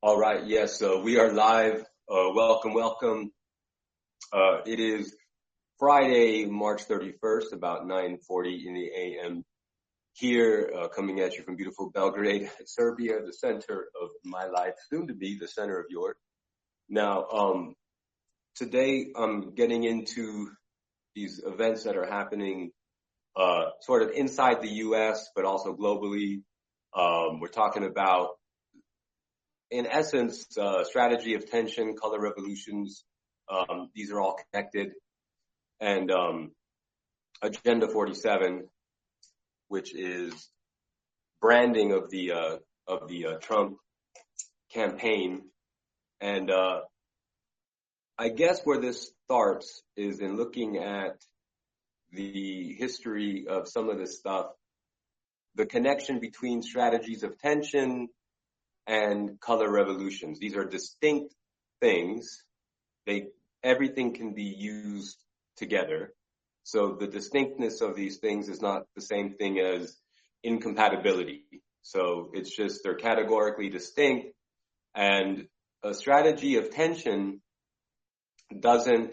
All right, yes, we are live. Welcome. It is Friday, March 31st, about 9:40 in the a.m. here, coming at you from beautiful Belgrade, Serbia, the center of my life, soon to be the center of yours. Now, today I'm getting into these events that are happening, sort of inside the U.S., but also globally. We're talking about, in essence, strategy of tension, color revolutions. These are all connected. And Agenda 47, which is branding of the Trump campaign. And I guess where this starts is in looking at the history of some of this stuff, the connection between strategies of tension and color revolutions. These are distinct things. Everything can be used together. So the distinctness of these things is not the same thing as incompatibility. So it's just they're categorically distinct, and a strategy of tension doesn't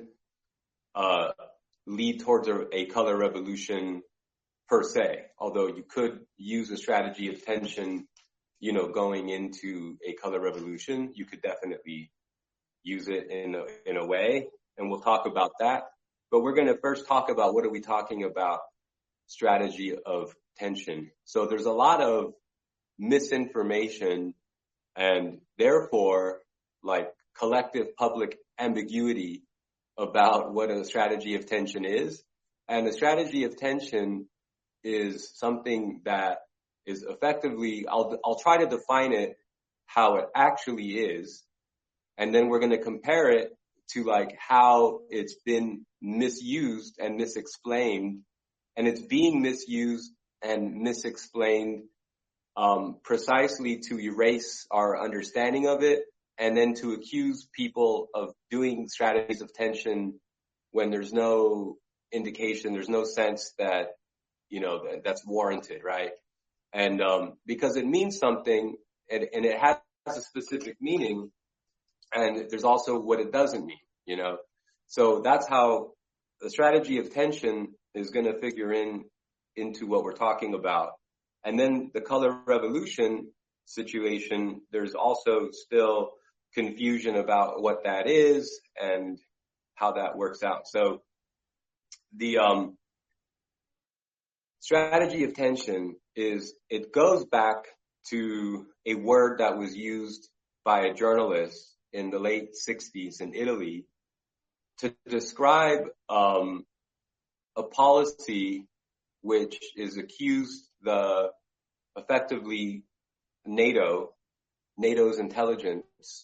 lead towards a color revolution per se, although you could use a strategy of tension going into a color revolution. You could definitely use it in a way, and we'll talk about that. But we're going to first talk about what are we talking about strategy of tension. So there's a lot of misinformation and therefore like collective public ambiguity about what a strategy of tension is. And a strategy of tension is something that is effectively, I'll try to define it how it actually is, and then we're going to compare it to like how it's been misused and misexplained, and it's being misused and misexplained precisely to erase our understanding of it, and then to accuse people of doing strategies of tension when there's no indication, there's no sense that that's warranted, right? And because it means something, and it has a specific meaning, and there's also what it doesn't mean, So that's how the strategy of tension is going to figure into what we're talking about. And then the color revolution situation, there's also still confusion about what that is and how that works out. So the strategy of tension it goes back to a word that was used by a journalist in the late 60s in Italy to describe a policy which is accused effectively NATO's intelligence,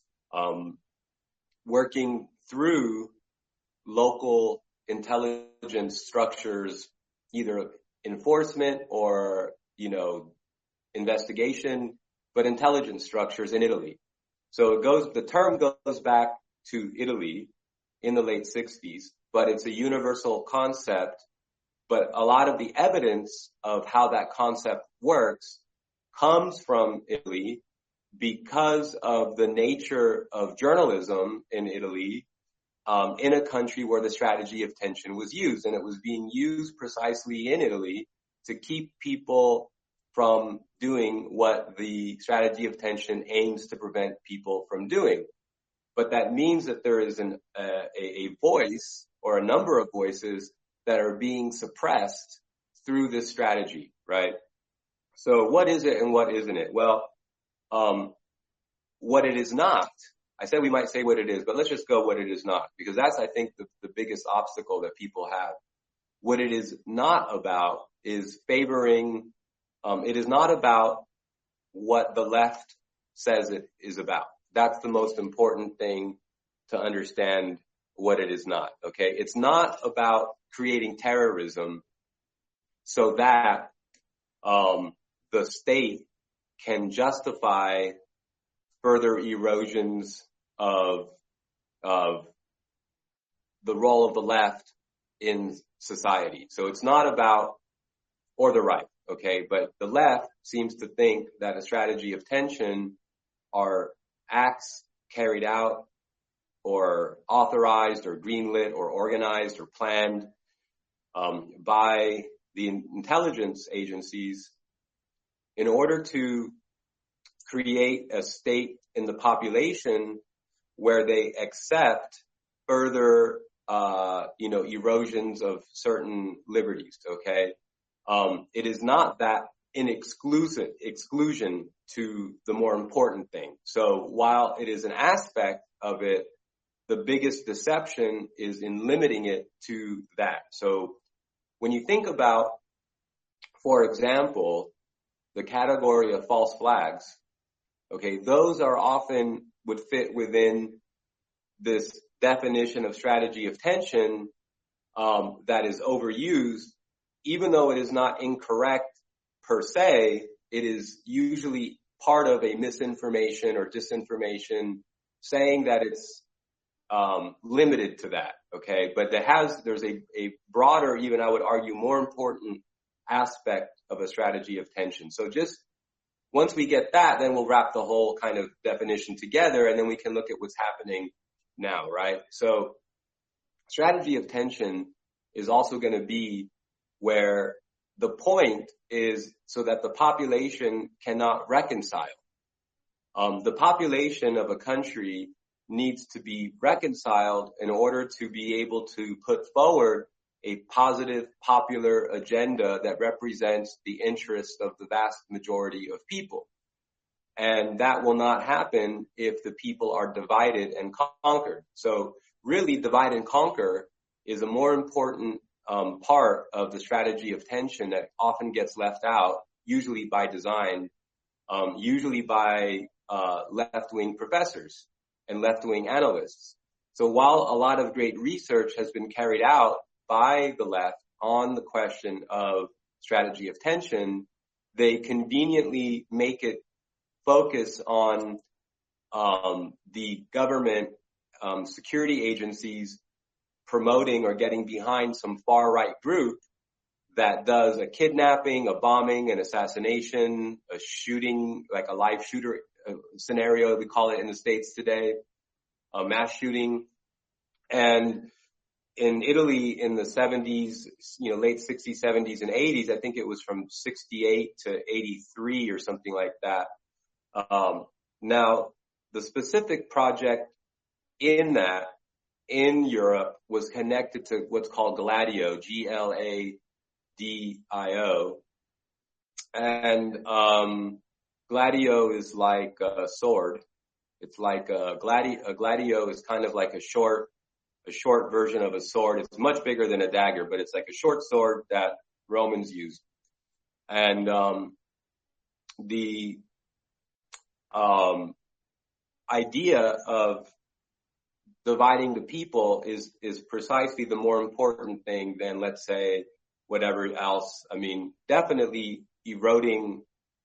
working through local intelligence structures, either enforcement or, investigation, but intelligence structures in Italy. So the term goes back to Italy in the late 60s, but it's a universal concept. But a lot of the evidence of how that concept works comes from Italy because of the nature of journalism in Italy, in a country where the strategy of tension was used. And it was being used precisely in Italy to keep people from doing what the strategy of tension aims to prevent people from doing. But that means that there is a voice or a number of voices that are being suppressed through this strategy, right? So what is it and what isn't it? Well, what it is not, I said we might say what it is, but let's just go what it is not, because that's, I think, the biggest obstacle that people have. What it is not about is favoring, it is not about what the left says it is about. That's the most important thing to understand what it is not, okay? It's not about creating terrorism so that the state can justify further erosions of the role of the left in society. So it's not about, or the right, okay? But the left seems to think that a strategy of tension are acts carried out or authorized or greenlit or organized or planned by the intelligence agencies in order to create a state in the population where they accept further, erosions of certain liberties. Okay. It is not that exclusion to the more important thing. So while it is an aspect of it, the biggest deception is in limiting it to that. So when you think about, for example, the category of false flags, okay, those are often would fit within this definition of strategy of tension that is overused, even though it is not incorrect per se. It is usually part of a misinformation or disinformation saying that it's limited to that, okay? But there's a broader, even I would argue more important aspect of a strategy of tension. So just once we get that, then we'll wrap the whole kind of definition together, and then we can look at what's happening now, right? So strategy of tension is also going to be where the point is so that the population cannot reconcile. The population of a country needs to be reconciled in order to be able to put forward a positive popular agenda that represents the interests of the vast majority of people. And that will not happen if the people are divided and conquered. So really, divide and conquer is a more important part of the strategy of tension that often gets left out, usually by design, usually by left-wing professors and left-wing analysts. So while a lot of great research has been carried out by the left on the question of strategy of tension, they conveniently make it focus on the government security agencies promoting or getting behind some far-right group that does a kidnapping, a bombing, an assassination, a shooting, like a live shooter scenario, we call it in the States today, a mass shooting. And in Italy in the 70s, late 60s, 70s, and 80s, I think it was from 68 to 83 or something like that. Now, the specific project in Europe was connected to what's called Gladio, Gladio. And Gladio is like a sword. It's like a gladio is kind of like a short version of a sword. It's much bigger than a dagger, but it's like a short sword that Romans used. And the idea of dividing the people is precisely the more important thing than, let's say, whatever else. I mean, definitely eroding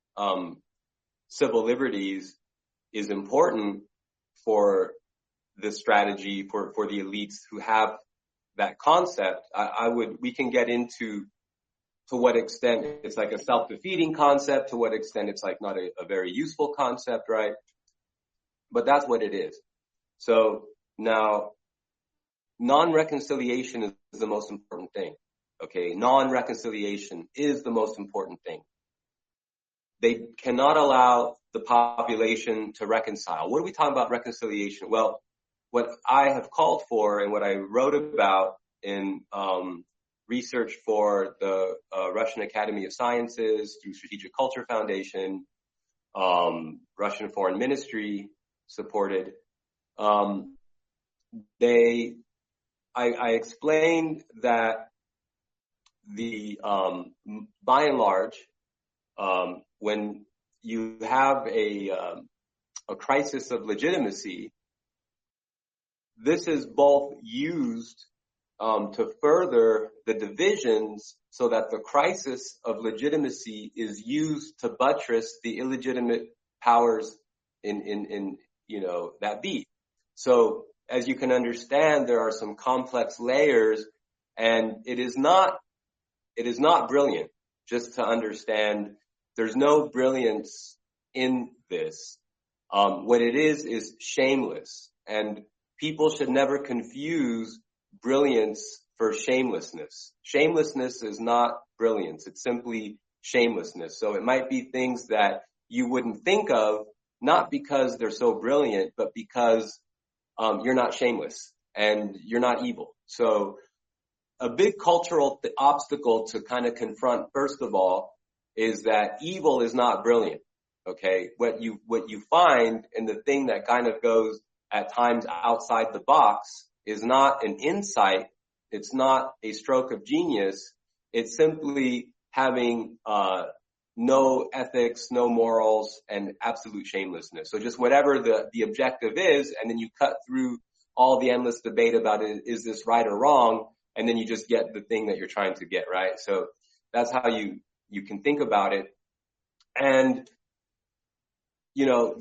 civil liberties is important for the strategy for the elites who have that concept. We can get into to what extent it's like a self-defeating concept, to what extent it's like not a very useful concept, right? But that's what it is. So now, non-reconciliation is the most important thing. Okay, non-reconciliation is the most important thing. They cannot allow the population to reconcile. What are we talking about reconciliation? Well, what I have called for and what I wrote about in research for the Russian Academy of Sciences through Strategic Culture Foundation, Russian Foreign Ministry supported, I explained that by and large, when you have a crisis of legitimacy, this is both used to further the divisions so that the crisis of legitimacy is used to buttress the illegitimate powers in that be. So as you can understand, there are some complex layers, and it is not brilliant just to understand. There's no brilliance in this. What it is shameless. And people should never confuse brilliance for shamelessness. Shamelessness is not brilliance. It's simply shamelessness. So it might be things that you wouldn't think of, not because they're so brilliant, but because you're not shameless and you're not evil. So a big cultural obstacle to kind of confront, first of all, is that evil is not brilliant. Okay. What you find, and the thing that kind of goes at times outside the box, is not an insight. It's not a stroke of genius. It's simply having, no ethics, no morals, and absolute shamelessness. So just whatever the objective is, and then you cut through all the endless debate about it, is this right or wrong? And then you just get the thing that you're trying to get, right? So that's how you can think about it. And, you know,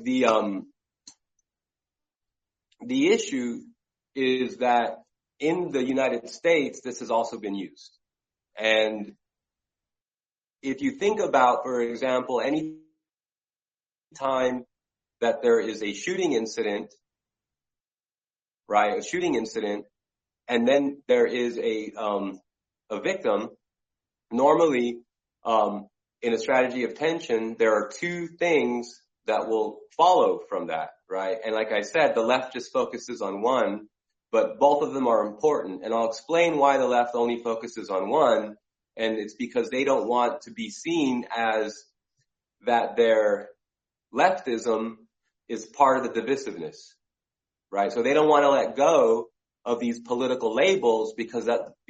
the issue is that in the United States, this has also been used. And if you think about, for example, any time that there is a shooting incident, right, a shooting incident, and then there is a victim, normally, in a strategy of tension, there are two things that will follow from that, right? And like I said, the left just focuses on one, but both of them are important. And I'll explain why the left only focuses on one. And it's because they don't want to be seen as that their leftism is part of the divisiveness, right? So they don't want to let go of these political labels because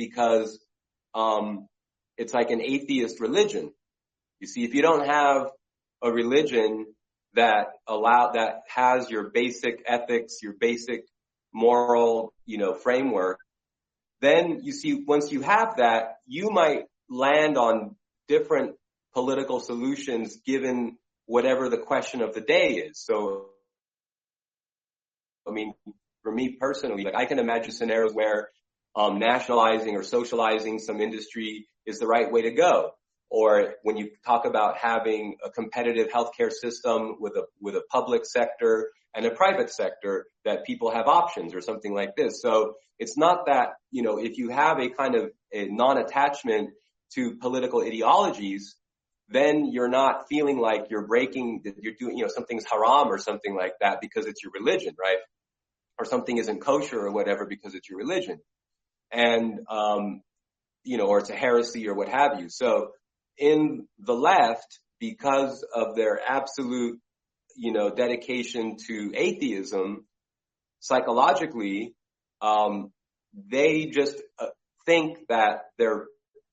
it's like an atheist religion. You see, if you don't have a religion that has your basic ethics, your basic moral, framework, then you see, once you have that, you might land on different political solutions given whatever the question of the day is. So, I mean, for me personally, like I can imagine scenarios where nationalizing or socializing some industry is the right way to go. Or when you talk about having a competitive healthcare system with a public sector and a private sector, that people have options or something like this. So it's not that, if you have a kind of a non-attachment to political ideologies, then you're not feeling like you're breaking, that you're doing, something's haram or something like that because it's your religion, right? Or something isn't kosher or whatever because it's your religion. And, or it's a heresy or what have you. So in the left, because of their absolute, dedication to atheism, psychologically, they just think that their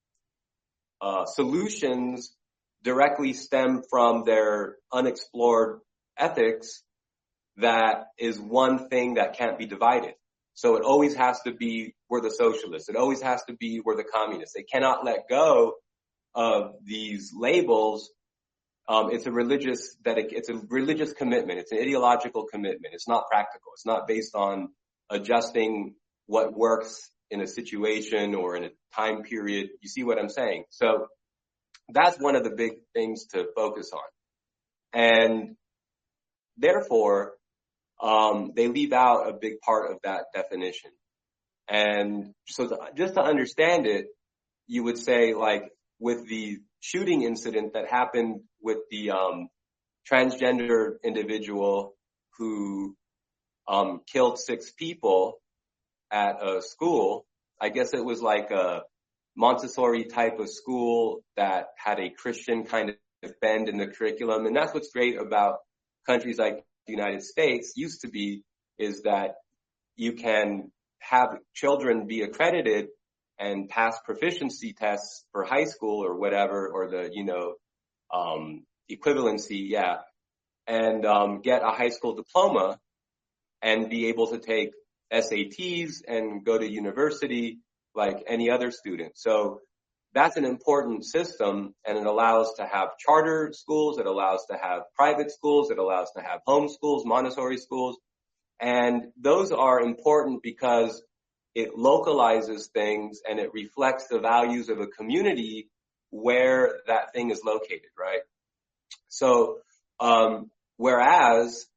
solutions directly stem from their unexplored ethics. That is one thing that can't be divided. So it always has to be we're the socialists. It always has to be we're the communists. They cannot let go of these labels. It's a religious commitment. It's an ideological commitment. It's not practical. It's not based on adjusting what works in a situation or in a time period. You see what I'm saying? So that's one of the big things to focus on. And therefore, they leave out a big part of that definition. And so just to understand it, you would say, like, with the shooting incident that happened with the transgender individual who killed 6 people at a school, I guess it was like a Montessori type of school that had a Christian kind of bend in the curriculum. And that's what's great about countries like the United States used to be, is that you can have children be accredited and pass proficiency tests for high school or whatever, or the, equivalency, and get a high school diploma and be able to take SATs and go to university like any other student. So that's an important system, and it allows to have charter schools, it allows to have private schools, it allows to have home schools, Montessori schools, and those are important because it localizes things and it reflects the values of a community where that thing is located, right? So, whereas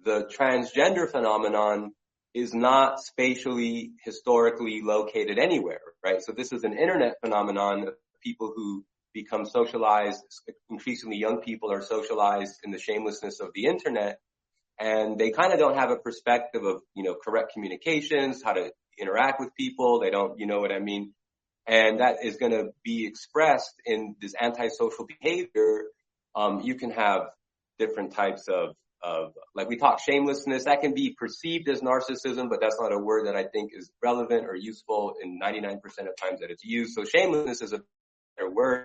the transgender phenomenon is not spatially, historically located anywhere, right? So this is an internet phenomenon of people who become socialized. Increasingly young people are socialized in the shamelessness of the internet, and they kind of don't have a perspective of, correct communications, how to interact with people. They don't, you know what I mean? And that is going to be expressed in this antisocial behavior. You can have different types of, like we talk shamelessness, that can be perceived as narcissism, but that's not a word that I think is relevant or useful in 99% of times that it's used. So shamelessness is a better word.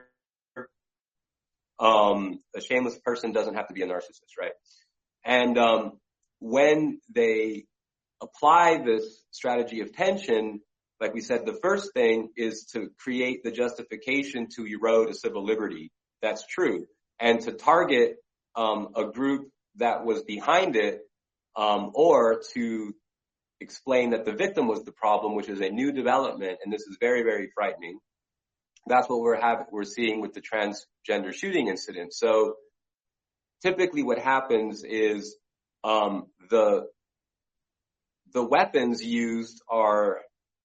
A shameless person doesn't have to be a narcissist, right? And when they apply this strategy of tension, like we said, the first thing is to create the justification to erode a civil liberty. That's true. And to target a group that was behind it, or to explain that the victim was the problem, which is a new development, and this is very, very frightening. That's what we're seeing with the transgender shooting incident. So typically what happens is the weapons used are,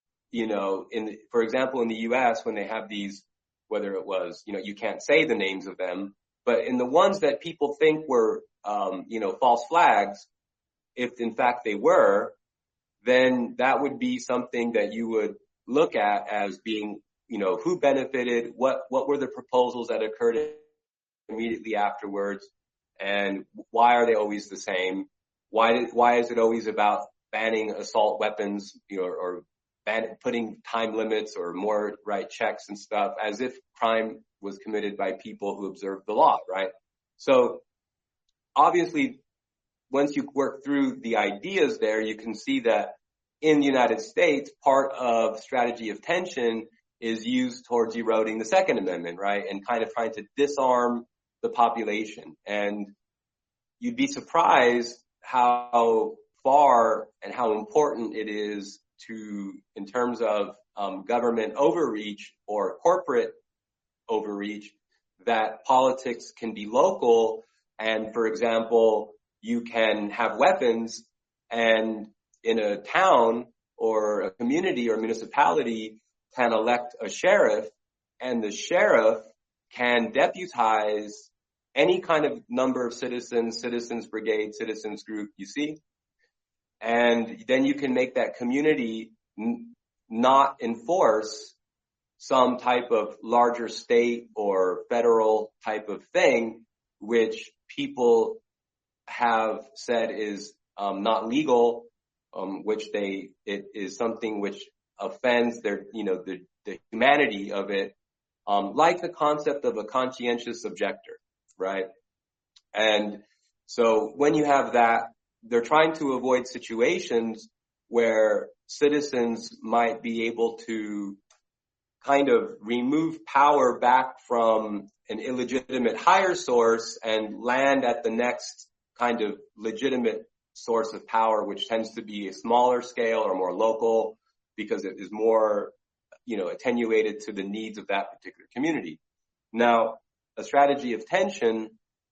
for example, in the U.S., when they have these, whether it was, you can't say the names of them, but in the ones that people think were, false flags, if in fact they were, then that would be something that you would look at as being, who benefited, what were the proposals that occurred immediately afterwards, and why are they always the same? Why is it always about banning assault weapons, or putting time limits or more checks and stuff, as if crime was committed by people who observed the law, right? So obviously, once you work through the ideas there, you can see that in the United States, part of strategy of tension is used towards eroding the Second Amendment, right? And kind of trying to disarm the population. And you'd be surprised how far and how important it is to, in terms of government overreach or corporate overreach, that politics can be local. And for example, you can have weapons, and in a town or a community or municipality can elect a sheriff, and the sheriff can deputize any kind of number of citizens brigade, citizens group, you see? And then you can make that community not enforce some type of larger state or federal type of thing, which people have said is not legal, which it is something which offends their, the humanity of it, like the concept of a conscientious objector, right? And so when you have that, they're trying to avoid situations where citizens might be able to kind of remove power back from an illegitimate higher source and land at the next kind of legitimate source of power, which tends to be a smaller scale or more local because it is more, attenuated to the needs of that particular community. Now, a strategy of tension,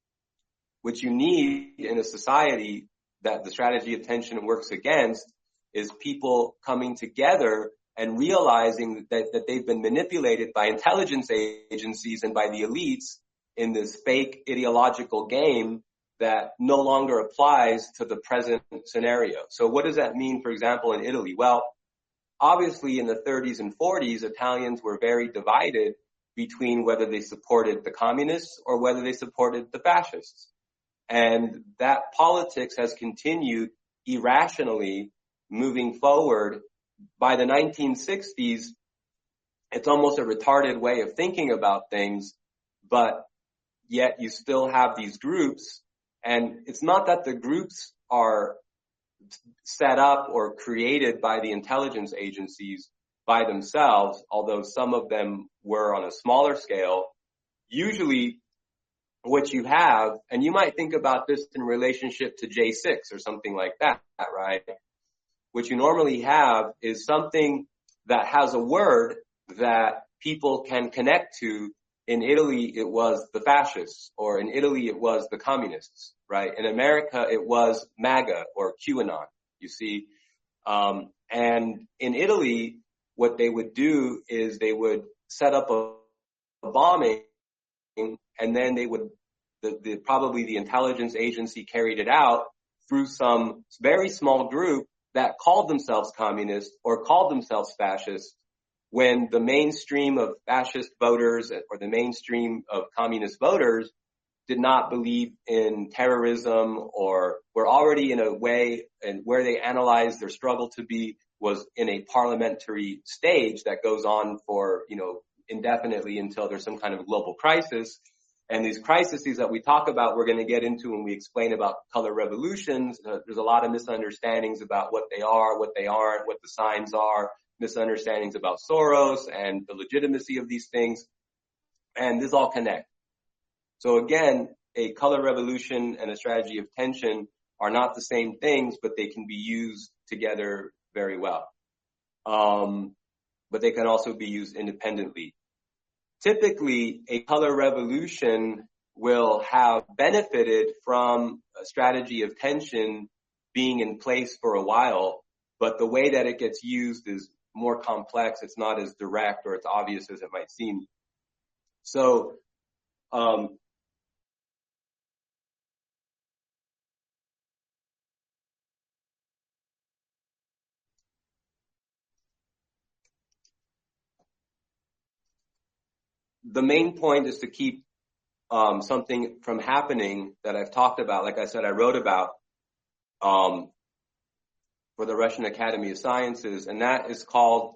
which you need in a society that the strategy of tension works against, is people coming together and realizing that they've been manipulated by intelligence agencies and by the elites in this fake ideological game that no longer applies to the present scenario. So what does that mean, for example, in Italy? Well, obviously in the 30s and 40s, Italians were very divided between whether they supported the communists or whether they supported the fascists. And that politics has continued irrationally moving forward. By the 1960s, it's almost a retarded way of thinking about things, but yet you still have these groups. And it's not that the groups are set up or created by the intelligence agencies by themselves, although some of them were on a smaller scale. Usually what you have, and you might think about this in relationship to J6 or something like that, right? What you normally have is something that has a word that people can connect to in Italy, it was the fascists, or in Italy, it was the communists, right? In America, it was MAGA or QAnon, you see. And in Italy, what they would do is they would set up a bombing, and then they would, probably the intelligence agency carried it out through some very small group that called themselves communists or called themselves fascists, when the mainstream of fascist voters or the mainstream of communist voters did not believe in terrorism, or were already in a way, and where they analyzed their struggle to be was in a parliamentary stage that goes on for, indefinitely until there's some kind of global crisis. And these crises that we talk about, we're going to get into when we explain about color revolutions. There's a lot of misunderstandings about what they are, what they aren't, what the signs are, misunderstandings about Soros and the legitimacy of these things. And this all connects. So again, a color revolution and a strategy of tension are not the same things, but they can be used together very well. But they can also be used independently. Typically, a color revolution will have benefited from a strategy of tension being in place for a while, but the way that it gets used is more complex. It's not as direct or as obvious as it might seem. So, the main point is to keep something from happening that I've talked about. Like I said, I wrote about for the Russian Academy of Sciences, and that is called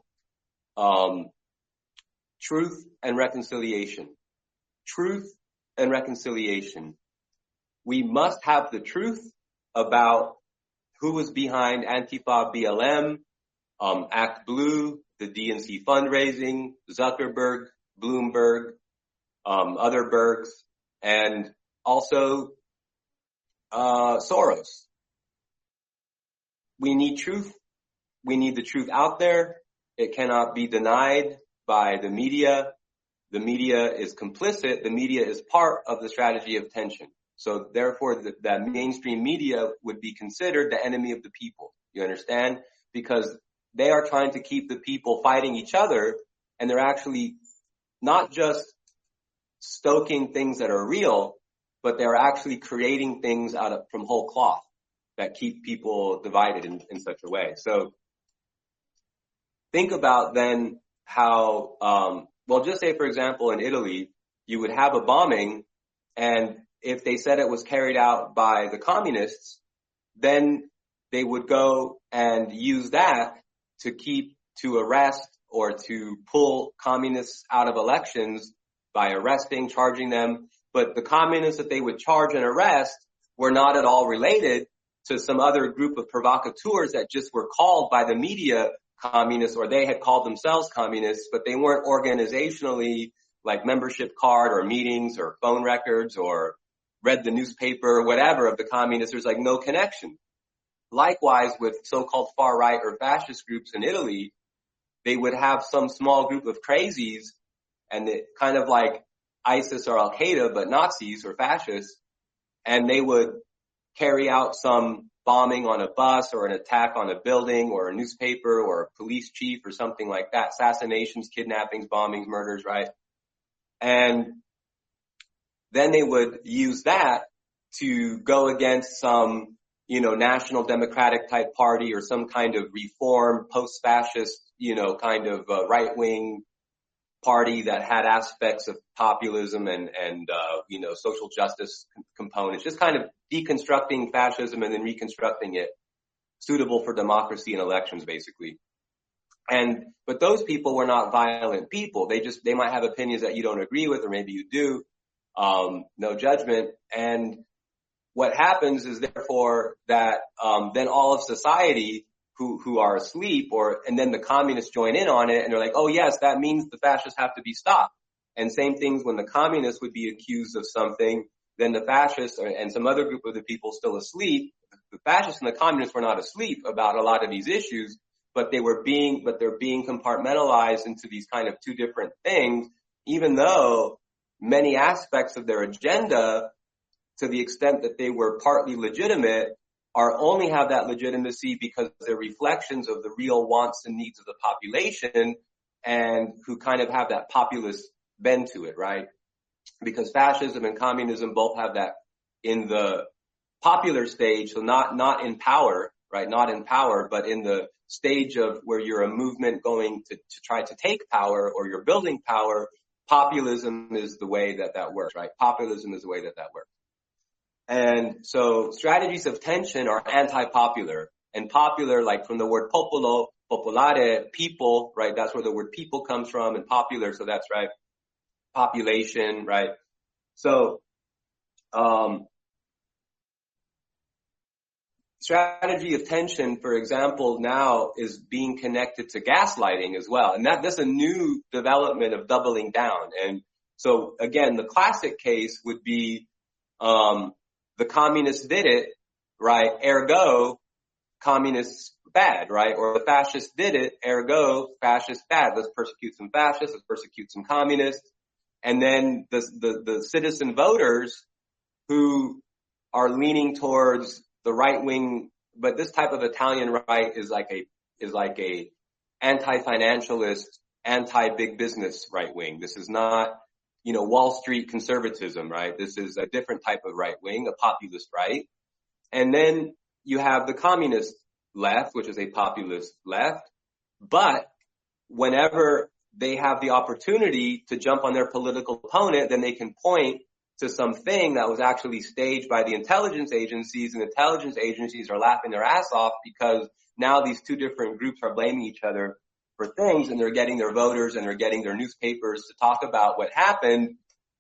truth and reconciliation. Truth and reconciliation. We must have the truth about who was behind Antifa BLM, Act Blue, the DNC fundraising, Zuckerberg, Bloomberg, other Bergs, and also Soros. We need truth. We need the truth out there. It cannot be denied by the media. The media is complicit. The media is part of the strategy of tension. So therefore, that mainstream media would be considered the enemy of the people. You understand? Because they are trying to keep the people fighting each other, and they're actually not just stoking things that are real, but they're actually creating things from whole cloth that keep people divided in such a way. So think about then how, just say, for example, in Italy, you would have a bombing, and if they said it was carried out by the communists, then they would go and use that to arrest or to pull communists out of elections by arresting, charging them. But the communists that they would charge and arrest were not at all related to some other group of provocateurs that just were called by the media communists, or they had called themselves communists, but they weren't organizationally like membership card or meetings or phone records or read the newspaper or whatever of the communists. There's like no connection. Likewise, with so-called far-right or fascist groups in Italy, they would have some small group of crazies, and it kind of like ISIS or Al-Qaeda, but Nazis or fascists, and they would carry out some bombing on a bus or an attack on a building or a newspaper or a police chief or something like that. Assassinations, kidnappings, bombings, murders, right? And then they would use that to go against some, National Democratic type party or some kind of reform, post-fascist, kind of right-wing party that had aspects of populism and social justice components, just kind of deconstructing fascism and then reconstructing it suitable for democracy and elections, basically. But those people were not violent people. They might have opinions that you don't agree with, or maybe you do. No judgment. And what happens is therefore that, then all of society who are asleep, and then the communists join in on it, and they're like, oh yes, that means the fascists have to be stopped. And same things when the communists would be accused of something, then the fascists and some other group of the people still asleep. The fascists and the communists were not asleep about a lot of these issues, but they're being compartmentalized into these kind of two different things, even though many aspects of their agenda, to the extent that they were partly legitimate, are only have that legitimacy because they're reflections of the real wants and needs of the population, and who kind of have that populist bend to it, right? Because fascism and communism both have that in the popular stage, so not in power, right? Not in power, but in the stage of where you're a movement going to try to take power, or you're building power. Populism is the way that works, right? Populism is the way that works. And so strategies of tension are anti-popular, and popular, like from the word popolo, popolare, people, right? That's where the word people comes from, and popular, so that's right, population, right? So, strategy of tension, for example, now is being connected to gaslighting as well. And that's a new development of doubling down. And so again, the classic case would be, the communists did it, right? Ergo, communists bad, right? Or the fascists did it, ergo, fascists bad. Let's persecute some fascists, let's persecute some communists. And then the citizen voters who are leaning towards the right wing, but this type of Italian right is like a anti-financialist, anti-big business right wing. This is not, Wall Street conservatism, right? This is a different type of right wing, a populist right. And then you have the communist left, which is a populist left. But whenever they have the opportunity to jump on their political opponent, then they can point to something that was actually staged by the intelligence agencies, and intelligence agencies are laughing their ass off because now these two different groups are blaming each other for things, and they're getting their voters and they're getting their newspapers to talk about what happened.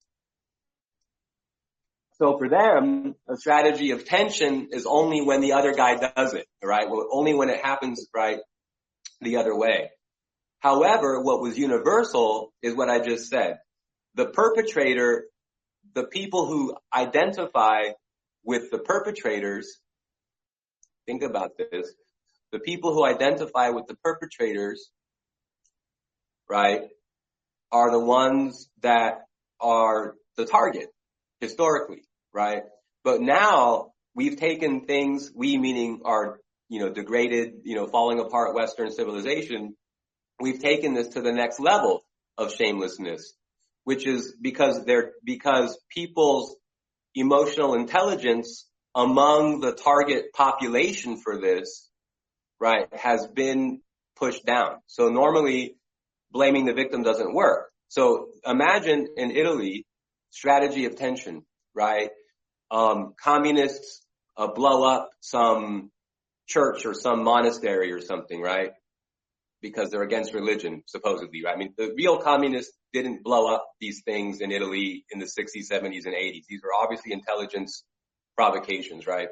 So for them, a strategy of tension is only when the other guy does it, right? Well, only when it happens, right, the other way. However, what was universal is what I just said. The perpetrator, the people who identify with the perpetrators, think about this, the people who identify with the perpetrators, right, are the ones that are the target historically, right? But now we've taken things, we meaning our, degraded, falling apart Western civilization, we've taken this to the next level of shamelessness, which is because people's emotional intelligence among the target population for this, right, has been pushed down. So normally blaming the victim doesn't work. So imagine in Italy, strategy of tension, right? Communists blow up some church or some monastery or something, right? Because they're against religion, supposedly, right? I mean, the real communists didn't blow up these things in Italy in the 60s, 70s, and 80s. These were obviously intelligence provocations, right?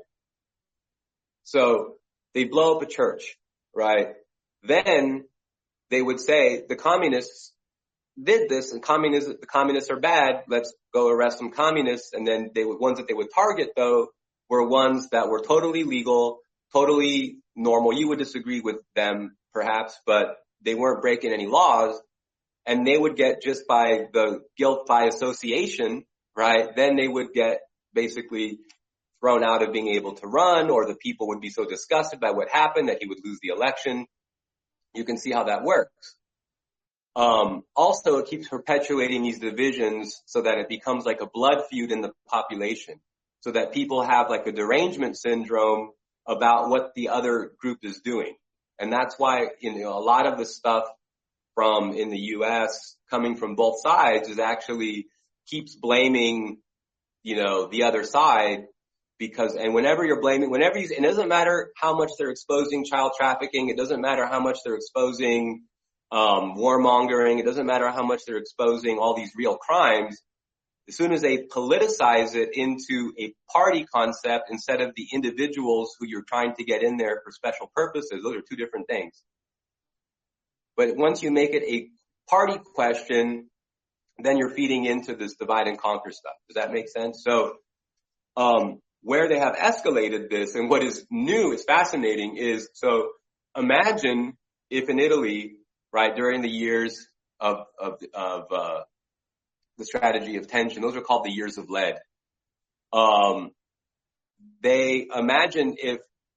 So they blow up a church, right? Then they would say the communists did this, and the communists are bad. Let's go arrest some communists. And then ones that they would target, though, were ones that were totally legal, totally normal. You would disagree with them, perhaps, but they weren't breaking any laws. And they would get, just by the guilt by association, right? Then they would get basically thrown out of being able to run, or the people would be so disgusted by what happened that he would lose the election. You can see how that works. Also, it keeps perpetuating these divisions so that it becomes like a blood feud in the population, so that people have like a derangement syndrome about what the other group is doing. And that's why, a lot of the stuff from in the U.S. coming from both sides is actually keeps blaming, the other side. And whenever you're blaming, it doesn't matter how much they're exposing child trafficking. It doesn't matter how much they're exposing, warmongering. It doesn't matter how much they're exposing all these real crimes. As soon as they politicize it into a party concept instead of the individuals who you're trying to get in there for special purposes, those are two different things. But once you make it a party question, then you're feeding into this divide and conquer stuff. Does that make sense? So, where they have escalated this, and what is new, is fascinating, is, so imagine if in Italy, right, during the years of the the strategy of tension. Those are called the years of lead. They imagine if,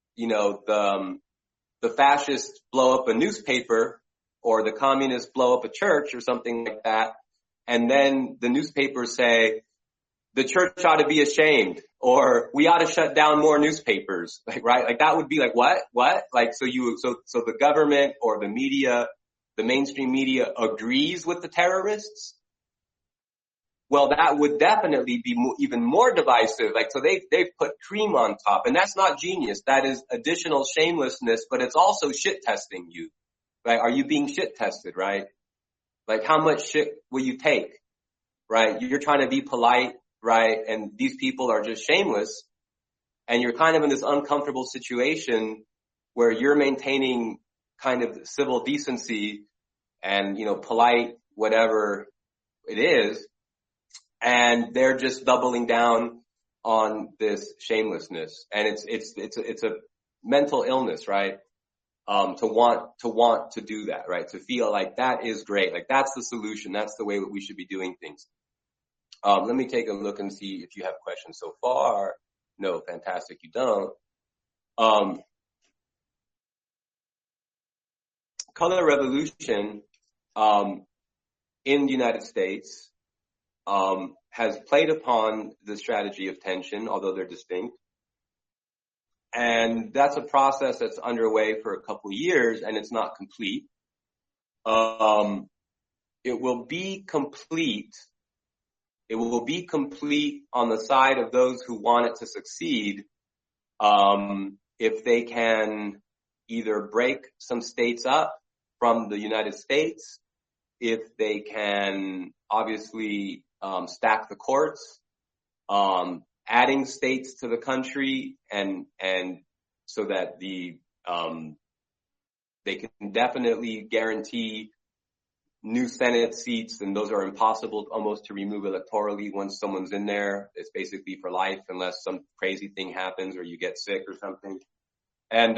the fascists blow up a newspaper or the communists blow up a church or something like that, and then the newspapers say, the church ought to be ashamed, or we ought to shut down more newspapers, right? Like that would be like, what? Like, so the government or the media, the mainstream media agrees with the terrorists? Well, that would definitely be even more divisive. Like, so they've put cream on top, and that's not genius. That is additional shamelessness, but it's also shit testing you. Right? Are you being shit tested, right? Like, how much shit will you take? Right? You're trying to be polite, right? And these people are just shameless, and you're kind of in this uncomfortable situation where you're maintaining kind of civil decency and, polite, whatever it is, and they're just doubling down on this shamelessness. And it's a mental illness, right? To want to do that, right? To feel like that is great. Like that's the solution. That's the way that we should be doing things. Let me take a look and see if you have questions so far. No, fantastic. You don't. Color revolution, in the United States, has played upon the strategy of tension, although they're distinct. And that's a process that's underway for a couple of years, and it's not complete. It will be complete. It will be complete on the side of those who want it to succeed, if they can either break some states up from the United States, if they can obviously stack the courts, adding states to the country, and so that they can definitely guarantee new Senate seats, and those are impossible almost to remove electorally once someone's in there. It's basically for life unless some crazy thing happens or you get sick or something. And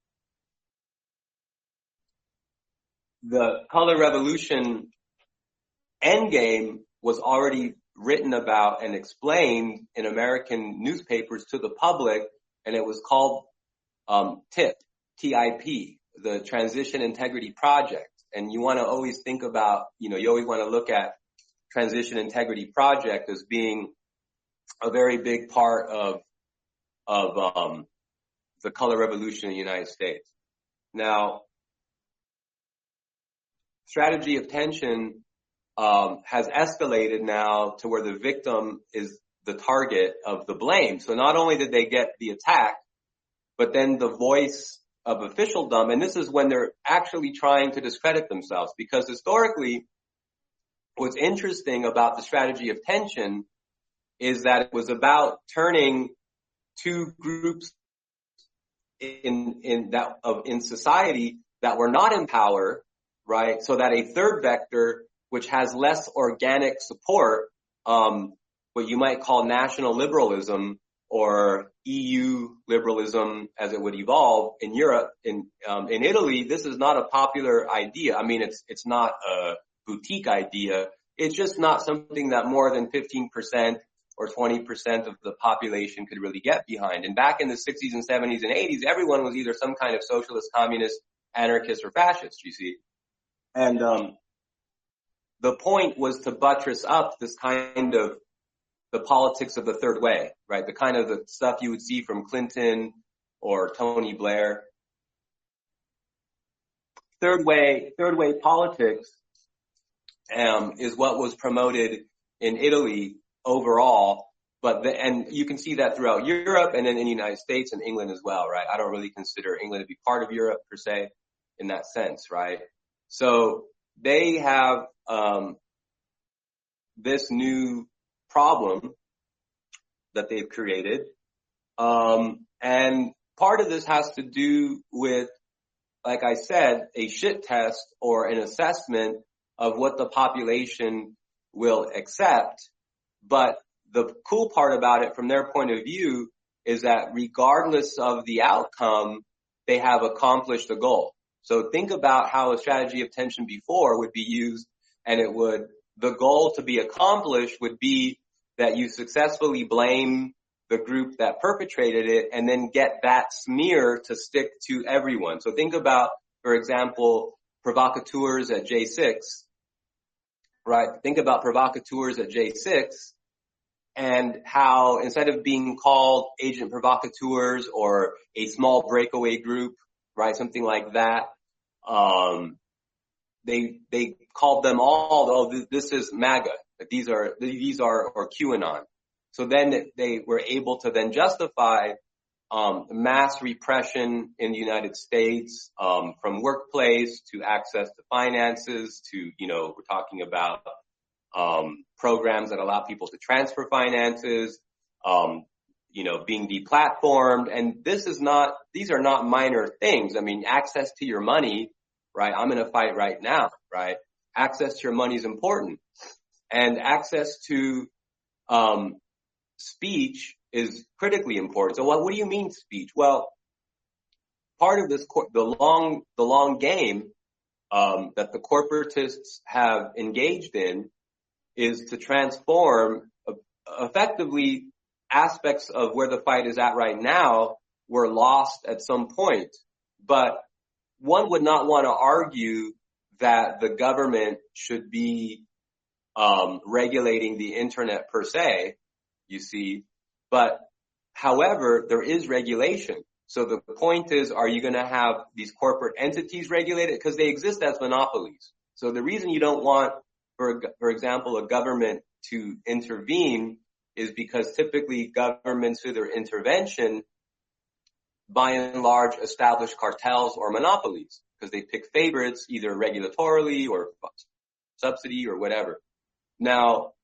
the color revolution endgame was already written about and explained in American newspapers to the public, and it was called TIP, T-I-P, the Transition Integrity Project. And you want to always think about, you always want to look at Transition Integrity Project as being a very big part of the color revolution in the United States. Now, strategy of tension has escalated now to where the victim is the target of the blame. So not only did they get the attack, but then the voice of officialdom, and this is when they're actually trying to discredit themselves, because historically, what's interesting about the strategy of tension is that it was about turning two groups in society that were not in power, right? So that a third vector, which has less organic support, what you might call national liberalism or EU liberalism as it would evolve in Europe. In Italy, this is not a popular idea. I mean, it's not a boutique idea. It's just not something that more than 15% or 20% of the population could really get behind. And back in the 60s and 70s and 80s, everyone was either some kind of socialist, communist, anarchist, or fascist, you see. And the point was to buttress up this kind of the politics of the third way, right? The kind of the stuff you would see from Clinton or Tony Blair. Third way politics is what was promoted in Italy overall, and you can see that throughout Europe and then in the United States and England as well, right? I don't really consider England to be part of Europe per se in that sense, right? So they have this new problem that they've created. And part of this has to do with, like I said, a shit test or an assessment of what the population will accept. But the cool part about it from their point of view is that regardless of the outcome, they have accomplished the goal. So think about how a strategy of tension before would be used, and the goal to be accomplished would be that you successfully blame the group that perpetrated it and then get that smear to stick to everyone. So think about, for example, provocateurs at J6, right? Think about provocateurs at J6 and how instead of being called agent provocateurs or a small breakaway group, right? Something like that. They called them all, oh, this is MAGA. These are or QAnon. So then they were able to then justify mass repression in the United States, from workplace to access to finances to, we're talking about programs that allow people to transfer finances, being deplatformed. And these are not minor things. I mean, access to your money, right? I'm in a fight right now, right? Access to your money is important. And access to speech is critically important. So what do you mean speech? Well, part of this, the long game that the corporatists have engaged in is to transform effectively aspects of where the fight is at right now were lost at some point. But one would not want to argue that the government should be regulating the internet per se, you see. But however, there is regulation. So the point is, are you going to have these corporate entities regulated? Because they exist as monopolies. So the reason you don't want, for example, a government to intervene is because typically governments through their intervention, by and large, establish cartels or monopolies because they pick favorites either regulatorily or subsidy or whatever. Now,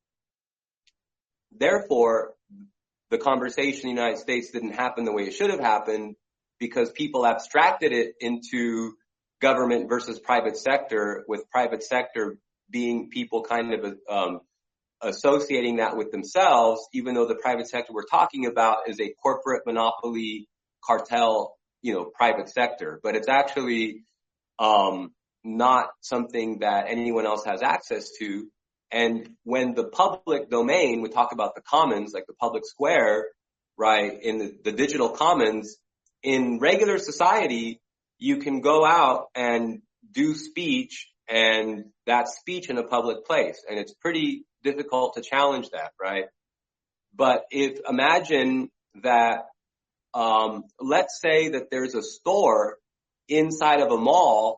therefore, the conversation in the United States didn't happen the way it should have happened because people abstracted it into government versus private sector, with private sector being people kind of associating that with themselves, even though the private sector we're talking about is a corporate monopoly cartel, private sector. But it's actually not something that anyone else has access to. And when the public domain, we talk about the commons, like the public square, right, in the digital commons, in regular society, you can go out and do speech, and that's speech in a public place. And it's pretty difficult to challenge that, right? But imagine that, let's say that there's a store inside of a mall.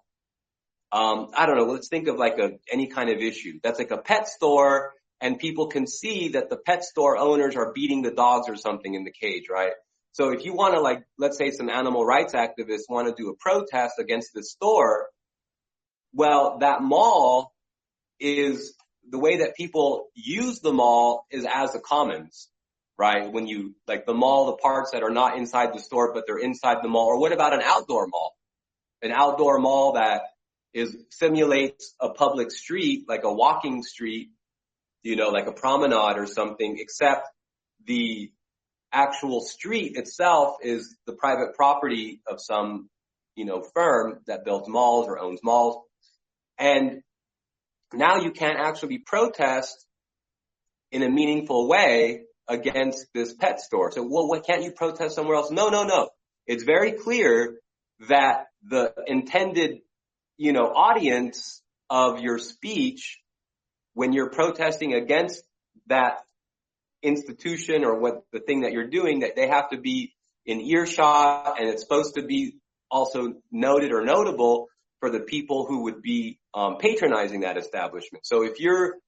I don't know, let's think of like any kind of issue. That's like a pet store, and people can see that the pet store owners are beating the dogs or something in the cage, right? So if you want to, let's say some animal rights activists want to do a protest against the store, well, that mall is, the way that people use the mall is as a commons, right? When you, the mall, the parts that are not inside the store, but they're inside the mall. Or what about an outdoor mall? An outdoor mall that simulates a public street, like a walking street, like a promenade or something, except the actual street itself is the private property of some, firm that builds malls or owns malls. And now you can't actually protest in a meaningful way against this pet store. So, well, why can't you protest somewhere else? No. It's very clear that the intended audience of your speech, when you're protesting against that institution or what the thing that you're doing, that they have to be in earshot, and it's supposed to be also noted or notable for the people who would be patronizing that establishment. So if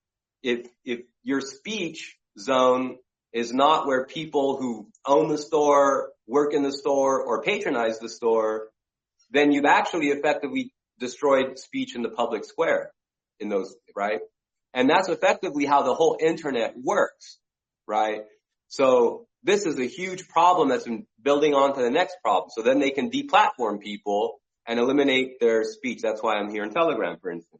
your speech zone is not where people who own the store, work in the store, or patronize the store, then you've actually effectively destroyed speech in the public square in those, right? And that's effectively how the whole internet works, right? So this is a huge problem that's been building on to the next problem. So then they can deplatform people and eliminate their speech. That's why I'm here in Telegram, for instance.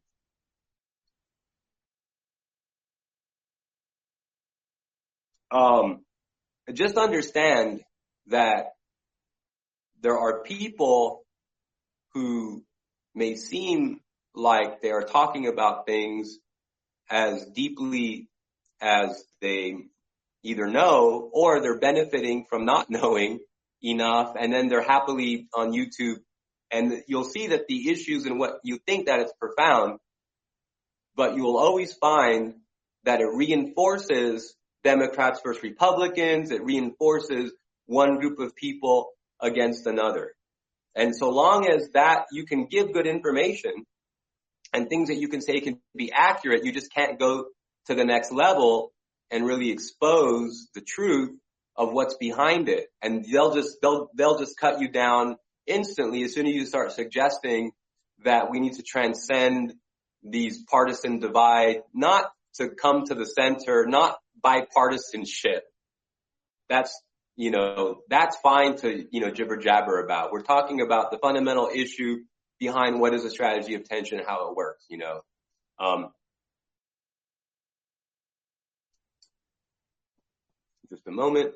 Just understand that there are people who may seem like they are talking about things as deeply as they either know or they're benefiting from not knowing enough, and then they're happily on YouTube. And you'll see that the issues and what you think that it's profound, but you will always find that it reinforces Democrats versus Republicans. It reinforces one group of people against another. And so long as that you can give good information and things that you can say can be accurate, you just can't go to the next level and really expose the truth of what's behind it. And they'll just cut you down instantly as soon as you start suggesting that we need to transcend these partisan divide, not to come to the center, not bipartisanship. That's fine to, jibber jabber about. We're talking about the fundamental issue behind what is a strategy of tension and how it works, Just a moment.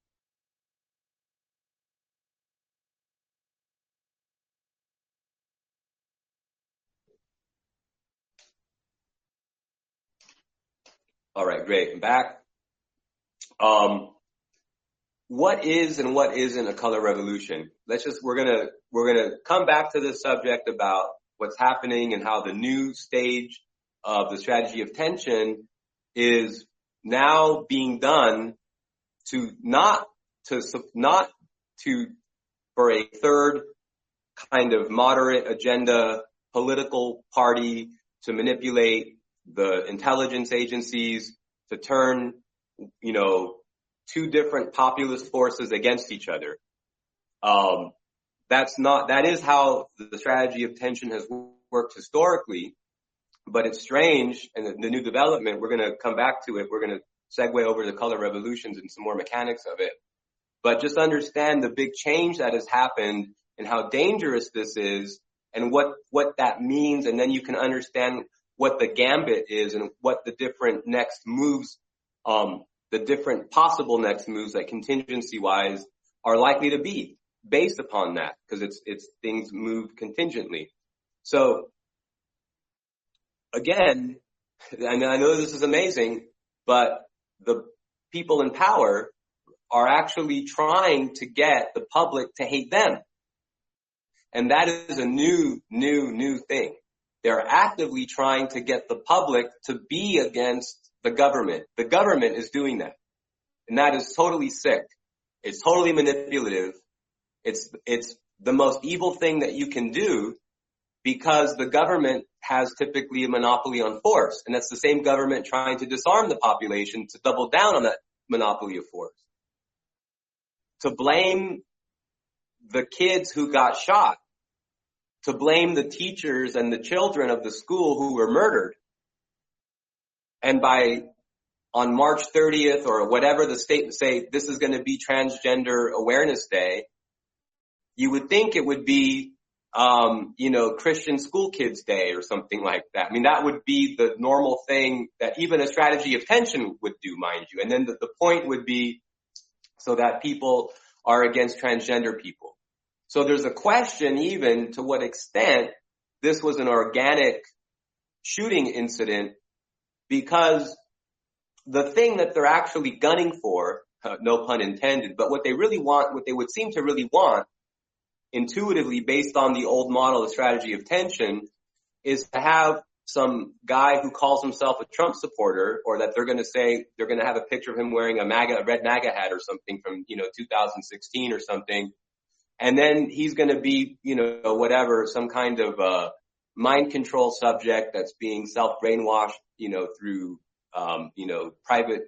All right, great. I'm back. What is and what isn't a color revolution? We're gonna come back to this subject about what's happening and how the new stage of the strategy of tension is now being done for a third kind of moderate agenda political party to manipulate the intelligence agencies to turn, two different populist forces against each other. That is how the strategy of tension has worked historically, but it's strange. And the new development, we're going to come back to it. We're going to segue over the color revolutions and some more mechanics of it. But just understand the big change that has happened and how dangerous this is and what that means. And then you can understand what the gambit is and what the different next moves, the different possible next moves, like contingency wise, are likely to be based upon that, because it's things move contingently. So again, I know this is amazing, but the people in power are actually trying to get the public to hate them. And that is a new thing. They're actively trying to get the public to be against the government. The government is doing that. And that is totally sick. It's totally manipulative. It's the most evil thing that you can do, because the government has typically a monopoly on force. And that's the same government trying to disarm the population to double down on that monopoly of force. To blame the kids who got shot, to blame the teachers and the children of the school who were murdered. And on March 30th or whatever the state say, this is going to be Transgender Awareness Day, you would think it would be, Christian School Kids Day or something like that. I mean, that would be the normal thing that even a strategy of tension would do, mind you. And then the point would be so that people are against transgender people. So there's a question even to what extent this was an organic shooting incident, because the thing that they're actually gunning for, no pun intended, but what they would seem to really want, intuitively based on the old model of strategy of tension, is to have some guy who calls himself a Trump supporter, or that they're going to say they're going to have a picture of him wearing a red MAGA hat or something from 2016 or something. And then he's going to be, some kind of mind control subject that's being self-brainwashed, through, private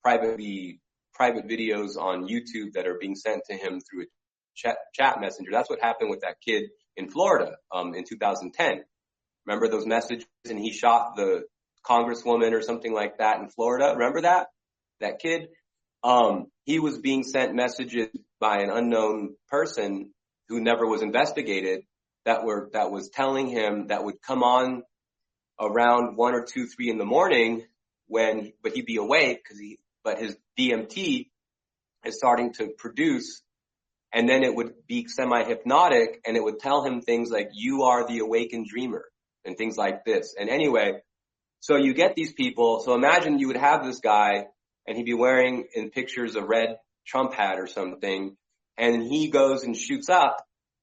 videos on YouTube that are being sent to him through a chat messenger. That's what happened with that kid in Florida, in 2010. Remember those messages? And he shot the congresswoman or something like that in Florida. Remember that kid? He was being sent messages by an unknown person who never was investigated that was telling him that would come on around 1 or 2, 3 in the morning but he'd be awake but his DMT is starting to produce, and then it would be semi-hypnotic and it would tell him things like, you are the awakened dreamer and things like this. And anyway, So you get these people. So imagine you would have this guy and he'd be wearing in pictures a red Trump hat or something, and he goes and shoots up,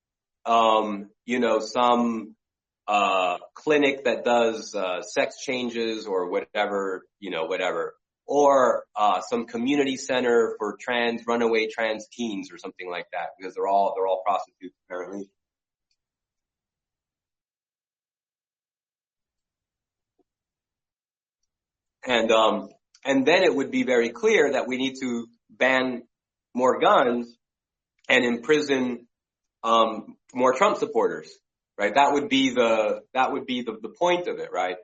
some, clinic that does, sex changes or whatever, whatever. Or, some community center for runaway trans teens or something like that, because they're all prostitutes apparently. And then it would be very clear that we need to ban more guns and imprison, more Trump supporters, right? That would be the point of it, right?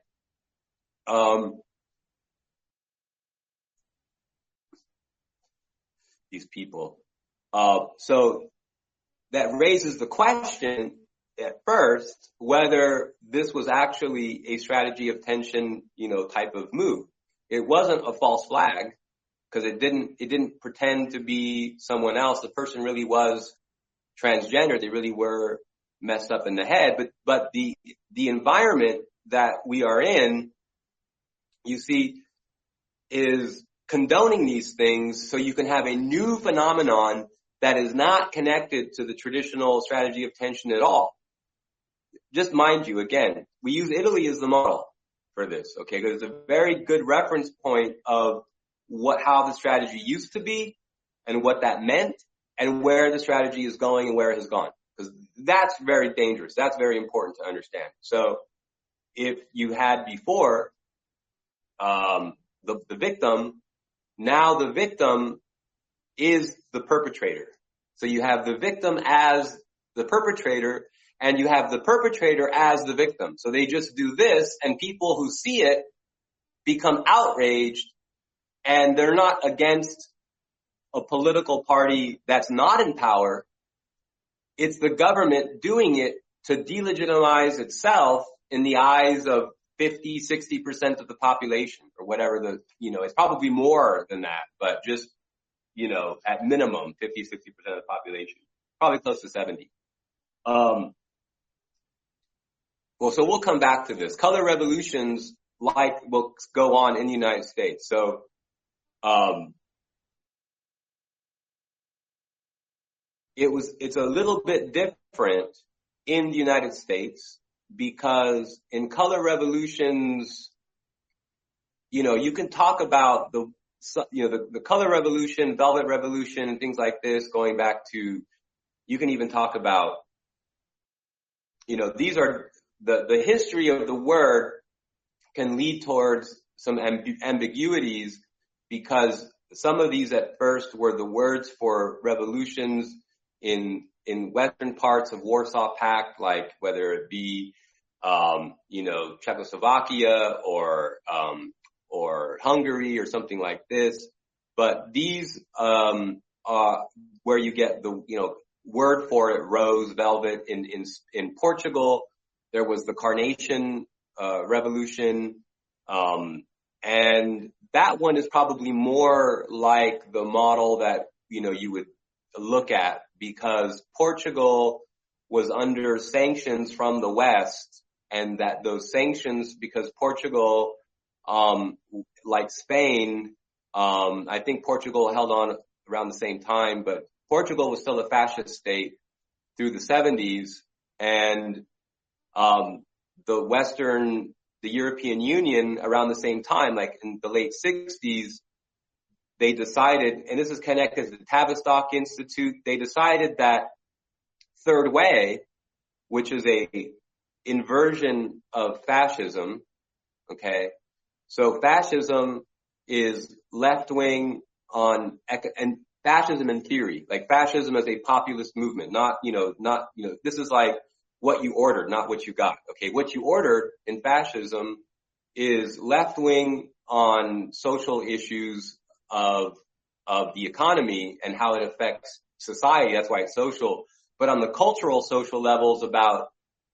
These people. So that raises the question at first whether this was actually a strategy of tension, type of move. It wasn't a false flag because it didn't pretend to be someone else. The person really was transgender. They really were messed up in the head. But the environment that we are in, you see, is condoning these things so you can have a new phenomenon that is not connected to the traditional strategy of tension at all. Just mind you, again, we use Italy as the model for this, okay? Because it's a very good reference point of how the strategy used to be and what that meant and where the strategy is going and where it has gone. Because that's very dangerous. That's very important to understand. So if you had before, the victim, now the victim is the perpetrator. So you have the victim as the perpetrator and you have the perpetrator as the victim. So they just do this and people who see it become outraged and they're not against a political party that's not in power. It's the government doing it to delegitimize itself in the eyes of 50, 60% of the population or whatever it's probably more than that, but just, at minimum 50, 60% of the population, probably close to 70. So we'll come back to this. Color revolutions will go on in the United States. So, it's a little bit different in the United States because in color revolutions, you can talk about the color revolution, velvet revolution, and things like this going back to, you can even talk about, these are the history of the word can lead towards some ambiguities because some of these at first were the words for revolutions in Western parts of Warsaw Pact, like whether it be, Czechoslovakia or Hungary or something like this. But these, are where you get the, word for it, rose, velvet. In Portugal, there was the Carnation, revolution. And that one is probably more like the model that, you would look at because Portugal was under sanctions from the West and that those sanctions, because Portugal, like Spain, I think Portugal held on around the same time, but Portugal was still a fascist state through the 70s and, the European Union around the same time, like in the late 60s, they decided, and this is connected to the Tavistock Institute, they decided that third way, which is a inversion of fascism, okay? So fascism is left-wing and fascism in theory, like fascism as a populist movement, not, this is like what you ordered, not what you got, okay? What you ordered in fascism is left-wing on social issues of the economy and how it affects society. That's why it's social. But on the cultural, social levels about,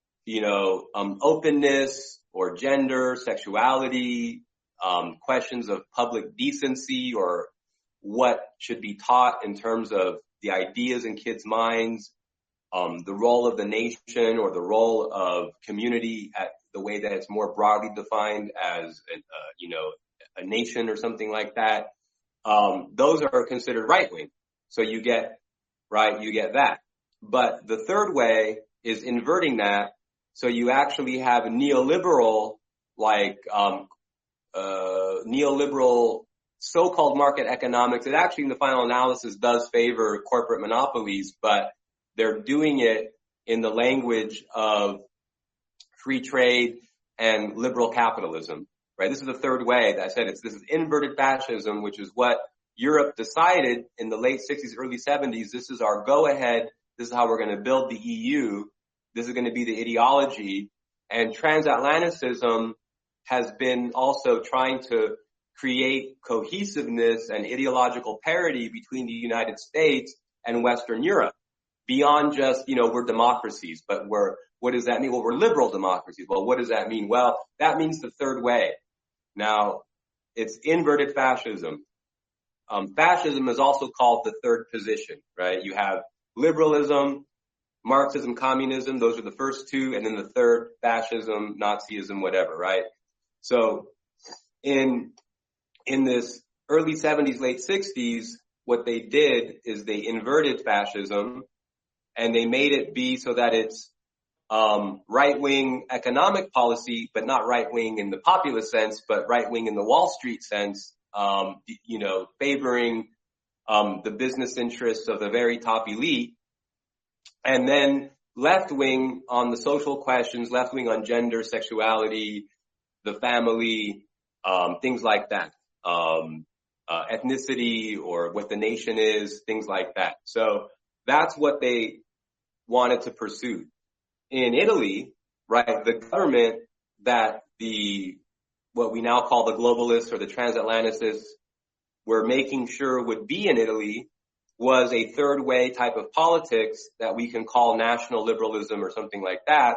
openness or gender, sexuality, questions of public decency or what should be taught in terms of the ideas in kids' minds, the role of the nation or the role of community the way that it's more broadly defined as, a nation or something like that. Those are considered right wing. So you get that. But the third way is inverting that. So you actually have a neoliberal, neoliberal so-called market economics. It actually, in the final analysis, does favor corporate monopolies, but they're doing it in the language of free trade and liberal capitalism, right? This is the third way that I said this is inverted fascism, which is what Europe decided in the late 60s, early 70s. This is our go-ahead. This is how we're going to build the EU. This is going to be the ideology. And transatlanticism has been also trying to create cohesiveness and ideological parity between the United States and Western Europe beyond just, we're democracies, but what does that mean? Well, we're liberal democracies. Well, what does that mean? Well, that means the third way. Now, it's inverted fascism. Fascism is also called the third position, right? You have liberalism, Marxism, communism. Those are the first two. And then the third, fascism, Nazism, whatever, right? So in this early 70s, late 60s, what they did is they inverted fascism and they made it be so that it's right-wing economic policy, but not right-wing in the populist sense, but right-wing in the Wall Street sense, favoring the business interests of the very top elite. And then left-wing on the social questions, left-wing on gender, sexuality, the family, things like that. Ethnicity or what the nation is, things like that. So that's what they wanted to pursue. In Italy, right, the government that what we now call the globalists or the transatlanticists were making sure would be in Italy was a third way type of politics that we can call national liberalism or something like that,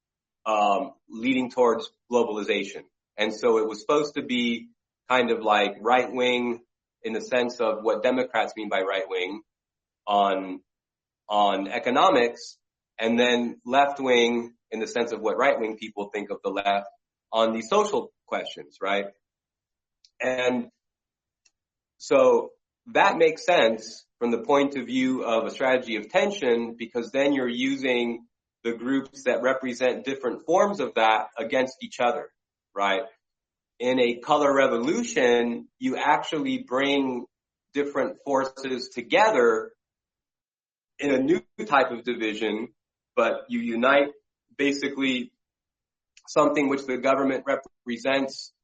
leading towards globalization. And so it was supposed to be kind of like right wing in the sense of what Democrats mean by right wing on economics, and then left wing in the sense of what right wing people think of the left on the social questions, right? And so that makes sense from the point of view of a strategy of tension, because then you're using the groups that represent different forms of that against each other, right? In a color revolution, you actually bring different forces together in a new type of division, but you unite basically something which the government represents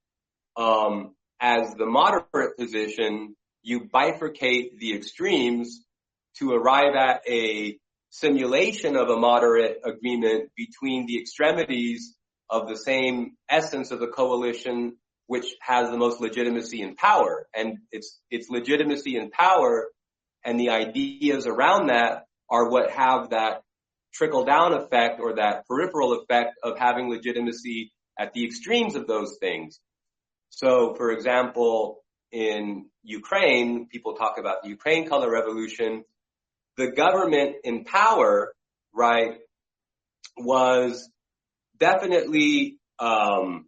as the moderate position. You bifurcate the extremes to arrive at a simulation of a moderate agreement between the extremities of the same essence of the coalition, which has the most legitimacy and power. And its legitimacy and power and the ideas around that are what have that trickle-down effect or that peripheral effect of having legitimacy at the extremes of those things. So, for example, in Ukraine, people talk about the Ukraine color revolution. The government in power, right, was definitely, a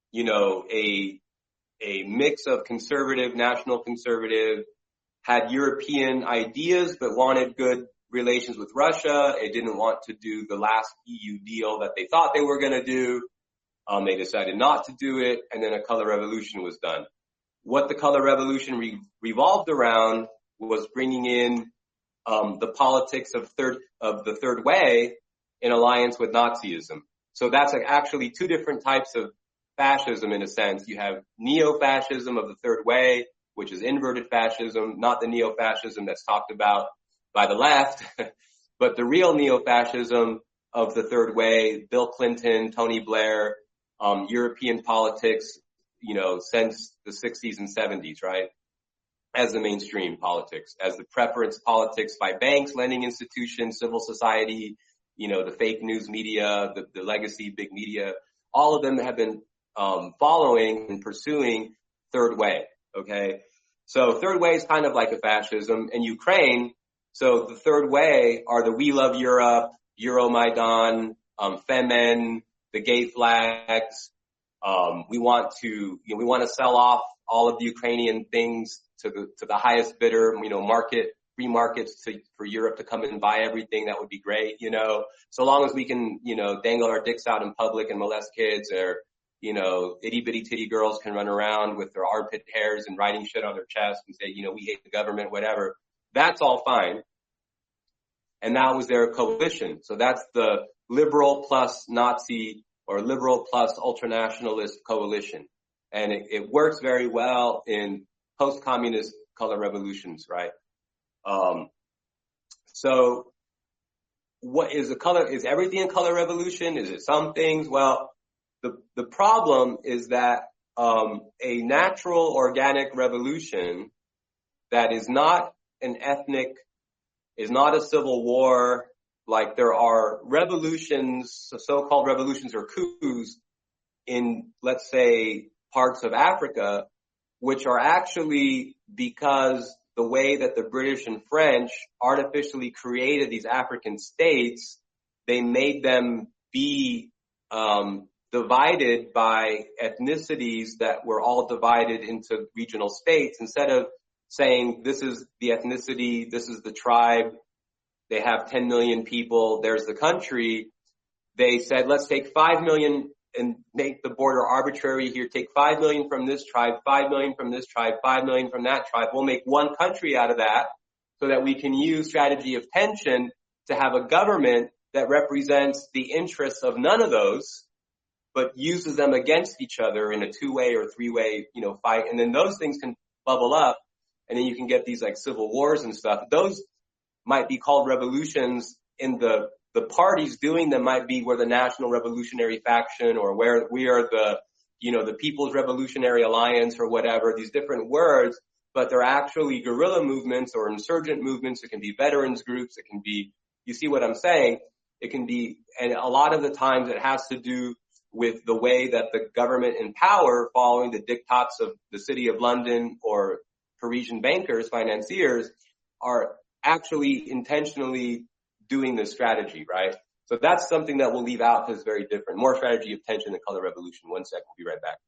mix of conservative, national conservative, had European ideas, but wanted good relations with Russia. It didn't want to do the last EU deal that they thought they were going to do. They decided not to do it, and then a color revolution was done. What the color revolution revolved around was bringing in the politics of the third way in alliance with Nazism. So that's actually two different types of fascism in a sense. You have neo-fascism of the third way, which is inverted fascism, not the neo-fascism that's talked about by the left, but the real neo-fascism of the third way, Bill Clinton, Tony Blair, European politics, since the 60s and 70s, right? As the mainstream politics, as the preference politics by banks, lending institutions, civil society, the fake news media, the legacy big media, all of them have been following and pursuing third way, okay? So third way is kind of like a fascism. In Ukraine, so the third way are the We Love Europe, Euromaidan, Femen, the gay flags. We want to sell off all of the Ukrainian things to the highest bidder, free markets for Europe to come and buy everything. That would be great, so long as we can, dangle our dicks out in public and molest kids, or, itty bitty titty girls can run around with their armpit hairs and writing shit on their chest and say, we hate the government, whatever. That's all fine. And that was their coalition. So that's the liberal plus Nazi or liberal plus ultranationalist coalition. And it works very well in post-communist color revolutions, right? So what is the color? Is everything a color revolution? Is it some things? Well, the problem is that, a natural organic revolution that is not an ethnic, is not a civil war, like there are revolutions, so-called revolutions or coups in, let's say, parts of Africa, which are actually because the way that the British and French artificially created these African states, they made them be divided by ethnicities that were all divided into regional states. Instead of saying this is the ethnicity, this is the tribe, they have 10 million people, there's the country, they said, let's take 5 million and make the border arbitrary here. Take 5 million from this tribe, 5 million from this tribe, 5 million from that tribe. We'll make one country out of that so that we can use strategy of tension to have a government that represents the interests of none of those, but uses them against each other in a two-way or three-way, fight. And then those things can bubble up, and then you can get these like civil wars and stuff. Those might be called revolutions in the parties doing them might be where the National Revolutionary Faction, or where we are the People's Revolutionary Alliance, or whatever, these different words, but they're actually guerrilla movements or insurgent movements. It can be veterans groups. It can be, you see what I'm saying? It can be, and a lot of the times it has to do with the way that the government in power, following the diktats of the City of London or Parisian bankers, financiers, are actually intentionally doing this strategy, right? So that's something that we'll leave out because it's very different. More strategy of tension and color revolution. 1 sec, we'll be right back.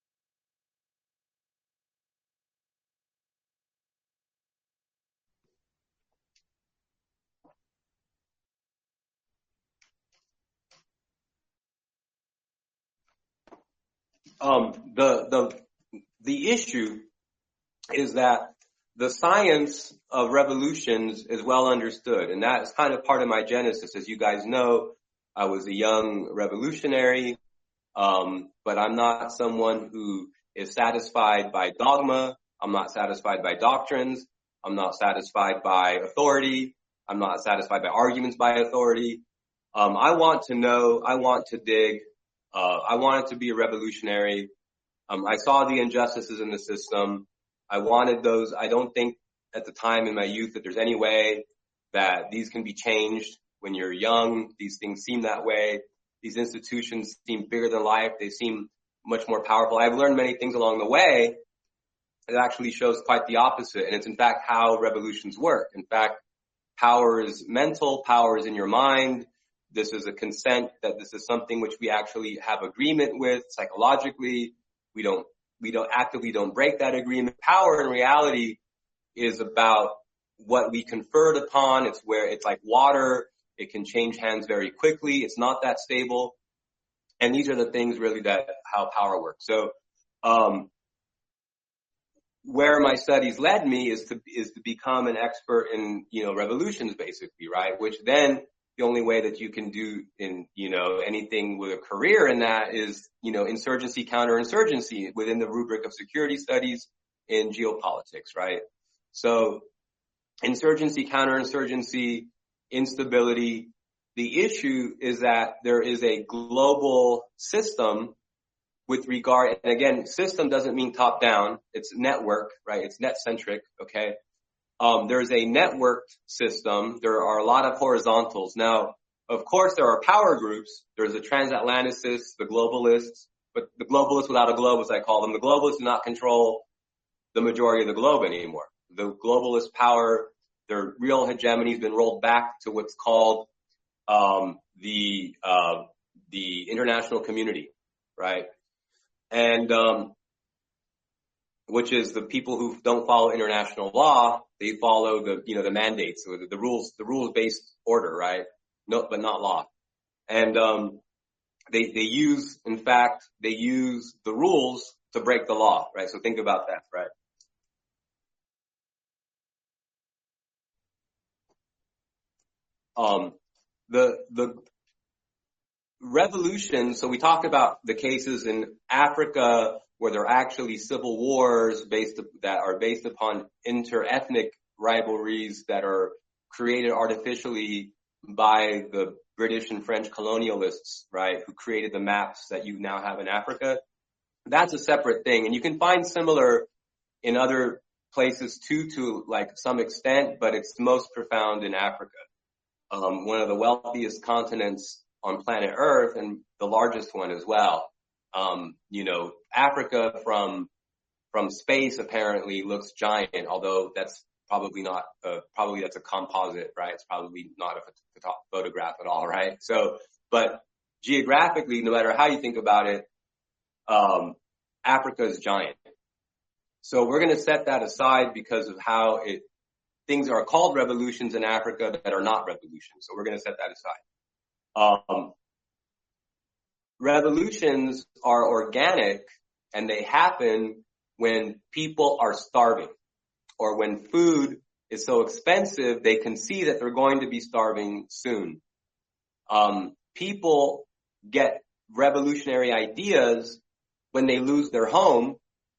The issue is that the science of revolutions is well understood, and that is kind of part of my genesis. As you guys know, I was a young revolutionary, but I'm not someone who is satisfied by dogma. I'm not satisfied by doctrines. I'm not satisfied by authority. I'm not satisfied by arguments by authority. I want to know. I want to dig. I wanted to be a revolutionary. I saw the injustices in the system. I wanted those. I don't think at the time in my youth that there's any way that these can be changed. When you're young, these things seem that way. These institutions seem bigger than life. They seem much more powerful. I've learned many things along the way. It actually shows quite the opposite. And it's in fact how revolutions work. In fact, power is mental. Power is in your mind. This is a consent that this is something which we actually have agreement with psychologically. We don't actively break that agreement. Power in reality is about what we conferred upon. It's where it's like water. It can change hands very quickly. It's not that stable. And these are the things really that how power works. So, where my studies led me is to become an expert in, revolutions basically, right? Which then the only way that you can do in, anything with a career in that is, insurgency, counterinsurgency within the rubric of security studies in geopolitics, right? So insurgency, counterinsurgency, instability. The issue is that there is a global system with regard, and again, system doesn't mean top down. It's network, right? It's net centric. Okay. There's a networked system. There are a lot of horizontals. Now, of course, there are power groups. There's the transatlanticists, the globalists, but the globalists without a globe, as I call them, the globalists do not control the majority of the globe anymore. The globalist power, their real hegemony has been rolled back to what's called, the the international community, right? And, which is the people who don't follow international law, they follow the mandates, or the rules-based order, right? No, but not law. And, they use the rules to break the law, right? So think about that, right? The revolution, so we talked about the cases in Africa where there are actually civil wars that are based upon inter-ethnic rivalries that are created artificially by the British and French colonialists, right, who created the maps that you now have in Africa. That's a separate thing. And you can find similar in other places too, to like some extent, but it's most profound in Africa. One of the wealthiest continents on planet Earth and the largest one as well. Africa from space apparently looks giant, although that's probably not, probably that's a composite, right? It's probably not a photograph at all, right? So, but geographically, no matter how you think about it, Africa is giant. So we're going to set that aside because of how things are called revolutions in Africa that are not revolutions. So we're going to set that aside. Revolutions are organic and they happen when people are starving or when food is so expensive they can see that they're going to be starving soon. People get revolutionary ideas when they lose their home,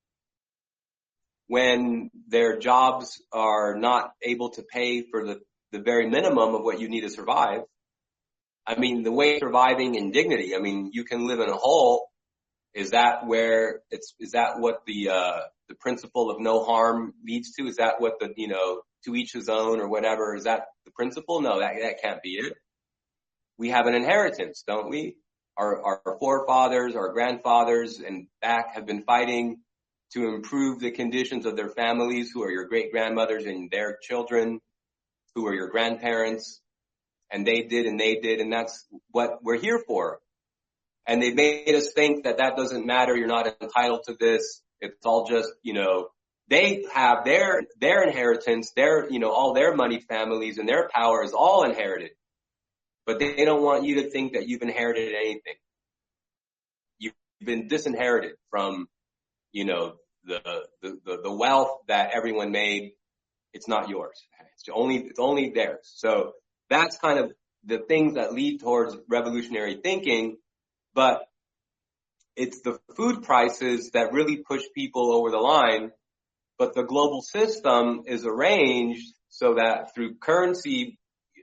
when their jobs are not able to pay for the very minimum of what you need to survive. I mean, the way of surviving in dignity, I mean, you can live in a hole. Is that what the principle of no harm leads to? Is that what to each his own or whatever? Is that the principle? No, that can't be it. We have an inheritance, don't we? Our forefathers, our grandfathers and back have been fighting to improve the conditions of their families, who are your great grandmothers and their children, who are your grandparents. And they did, and that's what we're here for. And they made us think that doesn't matter, you're not entitled to this. It's all just, they have their inheritance, all their money families and their power is all inherited. But they don't want you to think that you've inherited anything. You've been disinherited from, the wealth that everyone made. It's not yours. It's only theirs. So that's kind of the things that lead towards revolutionary thinking, but it's the food prices that really push people over the line. But the global system is arranged so that through currency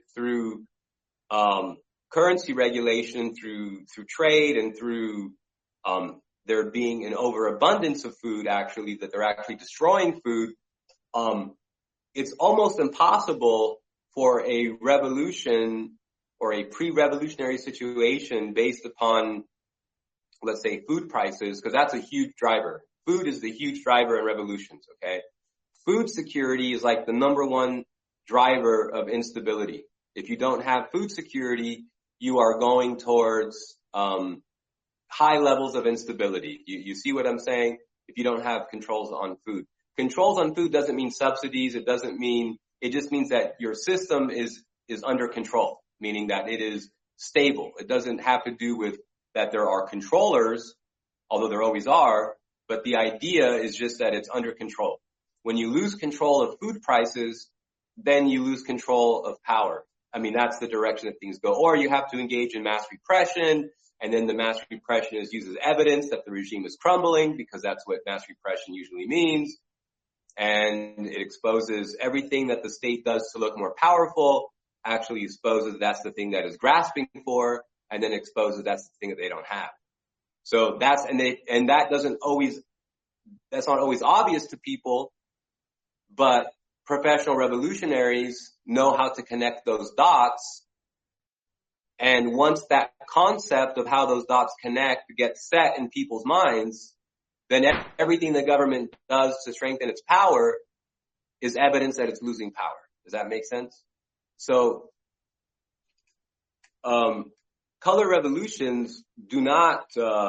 regulation, through trade, and through there being an overabundance of food, actually, that they're actually destroying food. It's almost impossible for a revolution or a pre-revolutionary situation based upon, let's say, food prices, because that's a huge driver. Food is the huge driver in revolutions, okay? Food security is like the number one driver of instability. If you don't have food security, you are going towards high levels of instability. You see what I'm saying? If you don't have controls on food. Controls on food doesn't mean subsidies. It just means that your system is under control, meaning that it is stable. It doesn't have to do with that there are controllers, although there always are, but the idea is just that it's under control. When you lose control of food prices, then you lose control of power. I mean, that's the direction that things go. Or you have to engage in mass repression, and then the mass repression is used as evidence that the regime is crumbling, because that's what mass repression usually means. And it exposes everything that the state does to look more powerful, actually exposes that's the thing that is grasping for, and then exposes that's the thing that they don't have. So that's not always obvious to people, but professional revolutionaries know how to connect those dots. And once that concept of how those dots connect gets set in people's minds, then everything the government does to strengthen its power is evidence that it's losing power. Does that make sense? So, color revolutions do not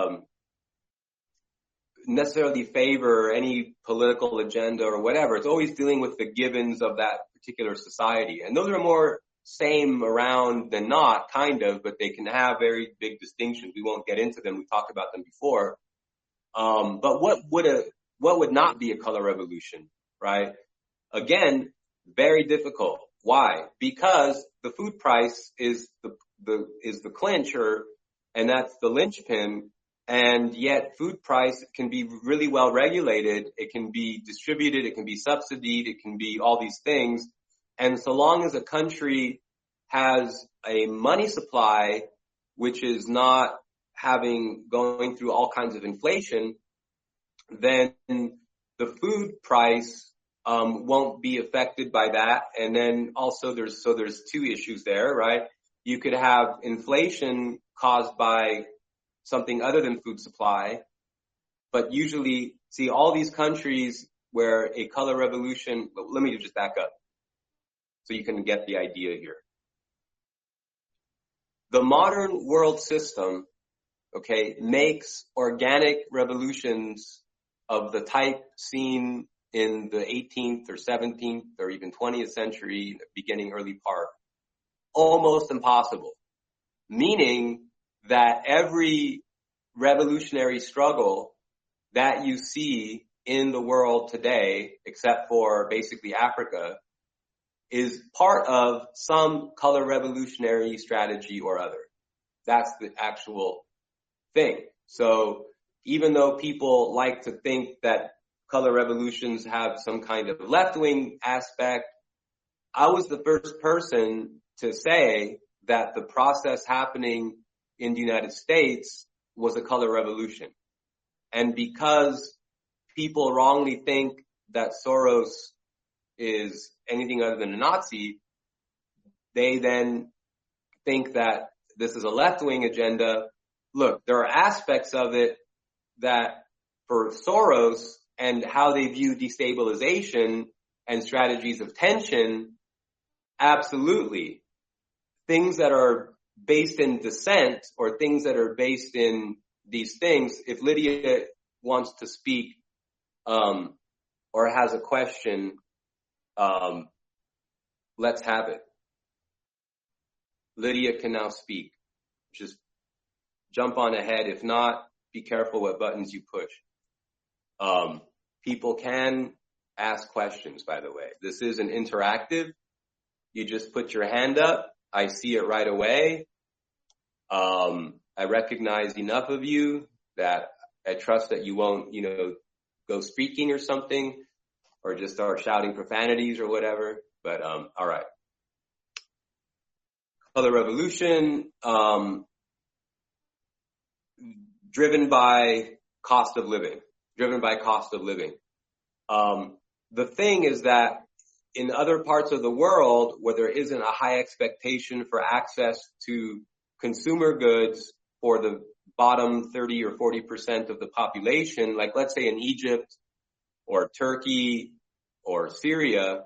necessarily favor any political agenda or whatever. It's always dealing with the givens of that particular society. And those are more same around than not, kind of, but they can have very big distinctions. We won't get into them. We talked about them before. But what would not be a color revolution, right? Again, very difficult. Why? Because the food price is the clincher, and that's the linchpin. And yet food price can be really well regulated. It can be distributed. It can be subsidied. It can be all these things. And so long as a country has a money supply, which is not going through all kinds of inflation, then the food price won't be affected by that. And then also there's two issues there, right? You could have inflation caused by something other than food supply, but usually, see, all these countries where a color revolution, let me just back up so you can get the idea here. The modern world system, okay, makes organic revolutions of the type seen in the 18th or 17th or even 20th century, beginning early part, almost impossible. Meaning that every revolutionary struggle that you see in the world today, except for basically Africa, is part of some color revolutionary strategy or other. That's the actual thing. So even though people like to think that color revolutions have some kind of left-wing aspect, I was the first person to say that the process happening in the United States was a color revolution. And because people wrongly think that Soros is anything other than a Nazi, they then think that this is a left-wing agenda. Look, there are aspects of it that for Soros and how they view destabilization and strategies of tension, absolutely. Things that are based in dissent or things that are based in these things, if Lydia wants to speak or has a question, let's have it. Lydia can now speak. Just jump on ahead. If not, be careful what buttons you push. People can ask questions, by the way. This isn't interactive. You just put your hand up. I see it right away. I recognize enough of you that I trust that you won't, go speaking or something or just start shouting profanities or whatever. But, all right. Color revolution, driven by cost of living. The thing is that in other parts of the world where there isn't a high expectation for access to consumer goods for the bottom 30 or 40% of the population, like let's say in Egypt or Turkey or Syria,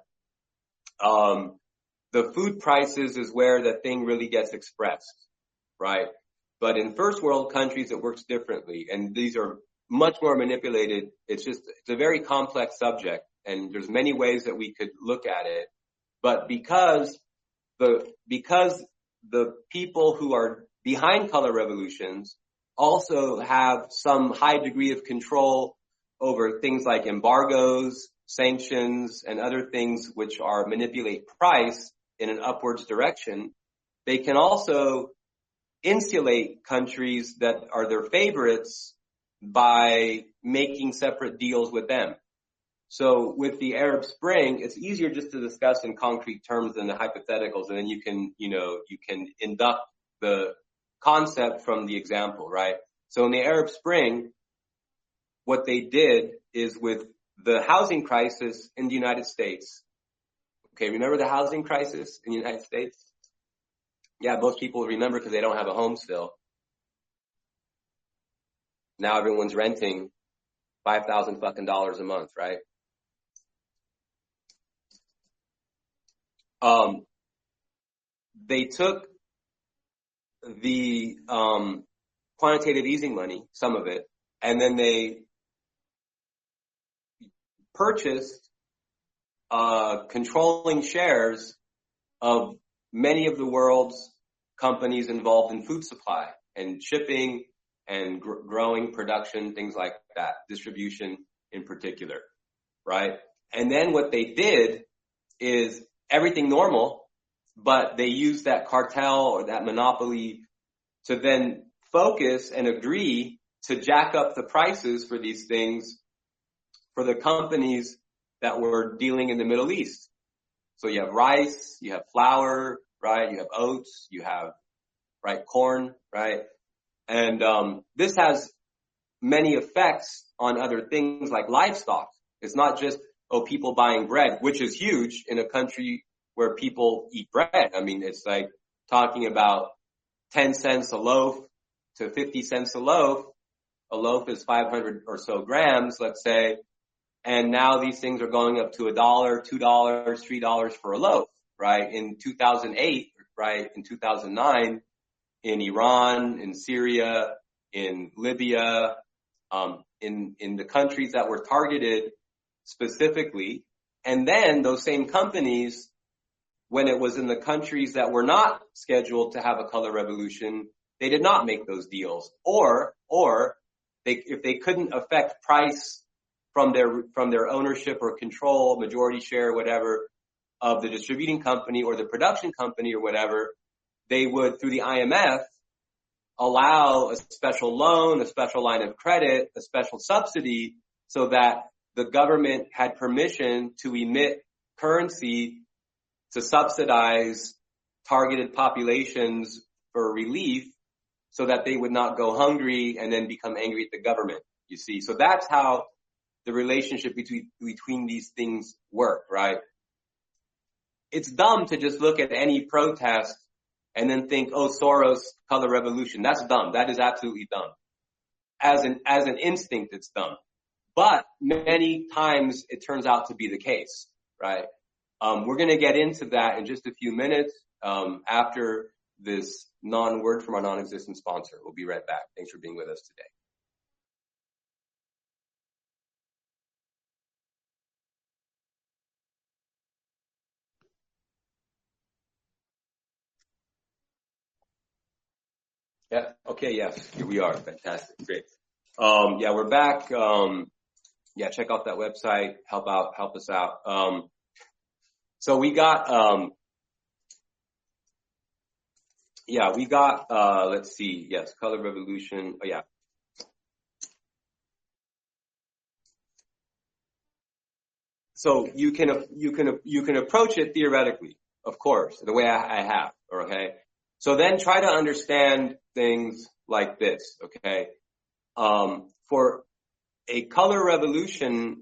the food prices is where the thing really gets expressed, right? But in first world countries, it works differently. And these are much more manipulated. It's a very complex subject. And there's many ways that we could look at it. But because the people who are behind color revolutions also have some high degree of control over things like embargoes, sanctions, and other things which are manipulate price in an upwards direction, they can also insulate countries that are their favorites by making separate deals with them. So with the Arab Spring, it's easier just to discuss in concrete terms than the hypotheticals, and then you can induct the concept from the example, right? So in the Arab Spring, what they did is with the housing crisis in the United States. Okay, remember the housing crisis in the United States? Yeah, most people remember because they don't have a home still. Now everyone's renting $5,000 fucking dollars a month, right? They took the quantitative easing money, some of it, and then they purchased controlling shares of many of the world's companies involved in food supply and shipping and growing production, things like that, distribution in particular, right? And then what they did is everything normal, but they used that cartel or that monopoly to then focus and agree to jack up the prices for these things for the companies that were dealing in the Middle East. So you have rice, you have flour, right? You have oats, you have, right, corn, right? And this has many effects on other things like livestock. It's not just, people buying bread, which is huge in a country where people eat bread. I mean, it's like talking about 10 cents a loaf to 50 cents a loaf. A loaf is 500 or so grams, let's say. And now these things are going up to $1, $2, $3 for a loaf, right? In 2008, right? In 2009, in Iran, in Syria, in Libya, in the countries that were targeted specifically. And then those same companies, when it was in the countries that were not scheduled to have a color revolution, they did not make those deals. Or if they couldn't affect price from their ownership or control, majority share, whatever, of the distributing company or the production company or whatever, they would, through the IMF, allow a special loan, a special line of credit, a special subsidy, so that the government had permission to emit currency to subsidize targeted populations for relief so that they would not go hungry and then become angry at the government, you see. So that's how the relationship between these things work, right? It's dumb to just look at any protest and then think, oh, Soros, color revolution. That's dumb. That is absolutely dumb. As an instinct, it's dumb. But many times it turns out to be the case, right? We're going to get into that in just a few minutes, after this word from our non-existent sponsor. We'll be right back. Thanks for being with us today. Yeah. Okay. Yes. Here we are. Fantastic. Great. Yeah, we're back. Yeah, check out that website. Help us out. So we got, let's see. Yes. Color revolution. Oh, yeah. So you can approach it theoretically, of course, the way I have. Okay. So then try to understand things like this. Okay. For a color revolution,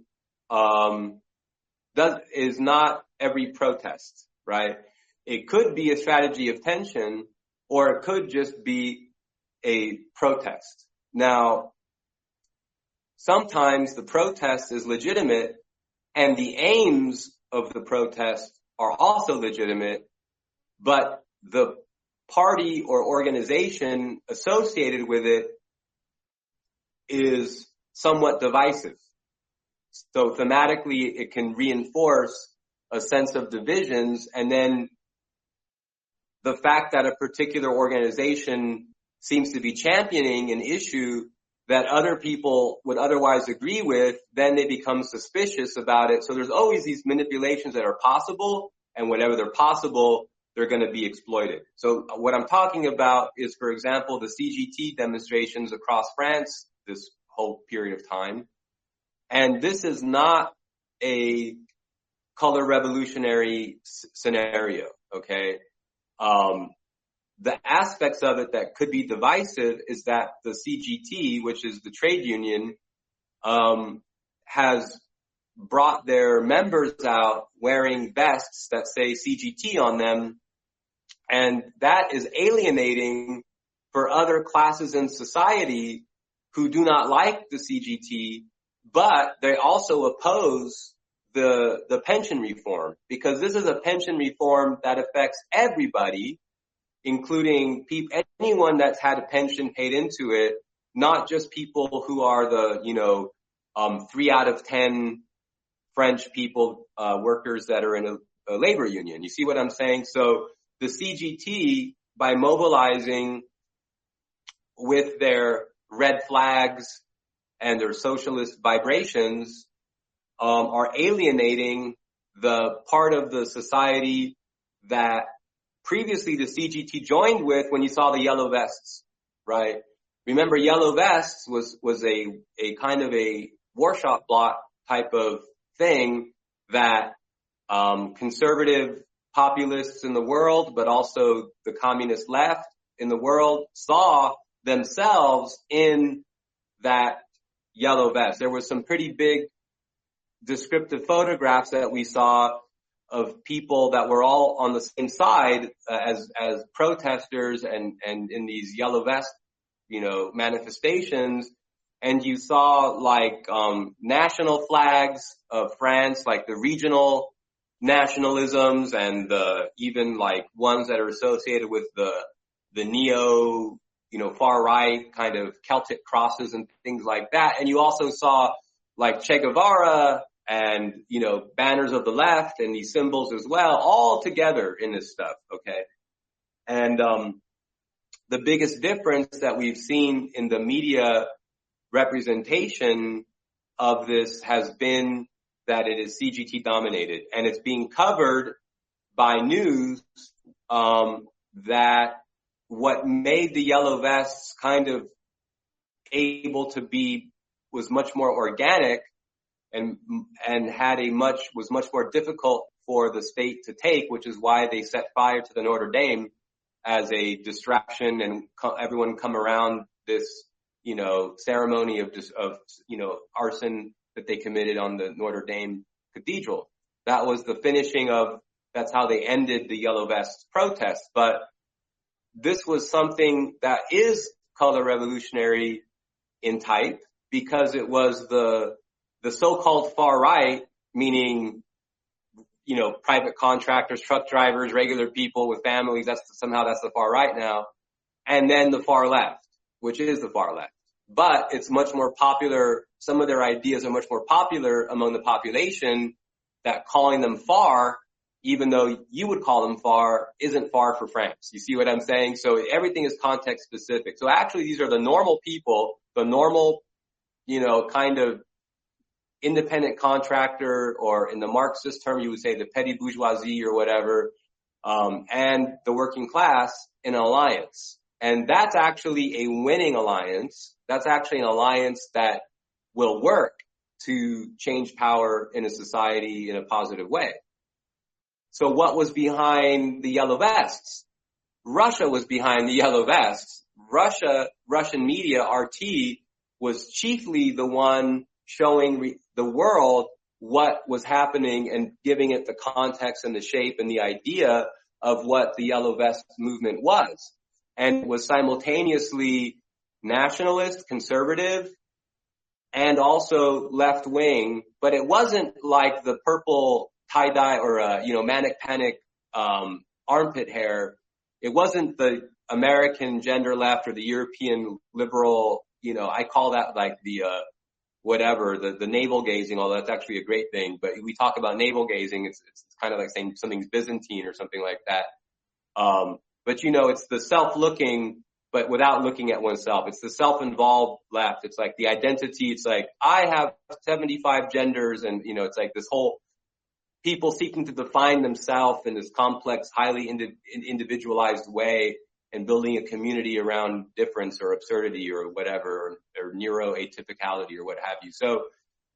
is not every protest, right? It could be a strategy of tension, or it could just be a protest. Now, sometimes the protest is legitimate and the aims of the protest are also legitimate, but the party or organization associated with it is somewhat divisive. So thematically, it can reinforce a sense of divisions, and then the fact that a particular organization seems to be championing an issue that other people would otherwise agree with, then they become suspicious about it. So there's always these manipulations that are possible, and whenever they're possible, they're going to be exploited. So what I'm talking about is, for example, the CGT demonstrations across France this whole period of time. And this is not a color revolutionary scenario, okay? The aspects of it that could be divisive is that the CGT, which is the trade union, has brought their members out wearing vests that say CGT on them, and that is alienating for other classes in society who do not like the CGT, but they also oppose the pension reform, because this is a pension reform that affects everybody, including anyone that's had a pension paid into it, not just people who are the, 3 out of 10 French people, workers that are in a labor union. You see what I'm saying? So the CGT, by mobilizing with their red flags and their socialist vibrations, are alienating the part of the society that previously the CGT joined with when you saw the yellow vests, right? Remember, yellow vests was a kind of a workshop block type of thing that conservative populists in the world, but also the communist left in the world, saw themselves in that yellow vest. There was some pretty big descriptive photographs that we saw of people that were all on the same side as protesters and in these yellow vest, manifestations. And you saw like national flags of France, like the regional nationalisms and even like ones that are associated with the neo, far right kind of Celtic crosses and things like that. And you also saw like Che Guevara and, banners of the left and these symbols as well, all together in this stuff. Okay. And, the biggest difference that we've seen in the media representation of this has been that it is CGT dominated, and it's being covered by news, that what made the yellow vests kind of able to be was much more organic and was much more difficult for the state to take, which is why they set fire to the Notre Dame as a distraction and everyone come around this, ceremony of arson that they committed on the Notre Dame Cathedral. That was the finishing that's how they ended the yellow vest protests. But this was something that is color revolutionary in type because it was the so-called far right, meaning, private contractors, truck drivers, regular people with families. That's the far right now. And then the far left, which is the far left. But it's much more popular. Some of their ideas are much more popular among the population, that calling them far, even though you would call them far, isn't far for France. You see what I'm saying? So everything is context specific. So actually these are the normal people, the normal, kind of independent contractor, or in the Marxist term, you would say the petty bourgeoisie or whatever, and the working class in an alliance. And that's actually a winning alliance. That's actually an alliance that will work to change power in a society in a positive way. So what was behind the yellow vests? Russia was behind the yellow vests. Russian media, RT, was chiefly the one showing the world what was happening and giving it the context and the shape and the idea of what the yellow vest movement was. And was simultaneously nationalist, conservative, and also left wing, but it wasn't like the purple tie-dye or, manic panic, armpit hair. It wasn't the American gender left or the European liberal, I call that like the navel gazing, although that's actually a great thing. But we talk about navel gazing. It's kind of like saying something's Byzantine or something like that. But it's the self-looking, but without looking at oneself. It's the self-involved left. It's like the identity. It's like, I have 75 genders, and, it's like this whole people seeking to define themselves in this complex, highly individualized way, and building a community around difference or absurdity or whatever, or neuroatypicality or what have you. So,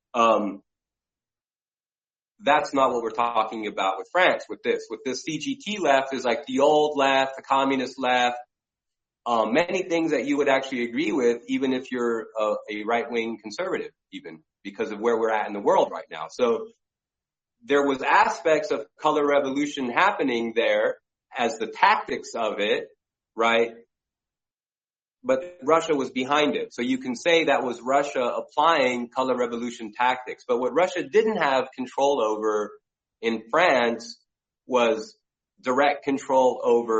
that's not what we're talking about with France. With this CGT left is like the old left, the communist left, many things that you would actually agree with, even if you're a right-wing conservative, even because of where we're at in the world right now. So there was aspects of color revolution happening there as the tactics of it, right? But Russia was behind it. So you can say that was Russia applying color revolution tactics. But what Russia didn't have control over in France was direct control over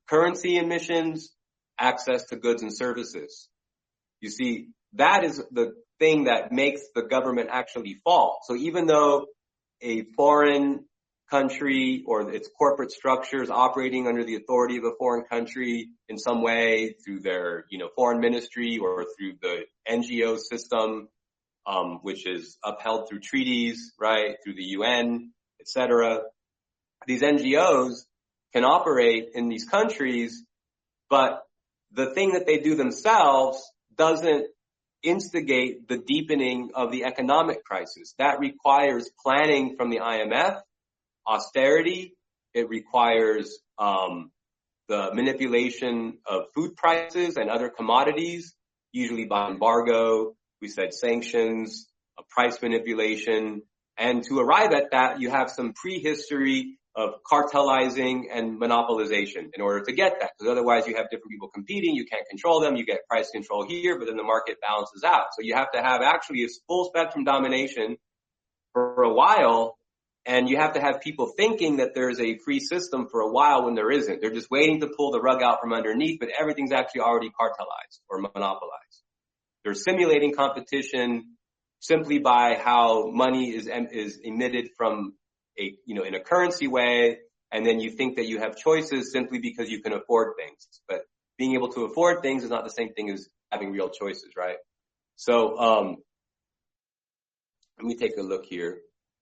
currency emissions, access to goods and services. You see, that is the thing that makes the government actually fall. So even though a foreign country or its corporate structures operating under the authority of a foreign country in some way through their, foreign ministry or through the NGO system, which is upheld through treaties, right, through the UN, etc. These NGOs can operate in these countries, but the thing that they do themselves doesn't instigate the deepening of the economic crisis. That requires planning from the IMF, austerity. It requires the manipulation of food prices and other commodities, usually by embargo. We said sanctions, price manipulation. And to arrive at that, you have some prehistory of cartelizing and monopolization in order to get that. Because otherwise you have different people competing, you can't control them, you get price control here, but then the market balances out. So you have to have actually a full spectrum domination for a while, and you have to have people thinking that there's a free system for a while when there isn't. They're just waiting to pull the rug out from underneath, but everything's actually already cartelized or monopolized. They're simulating competition simply by how money is emitted from in a currency way, and then you think that you have choices simply because you can afford things. But being able to afford things is not the same thing as having real choices, right? So, let me take a look here.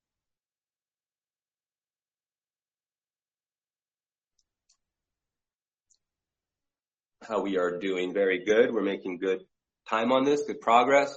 How we are doing. Very good. We're making good time on this, good progress.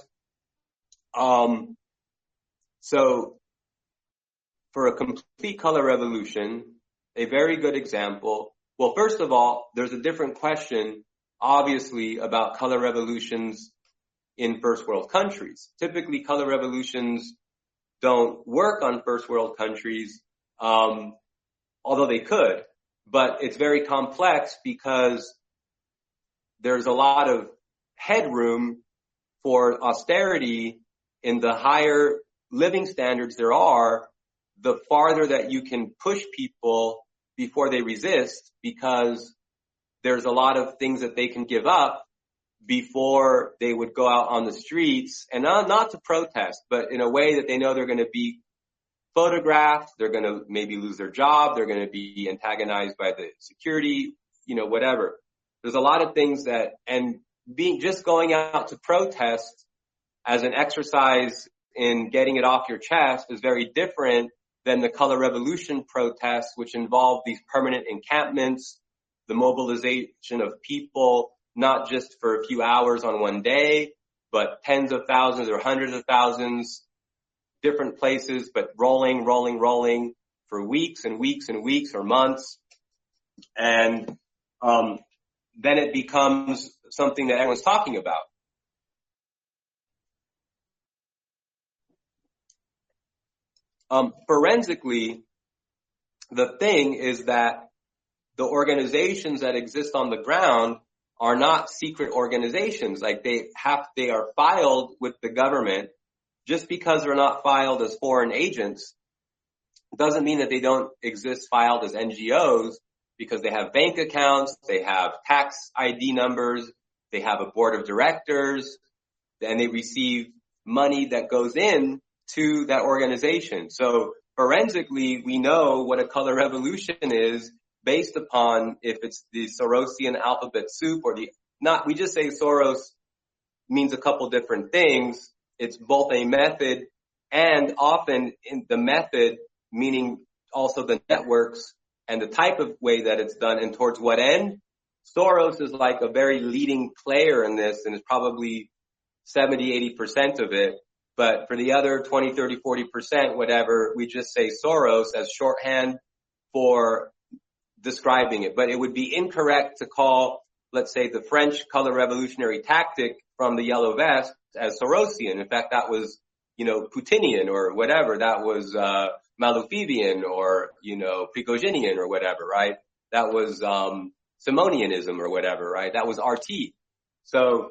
So for a complete color revolution, a very good example. Well, first of all, there's a different question, obviously, about color revolutions in first world countries. Typically, color revolutions don't work on first world countries, although they could. But it's very complex because there's a lot of headroom for austerity. In the higher living standards there are, the farther that you can push people before they resist, because there's a lot of things that they can give up before they would go out on the streets, and not to protest, but in a way that they know they're going to be photographed, they're going to maybe lose their job, they're going to be antagonized by the security, whatever. There's a lot of things that, and just going out to protest as an exercise in getting it off your chest is very different than the color revolution protests, which involve these permanent encampments, the mobilization of people, not just for a few hours on one day, but tens of thousands or hundreds of thousands, different places, but rolling for weeks and weeks and weeks or months. And then it becomes something that everyone's talking about. Forensically, the thing is that the organizations that exist on the ground are not secret organizations. Like they are filed with the government. Just because they're not filed as foreign agents doesn't mean that they don't exist filed as NGOs, because they have bank accounts, they have tax ID numbers, they have a board of directors, and they receive money that goes in to that organization. So forensically, we know what a color revolution is based upon if it's the Sorosian alphabet soup or we just say Soros means a couple different things. It's both a method and often in the method, meaning also the networks and the type of way that it's done and towards what end. Soros is like a very leading player in this and is probably 70, 80% of it. But for the other 20, 30, 40%, whatever, we just say Soros as shorthand for describing it. But it would be incorrect to call, let's say, the French color revolutionary tactic from the Yellow Vest as Sorosian. In fact, that was, Putinian or whatever. That was, Malufivian or, Prigozhinian or whatever, right? That was, Simonianism or whatever, right? That was RT. So,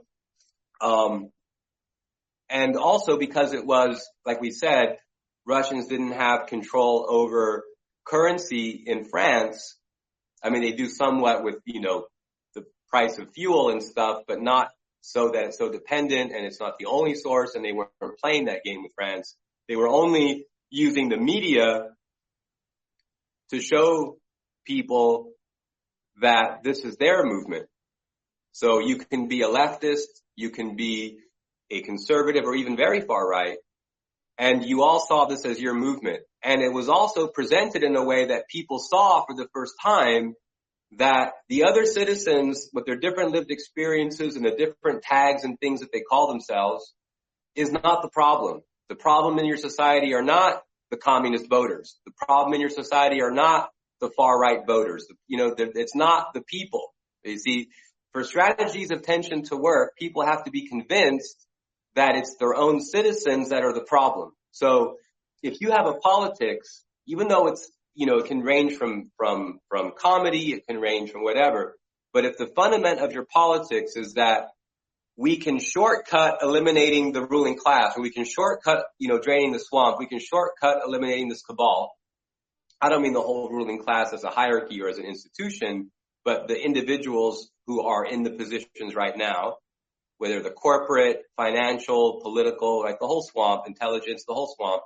and also because it was, like we said, Russians didn't have control over currency in France. I mean, they do somewhat with, the price of fuel and stuff, but not so that it's so dependent and it's not the only source, and they weren't playing that game with France. They were only using the media to show people that this is their movement. So you can be a leftist, you can be a conservative or even very far right, and you all saw this as your movement. And it was also presented in a way that people saw for the first time that the other citizens with their different lived experiences and the different tags and things that they call themselves is not the problem. The problem in your society are not the communist voters. The problem in your society are not the far right voters. It's not the people. You see, for strategies of tension to work, people have to be convinced that it's their own citizens that are the problem. So if you have a politics, even though it's, it can range from comedy, it can range from whatever, but if the fundament of your politics is that we can shortcut eliminating the ruling class, or we can shortcut, draining the swamp, we can shortcut eliminating this cabal. I don't mean the whole ruling class as a hierarchy or as an institution, but the individuals who are in the positions right now, whether the corporate, financial, political, like the whole swamp, intelligence, the whole swamp.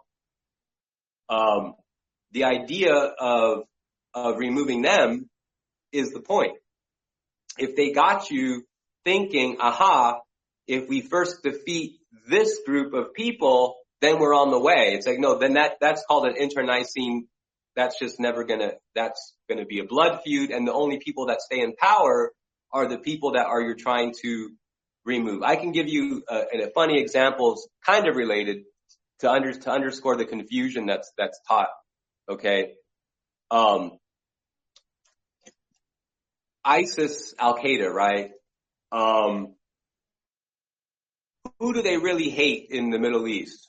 The idea of removing them is the point. If they got you thinking, if we first defeat this group of people, then we're on the way. It's like, no, then that's called an internecine. That's gonna be a blood feud. And the only people that stay in power are the people that you're trying to remove. I can give you a funny example, kind of related to underscore the confusion that's taught. Okay. ISIS, Al-Qaeda, right? Who do they really hate in the Middle East?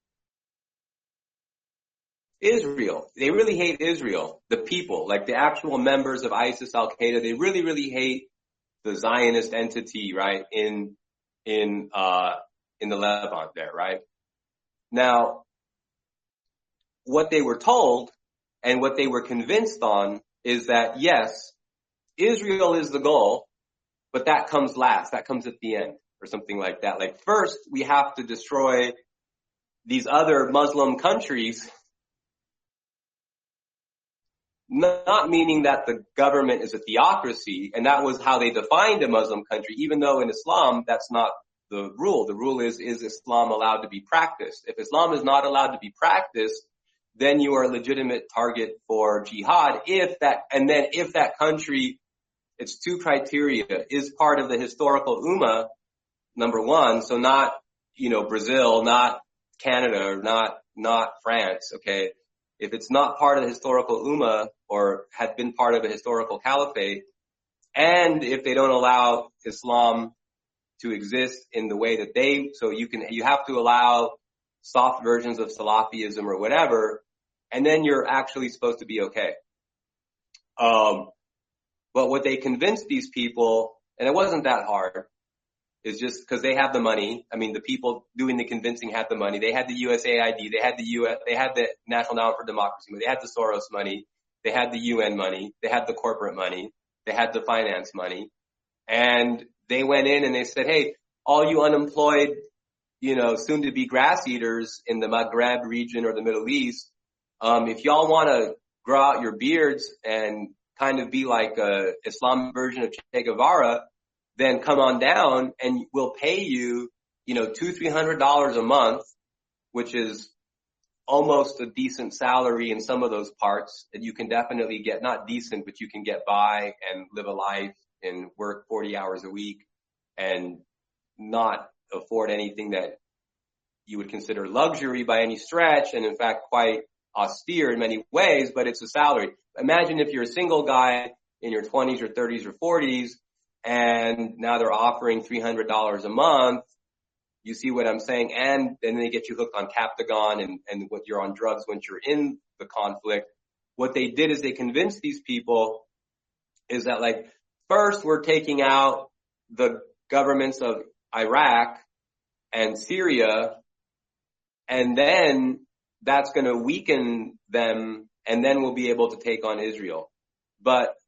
Israel. They really hate Israel. The people, like the actual members of ISIS, Al-Qaeda, they really, really hate the Zionist entity, right? In the Levant there, right? Now, what they were told and what they were convinced on is that, yes, Israel is the goal, but that comes last. That comes at the end or something like that. Like first, we have to destroy these other Muslim countries, not meaning that the government is a theocracy, and that was how they defined a Muslim country, even though in Islam, that's not the rule. The rule is Islam allowed to be practiced? If Islam is not allowed to be practiced, then you are a legitimate target for jihad. If that country, it's two criteria, is part of the historical ummah, number one, so not, Brazil, not Canada, or not France, okay? If it's not part of the historical ummah or had been part of a historical caliphate, and if they don't allow Islam to exist in the way that you have to allow soft versions of Salafism or whatever, and then you're actually supposed to be okay. But what they convinced these people, and it wasn't that hard, is just because they have the money. I mean, the people doing the convincing had the money. They had the USAID, they had the National Endowment for Democracy, they had the Soros money, they had the UN money, they had the corporate money, they had the finance money, and they went in and they said, hey, all you unemployed, soon to be grass eaters in the Maghreb region or the Middle East, if y'all want to grow out your beards and kind of be like a Islamic version of Che Guevara, then come on down and we'll pay you, $200-300 a month, which is almost a decent salary in some of those parts that you can definitely get, not decent, but you can get by and live a life and work 40 hours a week and not afford anything that you would consider luxury by any stretch, and in fact quite austere in many ways, but it's a salary. Imagine if you're a single guy in your 20s or 30s or 40s, and now they're offering $300 a month. You see what I'm saying? And then they get you hooked on Captagon and what you're on drugs once you're in the conflict. What they did is they convinced these people is that, like, first we're taking out the governments of Iraq and Syria, and then that's going to weaken them, and then we'll be able to take on Israel. But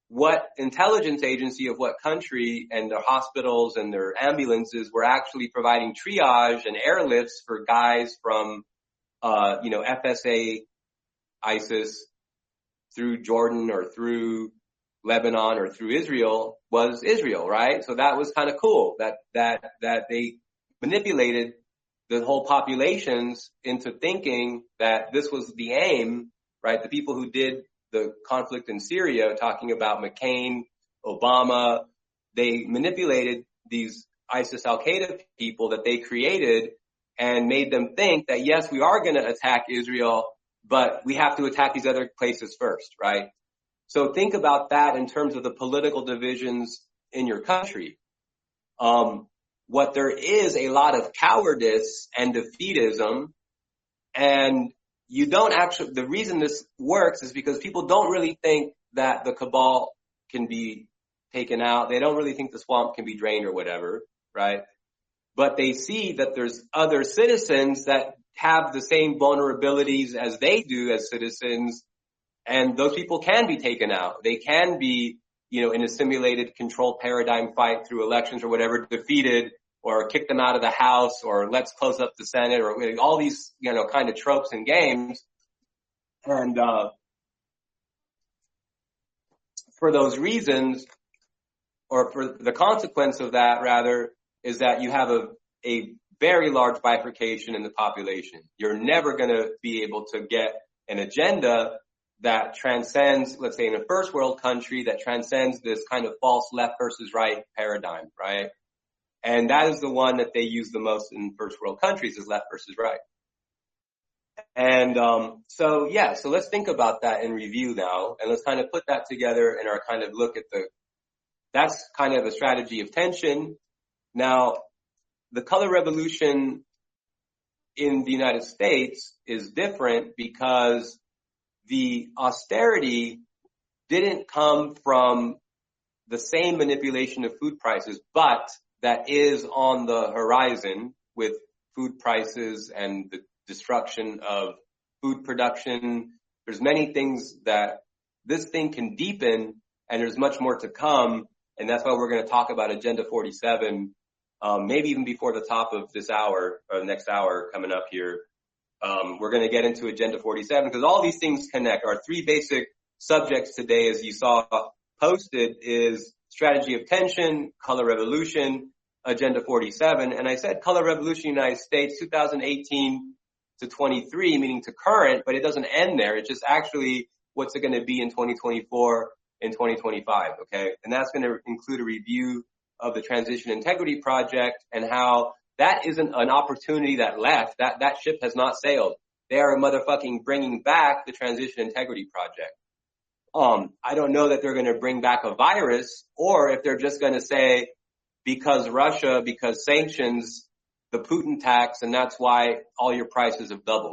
what intelligence agency of what country and their hospitals and their ambulances were actually providing triage and airlifts for guys from, FSA, ISIS through Jordan or through Lebanon or through Israel was Israel, right? So that was kind of cool that they manipulated the whole populations into thinking that this was the aim, right? The people who did the conflict in Syria, talking about McCain, Obama, they manipulated these ISIS Al-Qaeda people that they created and made them think that, yes, we are going to attack Israel, but we have to attack these other places first, right? So think about that in terms of the political divisions in your country. What there is a lot of cowardice and defeatism, and you don't actually, the reason this works is because people don't really think that the cabal can be taken out. They don't really think the swamp can be drained or whatever, right? But they see that there's other citizens that have the same vulnerabilities as they do as citizens, and those people can be taken out. They can be, in a simulated controlled paradigm fight through elections or whatever, defeated, or kick them out of the House, or let's close up the Senate, or all these, kind of tropes and games. And for those reasons, or for the consequence of that, rather, is that you have a very large bifurcation in the population. You're never going to be able to get an agenda that transcends, let's say in a first world country, that transcends this kind of false left versus right paradigm, right? And that is the one that they use the most in first world countries, is left versus right. And so let's think about that in review now, and let's kind of put that together in our kind of look at that's kind of a strategy of tension. Now, the color revolution in the United States is different because the austerity didn't come from the same manipulation of food prices, but that is on the horizon with food prices and the destruction of food production. There's many things that this thing can deepen, and there's much more to come. And that's why we're going to talk about Agenda 47, maybe even before the top of this hour or next hour coming up here. We're going to get into Agenda 47 because all these things connect. Our three basic subjects today, as you saw posted, is strategy of tension, color revolution, Agenda 47. And I said color revolution United States 2018 to 23, meaning to current, but it doesn't end there. It's just actually what's it going to be in 2024 and 2025, okay? And that's going to include a review of the Transition Integrity Project and how that isn't an opportunity that left. That ship has not sailed. They are motherfucking bringing back the Transition Integrity Project. I don't know that they're going to bring back a virus, or if they're just going to say, because Russia, because sanctions, the Putin tax, and that's why all your prices have doubled.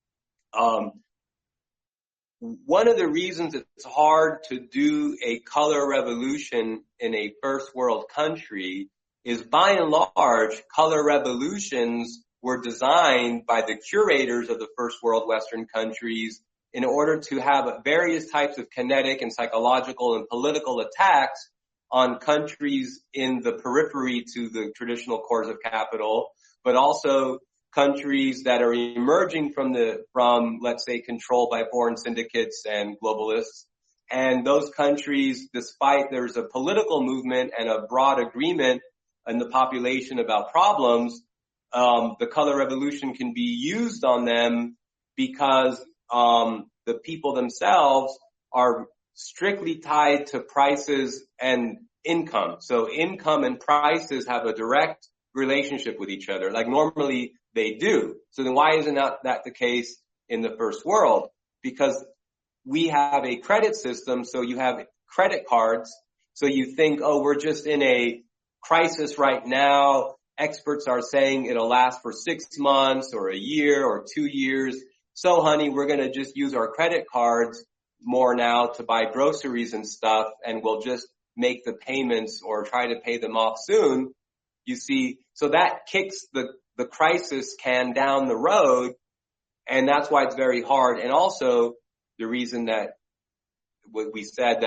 One of the reasons it's hard to do a color revolution in a first world country is, by and large, color revolutions were designed by the curators of the first world Western countries in order to have various types of kinetic and psychological and political attacks on countries in the periphery to the traditional cores of capital, but also countries that are emerging from let's say, control by foreign syndicates and globalists. And those countries, despite there's a political movement and a broad agreement in the population about problems, the color revolution can be used on them because the people themselves are strictly tied to prices and income. So income and prices have a direct relationship with each other, like normally they do. So then why isn't that the case in the first world? Because we have a credit system, so you have credit cards. So you think, oh, we're just in a crisis right now. Experts are saying it'll last for 6 months or a year or 2 years. So, honey, we're going to just use our credit cards more now to buy groceries and stuff, and we'll just make the payments or try to pay them off soon. You see, so that kicks the crisis can down the road, and that's why it's very hard. And also the reason that we said that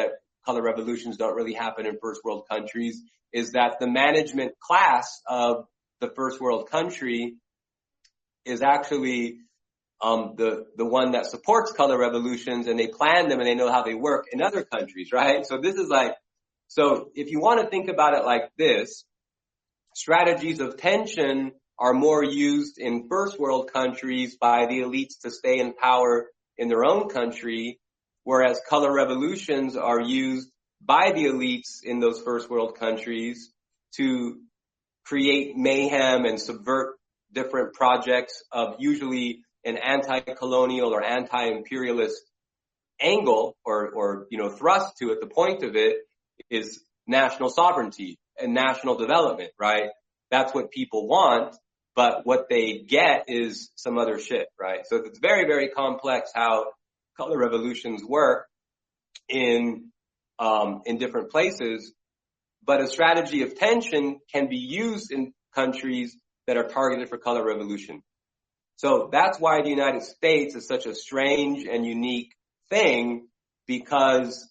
color revolutions don't really happen in first world countries is that the management class of the first world country is actually the one that supports color revolutions, and they plan them and they know how they work in other countries, right? So this is so if you want to think about it like this, strategies of tension are more used in first world countries by the elites to stay in power in their own country, whereas color revolutions are used by the elites in those first world countries to create mayhem and subvert different projects of usually an anti-colonial or anti-imperialist angle or thrust to it. The point of it is national sovereignty and national development, right? That's what people want, but what they get is some other shit, right? So it's very, very complex how color revolutions work in different places, but a strategy of tension can be used in countries that are targeted for color revolution. So that's why the United States is such a strange and unique thing, because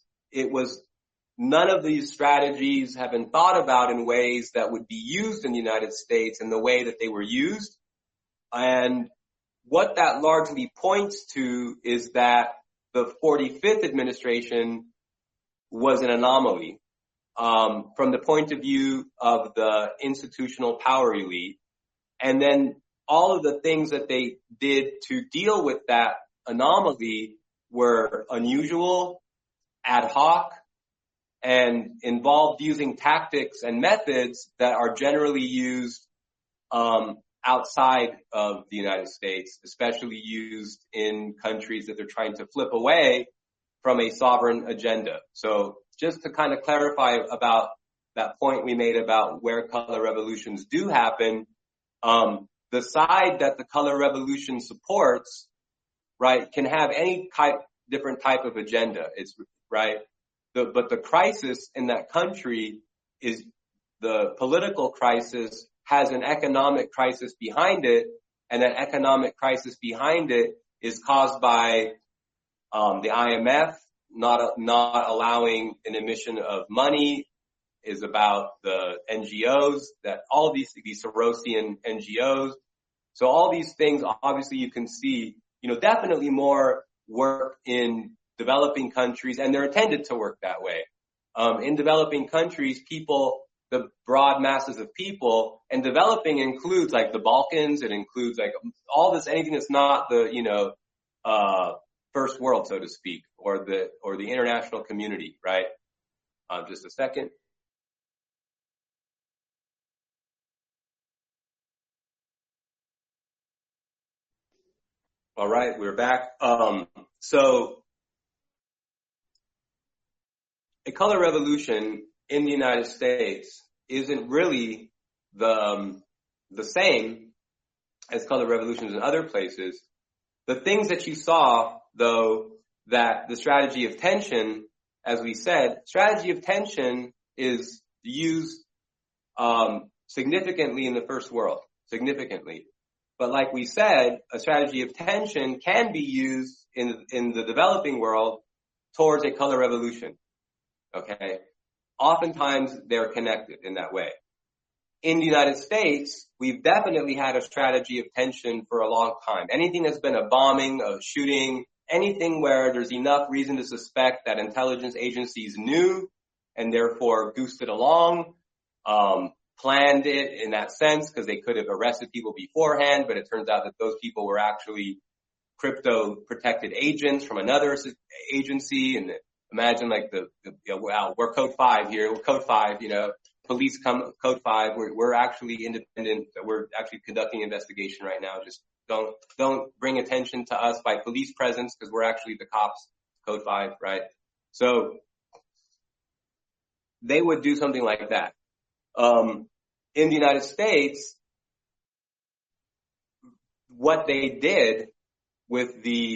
none of these strategies have been thought about in ways that would be used in the United States in the way that they were used. And what that largely points to is that the 45th administration was an anomaly from the point of view of the institutional power elite. And then all of the things that they did to deal with that anomaly were unusual, ad hoc, and involved using tactics and methods that are generally used outside of the United States, especially used in countries that they're trying to flip away from a sovereign agenda. So just to kind of clarify about that point we made about where color revolutions do happen, the side that the color revolution supports, right, can have any different type of agenda. It's right. But the crisis in that country is the political crisis has an economic crisis behind it, and that economic crisis behind it is caused by the IMF not allowing an emission of money, is about the NGOs, that all these Sorosian NGOs. So all these things, obviously you can see, definitely more work in developing countries, and they're intended to work that way. In developing countries, the broad masses of people, and developing includes like the Balkans, it includes like all this, anything that's not the, first world, so to speak, or the international community, right? Just a second. All right, we're back. So a color revolution in the United States isn't really the same as color revolutions in other places. The things that you saw, though, that the strategy of tension, as we said, strategy of tension is used significantly in the first world, significantly. But like we said, a strategy of tension can be used in the developing world towards a color revolution. Okay? Oftentimes they're connected in that way. In the United States, we've definitely had a strategy of tension for a long time. Anything that's been a bombing, a shooting, anything where there's enough reason to suspect that intelligence agencies knew and therefore goosed it along, planned it in that sense because they could have arrested people beforehand, but it turns out that those people were actually crypto protected agents from another agency. And imagine like we're code 5 here, we're code 5, police come code 5. We're actually independent. We're actually conducting investigation right now. Just don't bring attention to us by police presence because we're actually the cops, code 5, right? So they would do something like that. In the United States, what they did with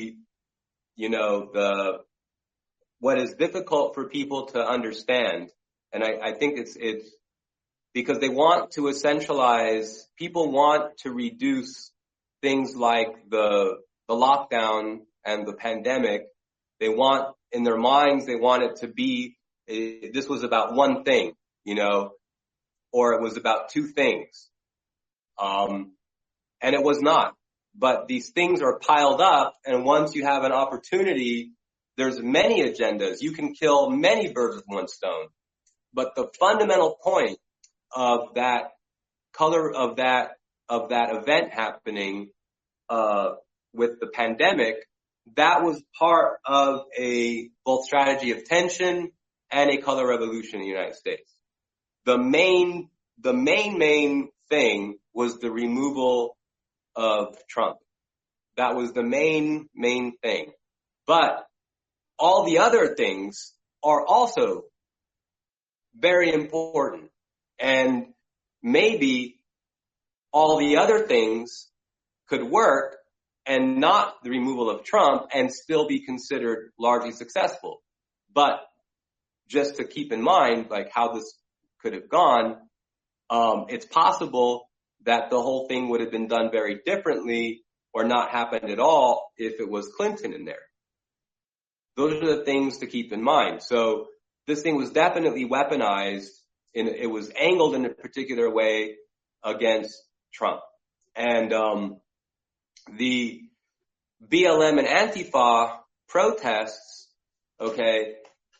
what is difficult for people to understand, and I think it's because they want to essentialize, people want to reduce things like the lockdown and the pandemic. They want, in their minds, they want it to be this was about one thing, or it was about two things. And it was not. But these things are piled up, and once you have an opportunity, there's many agendas. You can kill many birds with one stone. But the fundamental point of that event happening, with the pandemic, that was part of a both strategy of tension and a color revolution in the United States. The main thing was the removal of Trump. That was the main thing. But all the other things are also very important. And maybe all the other things could work and not the removal of Trump and still be considered largely successful. But just to keep in mind, like, how this could have gone, it's possible that the whole thing would have been done very differently or not happened at all if it was Clinton in there. Those are the things to keep in mind. So this thing was definitely weaponized, and it was angled in a particular way against Trump. And the BLM and Antifa protests, okay,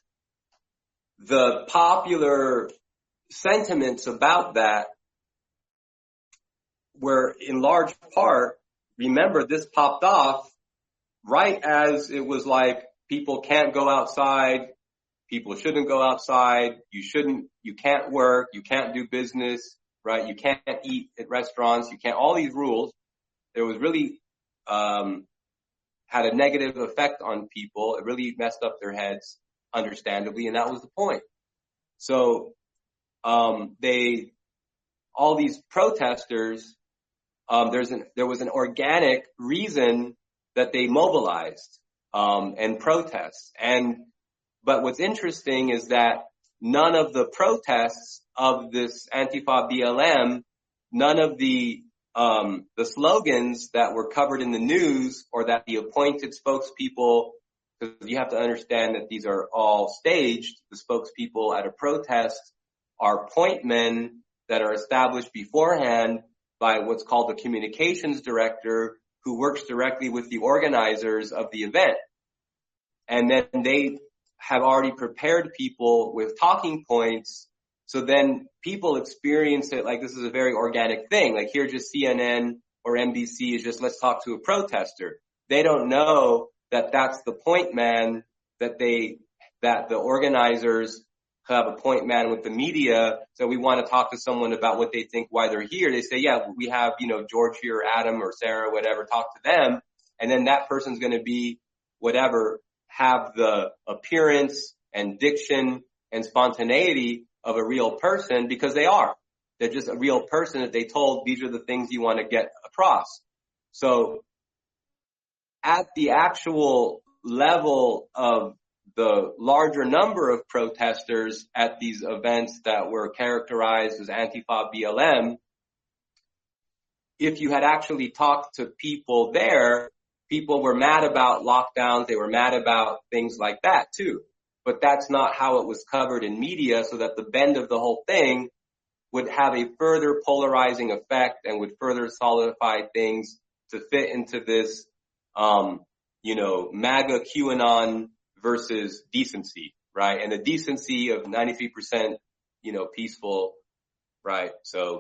the popular sentiments about that were in large part, remember, this popped off right as it was like, people can't go outside, people shouldn't go outside, you can't work, you can't do business, right? You can't eat at restaurants, you can't, all these rules. It was really, had a negative effect on people. It really messed up their heads, understandably, and that was the point. So, all these protesters, there was an organic reason that they mobilized, and protests. But what's interesting is that none of the protests of this Antifa BLM, none of the slogans that were covered in the news or that the appointed spokespeople, because you have to understand that these are all staged, the spokespeople at a protest are point men that are established beforehand by what's called the communications director, who works directly with the organizers of the event. And then they have already prepared people with talking points. So then people experience it like this is a very organic thing. Like, here, just CNN or NBC is just, let's talk to a protester. They don't know that that's the point man, that the organizers have a point man with the media. So we want to talk to someone about what they think, why they're here. They say, yeah, we have, George here, or Adam or Sarah, whatever, talk to them. And then that person's going to be whatever, have the appearance and diction and spontaneity of a real person, because they are. They're just a real person that they told these are the things you want to get across. So at the actual level of the larger number of protesters at these events that were characterized as Antifa BLM, if you had actually talked to people there, people were mad about lockdowns. They were mad about things like that too. But that's not how it was covered in media, so that the bend of the whole thing would have a further polarizing effect and would further solidify things to fit into this, MAGA QAnon versus decency, right? And the decency of 93%, peaceful, right? So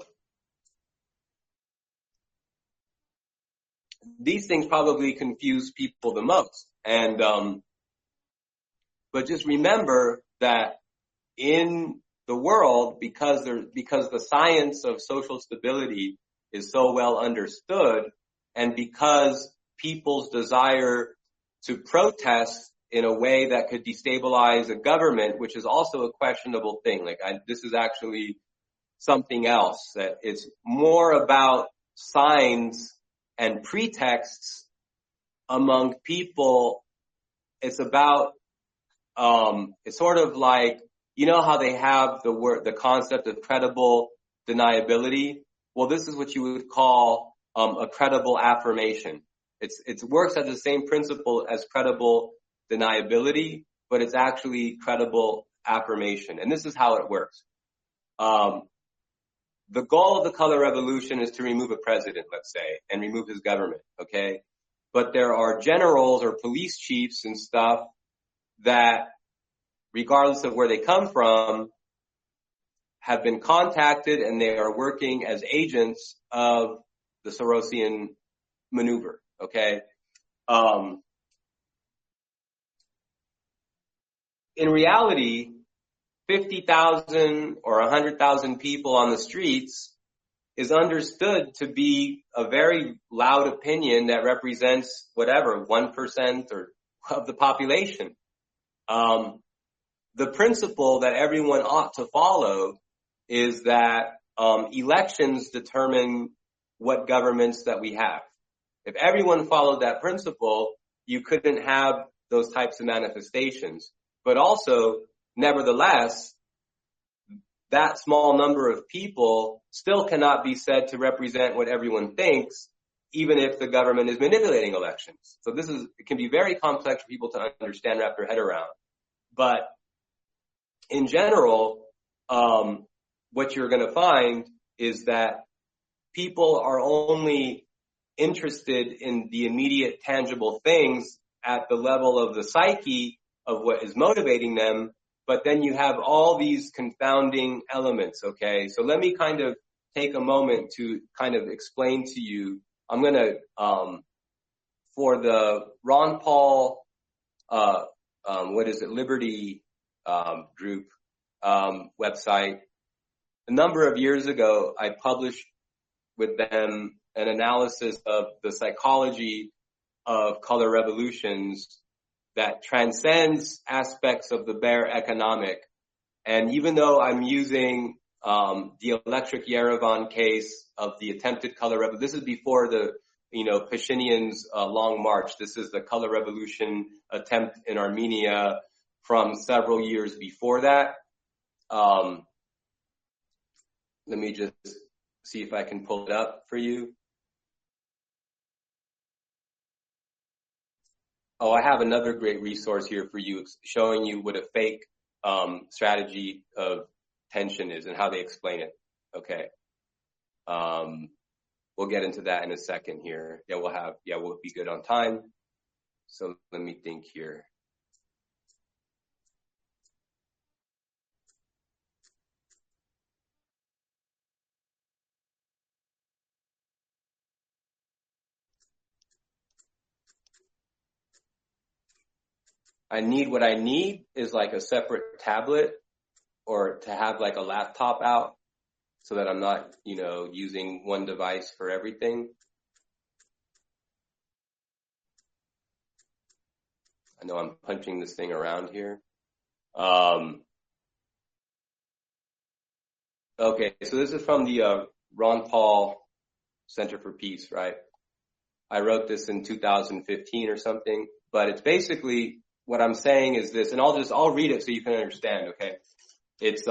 these things probably confuse people the most. And, but just remember that in the world, because the science of social stability is so well understood, and because people's desire to protest in a way that could destabilize a government, which is also a questionable thing. This is actually something else, that it's more about signs and pretexts among people. It's about, it's sort of like, how they have the concept of credible deniability? Well, this is what you would call, a credible affirmation. It works as the same principle as credible deniability, but it's actually credible affirmation. And this is how it works. The goal of the color revolution is to remove a president, let's say, and remove his government, okay? But there are generals or police chiefs and stuff that, regardless of where they come from, have been contacted and they are working as agents of the Sorosian maneuver, okay? In reality, 50,000 or 100,000 people on the streets is understood to be a very loud opinion that represents whatever, 1% or of the population. The principle that everyone ought to follow is that elections determine what governments that we have. If everyone followed that principle, you couldn't have those types of manifestations. But also, nevertheless, that small number of people still cannot be said to represent what everyone thinks, even if the government is manipulating elections. So it can be very complex for people to understand, wrap their head around. But in general, what you're going to find is that people are only interested in the immediate tangible things at the level of the psyche of what is motivating them, but then you have all these confounding elements, okay? So let me kind of take a moment to kind of explain to you. I'm going to, for the Ron Paul, Liberty group website, a number of years ago, I published with them an analysis of the psychology of color revolutions that transcends aspects of the bare economic. And even though I'm using the Electric Yerevan case of the attempted color revolution, this is before the Pashinyan's Long March. This is the color revolution attempt in Armenia from several years before that. Let me just see if I can pull it up for you. Oh, I have another great resource here for you showing you what a fake strategy of tension is and how they explain it. Okay. We'll get into that in a second here. We'll be good on time. So let me think here. What I need is like a separate tablet or to have like a laptop out so that I'm not, using one device for everything. I know I'm punching this thing around here. Okay, so this is from the Ron Paul Center for Peace, right? I wrote this in 2015 or something, but it's basically what I'm saying is this, and I'll read it so you can understand, okay? It's,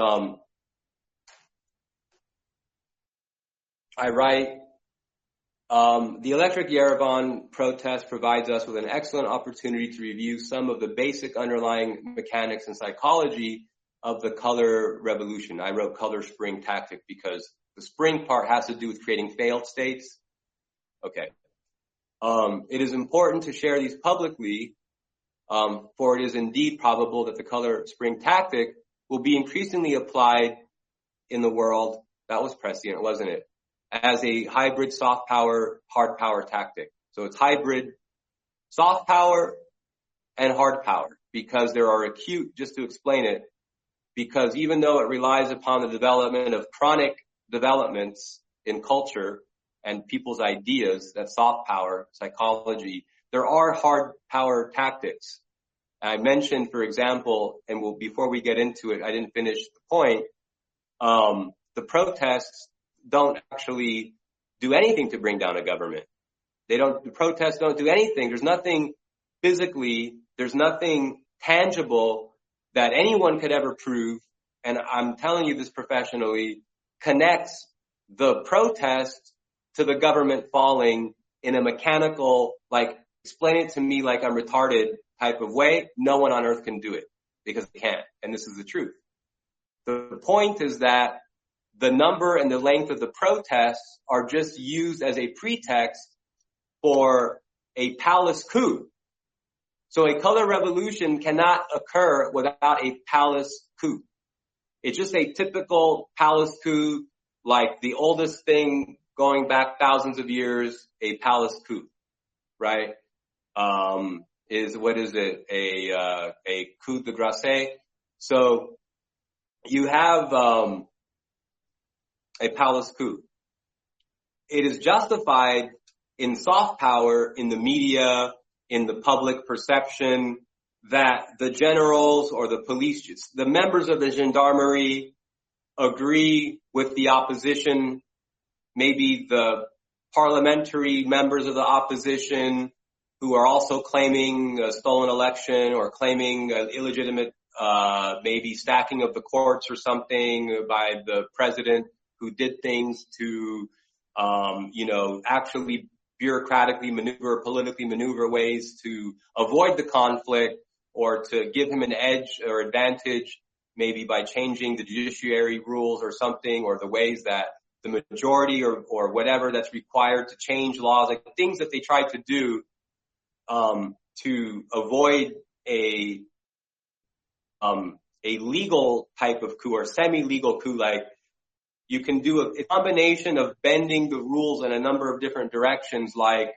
I write, the Electric Yerevan protest provides us with an excellent opportunity to review some of the basic underlying mechanics and psychology of the color revolution. I wrote color spring tactic because the spring part has to do with creating failed states. Okay. It is important to share these publicly, for it is indeed probable that the color spring tactic will be increasingly applied in the world. That was prescient, wasn't it? As a hybrid soft power, hard power tactic. So it's hybrid soft power and hard power because there are just to explain it, because even though it relies upon the development of chronic developments in culture and people's ideas, that soft power, psychology, there are hard power tactics. I mentioned, for example, and before we get into it, I didn't finish the point, the protests don't actually do anything to bring down a government. The protests don't do anything. There's nothing physically, there's nothing tangible that anyone could ever prove, and I'm telling you this professionally, connects the protest to the government falling in a mechanical, explain it to me like I'm retarded type of way. No one on earth can do it. because they can't. And this is the truth. The point is that the number and the length of the protests are just used as a pretext for a palace coup. So a color revolution cannot occur without a palace coup. It's just a typical palace coup, like the oldest thing going back thousands of years, a palace coup, right? A coup de grace. So you have, a palace coup. It is justified in soft power, in the media, in the public perception that the generals or the police, the members of the gendarmerie agree with the opposition, maybe the parliamentary members of the opposition who are also claiming a stolen election or claiming illegitimate, maybe stacking of the courts or something by the president who did things to, actually bureaucratically maneuver, politically maneuver ways to avoid the conflict or to give him an edge or advantage, maybe by changing the judiciary rules or something, or the ways that the majority or whatever that's required to change laws, like things that they tried to do, to avoid a legal type of coup or semi-legal coup. Like you can do a combination of bending the rules in a number of different directions, like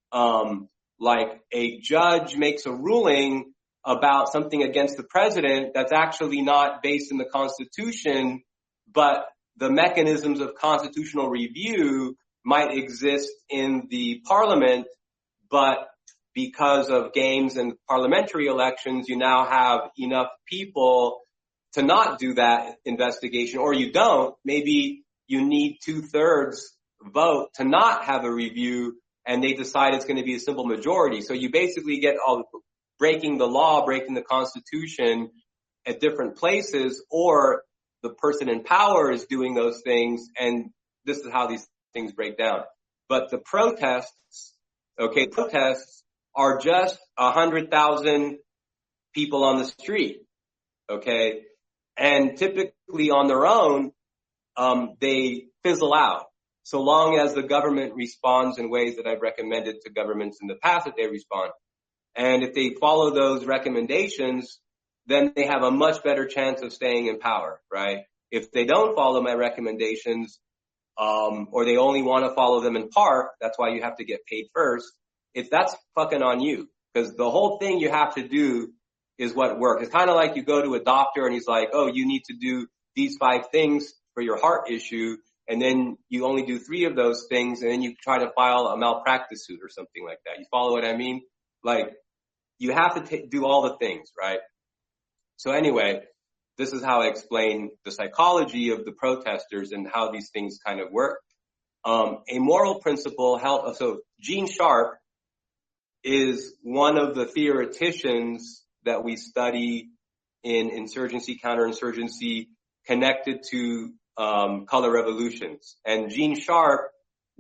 a judge makes a ruling about something against the president that's actually not based in the Constitution, but the mechanisms of constitutional review might exist in the parliament, but because of games and parliamentary elections, you now have enough people to not do that investigation, or you don't. Maybe you need 2/3 vote to not have a review, and they decide it's going to be a simple majority. So you basically get all breaking the law, breaking the Constitution at different places, or the person in power is doing those things, and this is how these things break down. But the protests are just 100,000 people on the street, okay? And typically on their own, they fizzle out. So long as the government responds in ways that I've recommended to governments in the past that they respond. And if they follow those recommendations, then they have a much better chance of staying in power, right? If they don't follow my recommendations, or they only want to follow them in part, that's why you have to get paid first. That's fucking on you, because the whole thing you have to do is what works. It's kind of like you go to a doctor and he's like, oh, you need to do these 5 things for your heart issue. And then you only do 3 of those things, and then you try to file a malpractice suit or something like that. You follow what I mean? Like, you have to do all the things, right? So anyway, this is how I explain the psychology of the protesters and how these things kind of work. A moral principle, so Gene Sharp is one of the theoreticians that we study in insurgency, counterinsurgency, connected to color revolutions. And Gene Sharp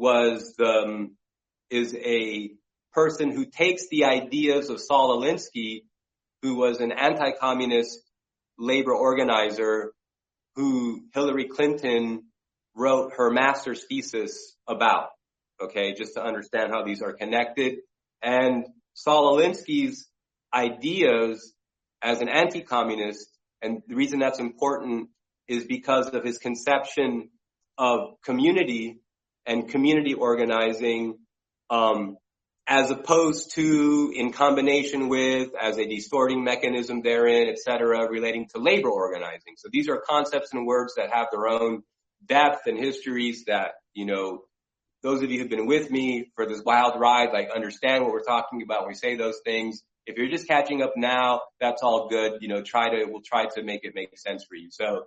is a person who takes the ideas of Saul Alinsky, who was an anti-communist labor organizer who Hillary Clinton wrote her master's thesis about, okay, just to understand how these are connected. And Saul Alinsky's ideas as an anti-communist, and the reason that's important is because of his conception of community and community organizing, as opposed to in combination with, as a distorting mechanism therein, et cetera, relating to labor organizing. So these are concepts and words that have their own depth and histories that, those of you who've been with me for this wild ride, like, understand what we're talking about when we say those things. If you're just catching up now, that's all good. We'll try to make it make sense for you. So,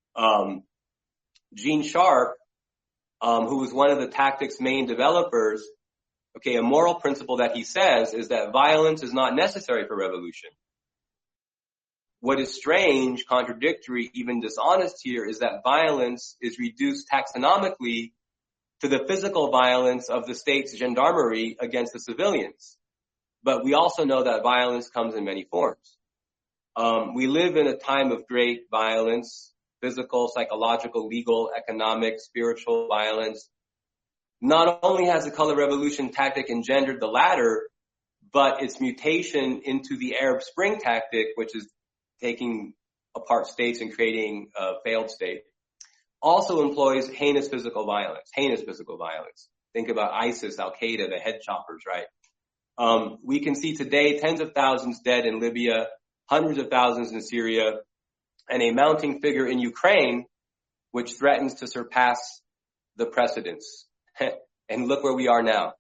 Gene Sharp, who was one of the tactics main developers, okay, a moral principle that he says is that violence is not necessary for revolution. What is strange, contradictory, even dishonest here is that violence is reduced taxonomically to the physical violence of the state's gendarmerie against the civilians. But we also know that violence comes in many forms. We live in a time of great violence, physical, psychological, legal, economic, spiritual violence. Not only has the color revolution tactic engendered the latter, but its mutation into the Arab Spring tactic, which is taking apart states and creating a failed state, also employs heinous physical violence. Think about ISIS, Al-Qaeda, the head choppers, right? We can see today tens of thousands dead in Libya, hundreds of thousands in Syria, and a mounting figure in Ukraine, which threatens to surpass the precedents. And look where we are now.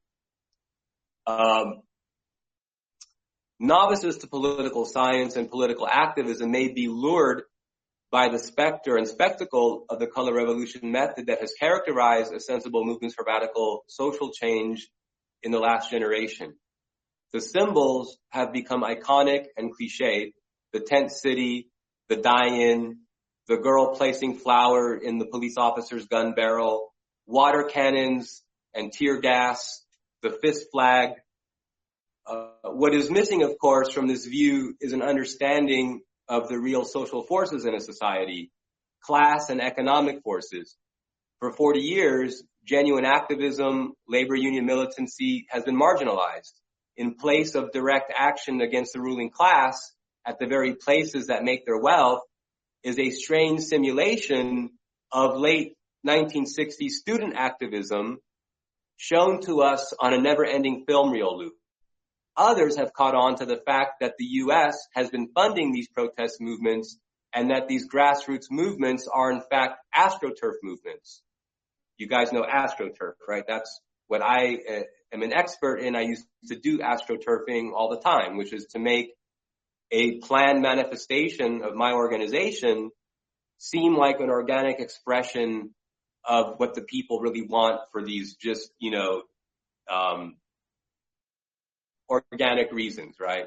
Novices to political science and political activism may be lured by the specter and spectacle of the color revolution method that has characterized ostensible movements for radical social change in the last generation. The symbols have become iconic and cliched. The tent city, the die-in, the girl placing flour in the police officer's gun barrel, water cannons and tear gas, the fist flag. What is missing, of course, from this view is an understanding of the real social forces in a society, class and economic forces. For 40 years, genuine activism, labor union militancy has been marginalized. In place of direct action against the ruling class at the very places that make their wealth is a strange simulation of late 1960s student activism shown to us on a never-ending film reel loop. Others have caught on to the fact that the U.S. has been funding these protest movements and that these grassroots movements are in fact AstroTurf movements. You guys know AstroTurf, right? That's what I am an expert in. I used to do AstroTurfing all the time, which is to make a planned manifestation of my organization seem like an organic expression of what the people really want for these just, organic reasons, right?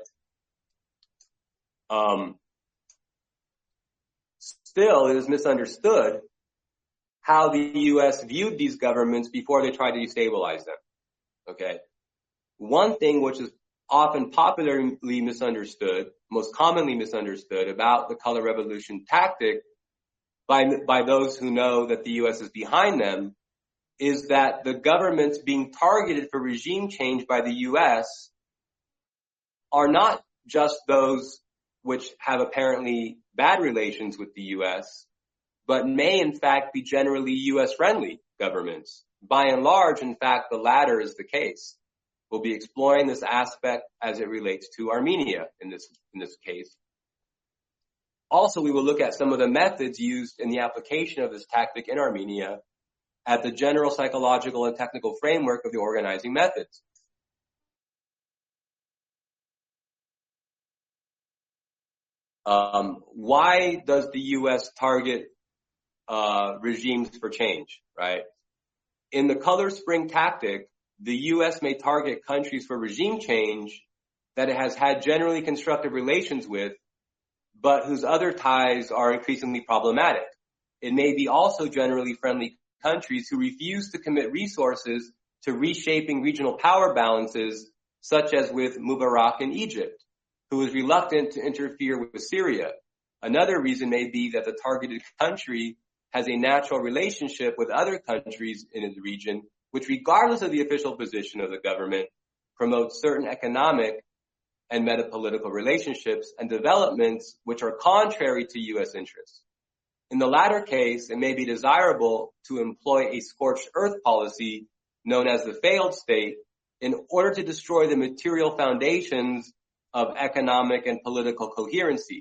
Still, it is misunderstood how the U.S. viewed these governments before they tried to destabilize them. Okay. One thing which is often popularly misunderstood, most commonly misunderstood about the color revolution tactic by those who know that the U.S. is behind them is that the governments being targeted for regime change by the U.S. are not just those which have apparently bad relations with the U.S., but may in fact be generally U.S. friendly governments. By and large, in fact, the latter is the case. We'll be exploring this aspect as it relates to Armenia in this case. Also, we will look at some of the methods used in the application of this tactic in Armenia at the general psychological and technical framework of the organizing methods. Why does the U.S. target regimes for change, right? In the color spring tactic, the U.S. may target countries for regime change that it has had generally constructive relations with, but whose other ties are increasingly problematic. It may be also generally friendly countries who refuse to commit resources to reshaping regional power balances, such as with Mubarak in Egypt, who is reluctant to interfere with Syria. Another reason may be that the targeted country has a natural relationship with other countries in the region, which, regardless of the official position of the government, promotes certain economic and metapolitical relationships and developments which are contrary to U.S. interests. In the latter case, it may be desirable to employ a scorched earth policy known as the failed state in order to destroy the material foundations of economic and political coherency.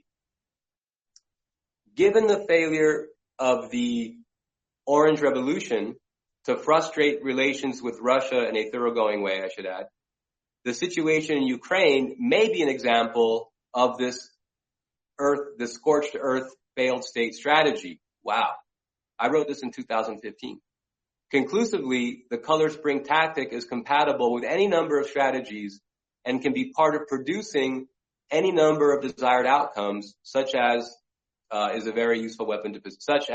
Given the failure of the Orange Revolution to frustrate relations with Russia in a thoroughgoing way, I should add, the situation in Ukraine may be an example of this scorched earth failed state strategy. Wow. I wrote this in 2015. Conclusively, the color spring tactic is compatible with any number of strategies and can be part of producing any number of desired outcomes, such as is a very useful weapon to possess.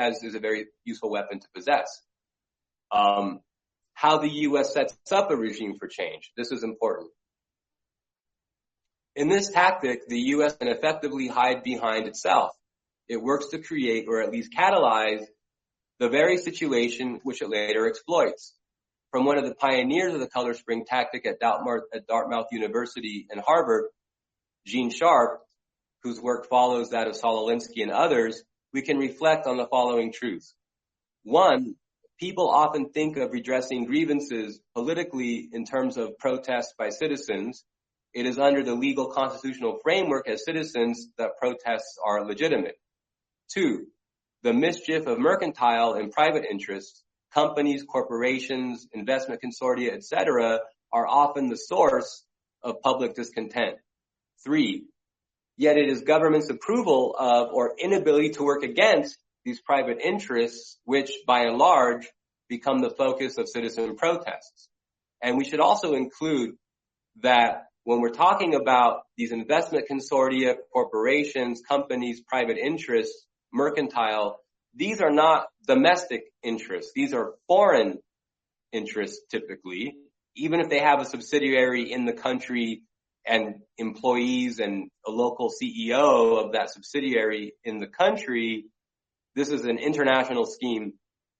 How the U.S. sets up a regime for change. This is important. In this tactic, the U.S. can effectively hide behind itself. It works to create or at least catalyze the very situation which it later exploits. From one of the pioneers of the color spring tactic at Dartmouth University and Harvard, Gene Sharp, whose work follows that of Saul Alinsky and others, we can reflect on the following truths. One, people often think of redressing grievances politically in terms of protests by citizens. It is under the legal constitutional framework as citizens that protests are legitimate. Two, the mischief of mercantile and private interests, companies, corporations, investment consortia, etc., are often the source of public discontent. Three, yet it is government's approval of or inability to work against these private interests which, by and large, become the focus of citizen protests. And we should also include that when we're talking about these investment consortia, corporations, companies, private interests, mercantile, these are not domestic interests. These are foreign interests typically, even if they have a subsidiary in the country and employees and a local CEO of that subsidiary in the country. This is an international scheme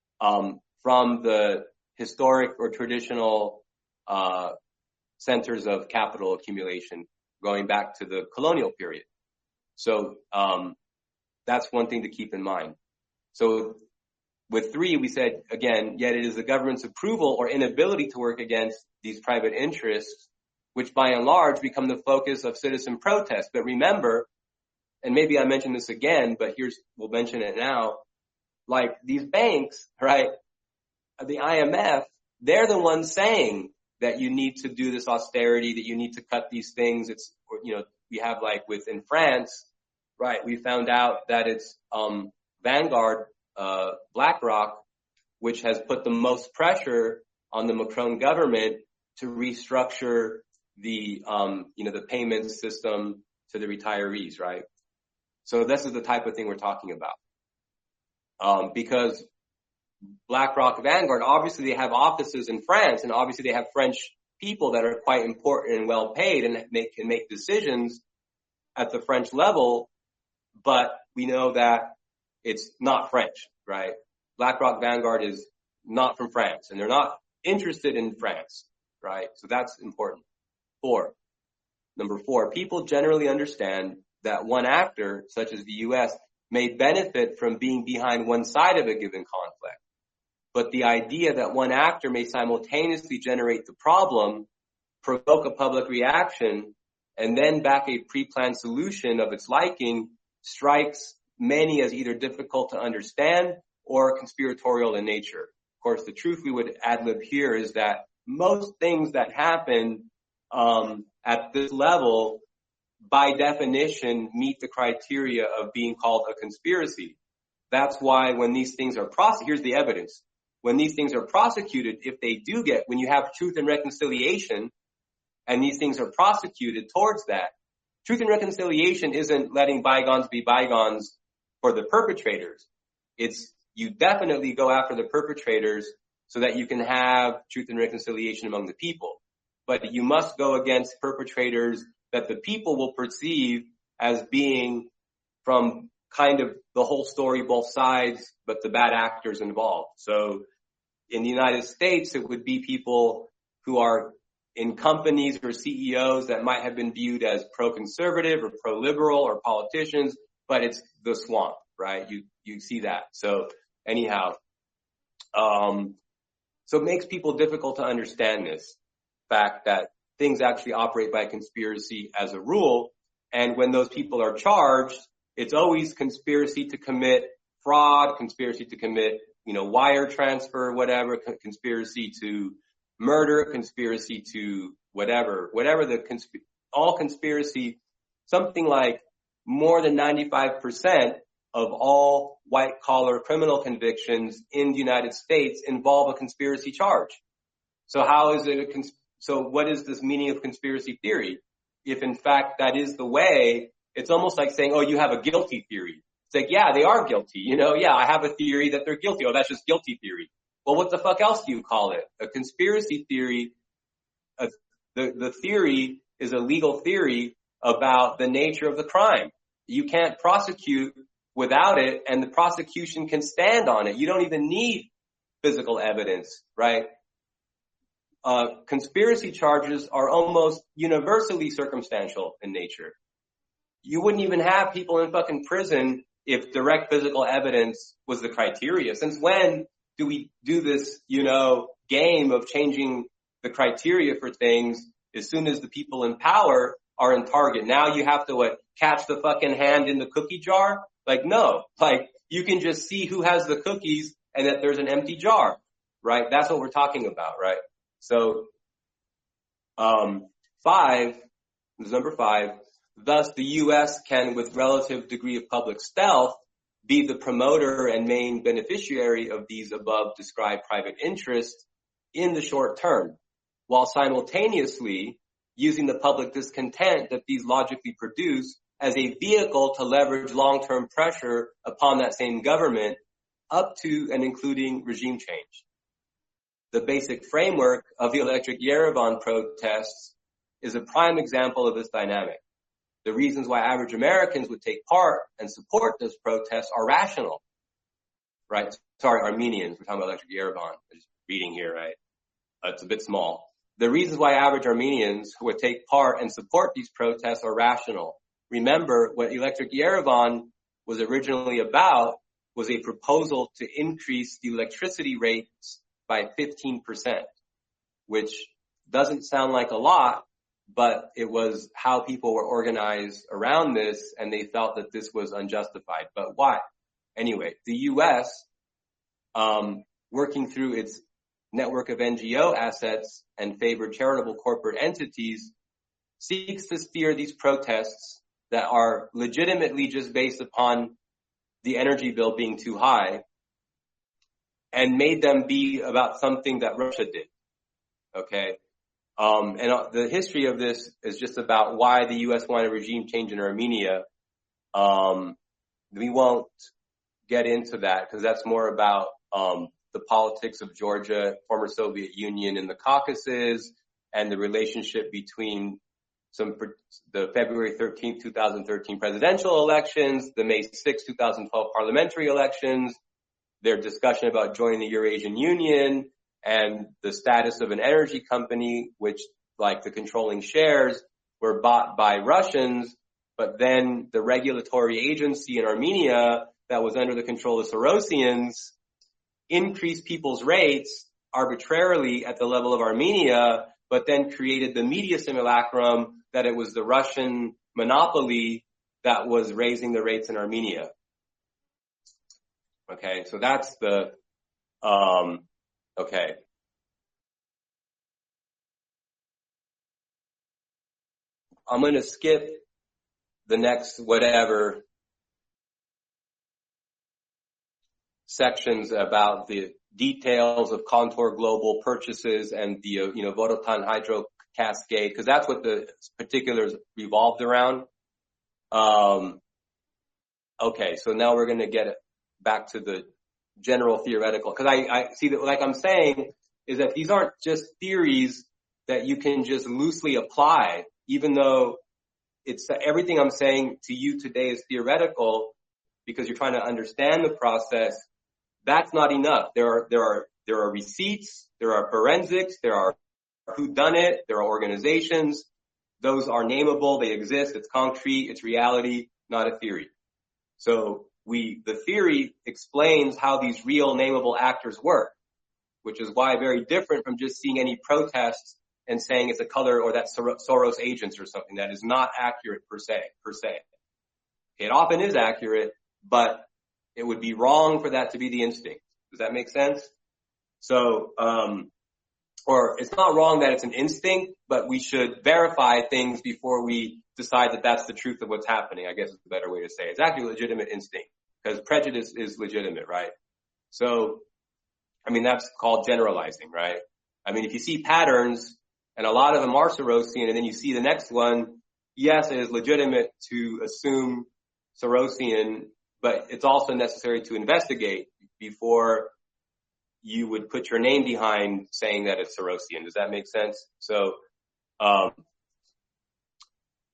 from the historic or traditional centers of capital accumulation going back to the colonial period. So that's one thing to keep in mind. So with three, we said, again, yet it is the government's approval or inability to work against these private interests, which by and large become the focus of citizen protests. But remember, and maybe I mentioned this again, but we'll mention it now, like these banks, right, the IMF, they're the ones saying that you need to do this austerity, that you need to cut these things. It's, we have like within France, right, we found out that it's Vanguard, BlackRock, which has put the most pressure on the Macron government to restructure the, the payment system to the retirees, right? So this is the type of thing we're talking about. Because BlackRock, Vanguard, obviously they have offices in France, and obviously they have French people that are quite important and well paid and can make decisions at the French level, but we know that it's not French, right? BlackRock, Vanguard is not from France, and they're not interested in France, right? So that's important. Number four, people generally understand that one actor, such as the U.S., may benefit from being behind one side of a given conflict. But the idea that one actor may simultaneously generate the problem, provoke a public reaction, and then back a pre-planned solution of its liking strikes many as either difficult to understand or conspiratorial in nature. Of course, the truth we would ad-lib here is that most things that happen at this level, by definition, meet the criteria of being called a conspiracy. That's why when these things are prosecuted, here's the evidence. When these things are prosecuted, if they do when you have truth and reconciliation, and these things are prosecuted towards that, truth and reconciliation isn't letting bygones be bygones for the perpetrators. It's you definitely go after the perpetrators so that you can have truth and reconciliation among the people. But you must go against perpetrators that the people will perceive as being from kind of the whole story, both sides, but the bad actors involved. So in the United States, it would be people who are in companies or CEOs that might have been viewed as pro-conservative or pro-liberal or politicians, but it's the swamp, right? You see that. So anyhow, so it makes people difficult to understand this fact that things actually operate by conspiracy as a rule. And when those people are charged, it's always conspiracy to commit fraud, conspiracy to commit, wire transfer, whatever, conspiracy to murder, conspiracy to whatever all conspiracy, something like more than 95% of all white collar criminal convictions in the United States involve a conspiracy charge. So how is it so what is this meaning of conspiracy theory? If in fact that is the way, it's almost like saying, oh, you have a guilty theory. It's like, yeah, they are guilty. Yeah, I have a theory that they're guilty. Oh, that's just guilty theory. Well, what the fuck else do you call it? A conspiracy theory, the theory is a legal theory about the nature of the crime. You can't prosecute without it, and the prosecution can stand on it. You don't even need physical evidence, right? Conspiracy charges are almost universally circumstantial in nature. You wouldn't even have people in fucking prison if direct physical evidence was the criteria. Since when do we do this, game of changing the criteria for things as soon as the people in power are in target? Now you have to catch the fucking hand in the cookie jar? Like, no. Like, you can just see who has the cookies and that there's an empty jar, right? That's what we're talking about, right? So, number 5, thus the U.S. can, with relative degree of public stealth, be the promoter and main beneficiary of these above described private interests in the short term, while simultaneously using the public discontent that these logically produce as a vehicle to leverage long-term pressure upon that same government up to and including regime change. The basic framework of the Electric Yerevan protests is a prime example of this dynamic. The reasons why average Americans would take part and support those protests are rational, right? Sorry, Armenians. We're talking about Electric Yerevan. I'm just reading here, right? It's a bit small. The reasons why average Armenians would take part and support these protests are rational. Remember, what Electric Yerevan was originally about was a proposal to increase the electricity rates by 15%, which doesn't sound like a lot, but it was how people were organized around this, and they felt that this was unjustified. But why? Anyway, the U.S., working through its network of NGO assets and favored charitable corporate entities, seeks to steer these protests that are legitimately just based upon the energy bill being too high, and made them be about something that Russia did. Okay? And the history of this is just about why the U.S. wanted a regime change in Armenia. We won't get into that because that's more about the politics of Georgia, former Soviet Union, and the Caucasus, and the relationship between the February 13th, 2013 presidential elections, the May 6th, 2012 parliamentary elections, their discussion about joining the Eurasian Union, and the status of an energy company, which, like the controlling shares, were bought by Russians, but then the regulatory agency in Armenia that was under the control of Sorosians increased people's rates arbitrarily at the level of Armenia, but then created the media simulacrum that it was the Russian monopoly that was raising the rates in Armenia. Okay, so that's the, okay. I'm going to skip the next whatever sections about the details of Contour Global purchases and the, Vodotan Hydro Cascade, because that's what the particulars revolved around. Okay, so now we're going to get back to the general theoretical, because I see that, like I'm saying, is that these aren't just theories that you can just loosely apply, even though it's everything I'm saying to you today is theoretical because you're trying to understand the process. That's not enough. There are receipts, there are forensics, there are whodunit, there are organizations. Those are nameable, they exist, it's concrete, it's reality, not a theory. So the theory explains how these real nameable actors work, which is why very different from just seeing any protests and saying it's a color or that Soros agents or something. That is not accurate per se. It often is accurate, but it would be wrong for that to be the instinct. Does that make sense? So, or it's not wrong that it's an instinct, but we should verify things before we decide that that's the truth of what's happening, I guess is a better way to say it. It's actually a legitimate instinct because prejudice is legitimate, right? So, that's called generalizing, right? If you see patterns and a lot of them are Sorosian and then you see the next one, yes, it is legitimate to assume Sorosian, but it's also necessary to investigate before you would put your name behind saying that it's Sorosian. Does that make sense? So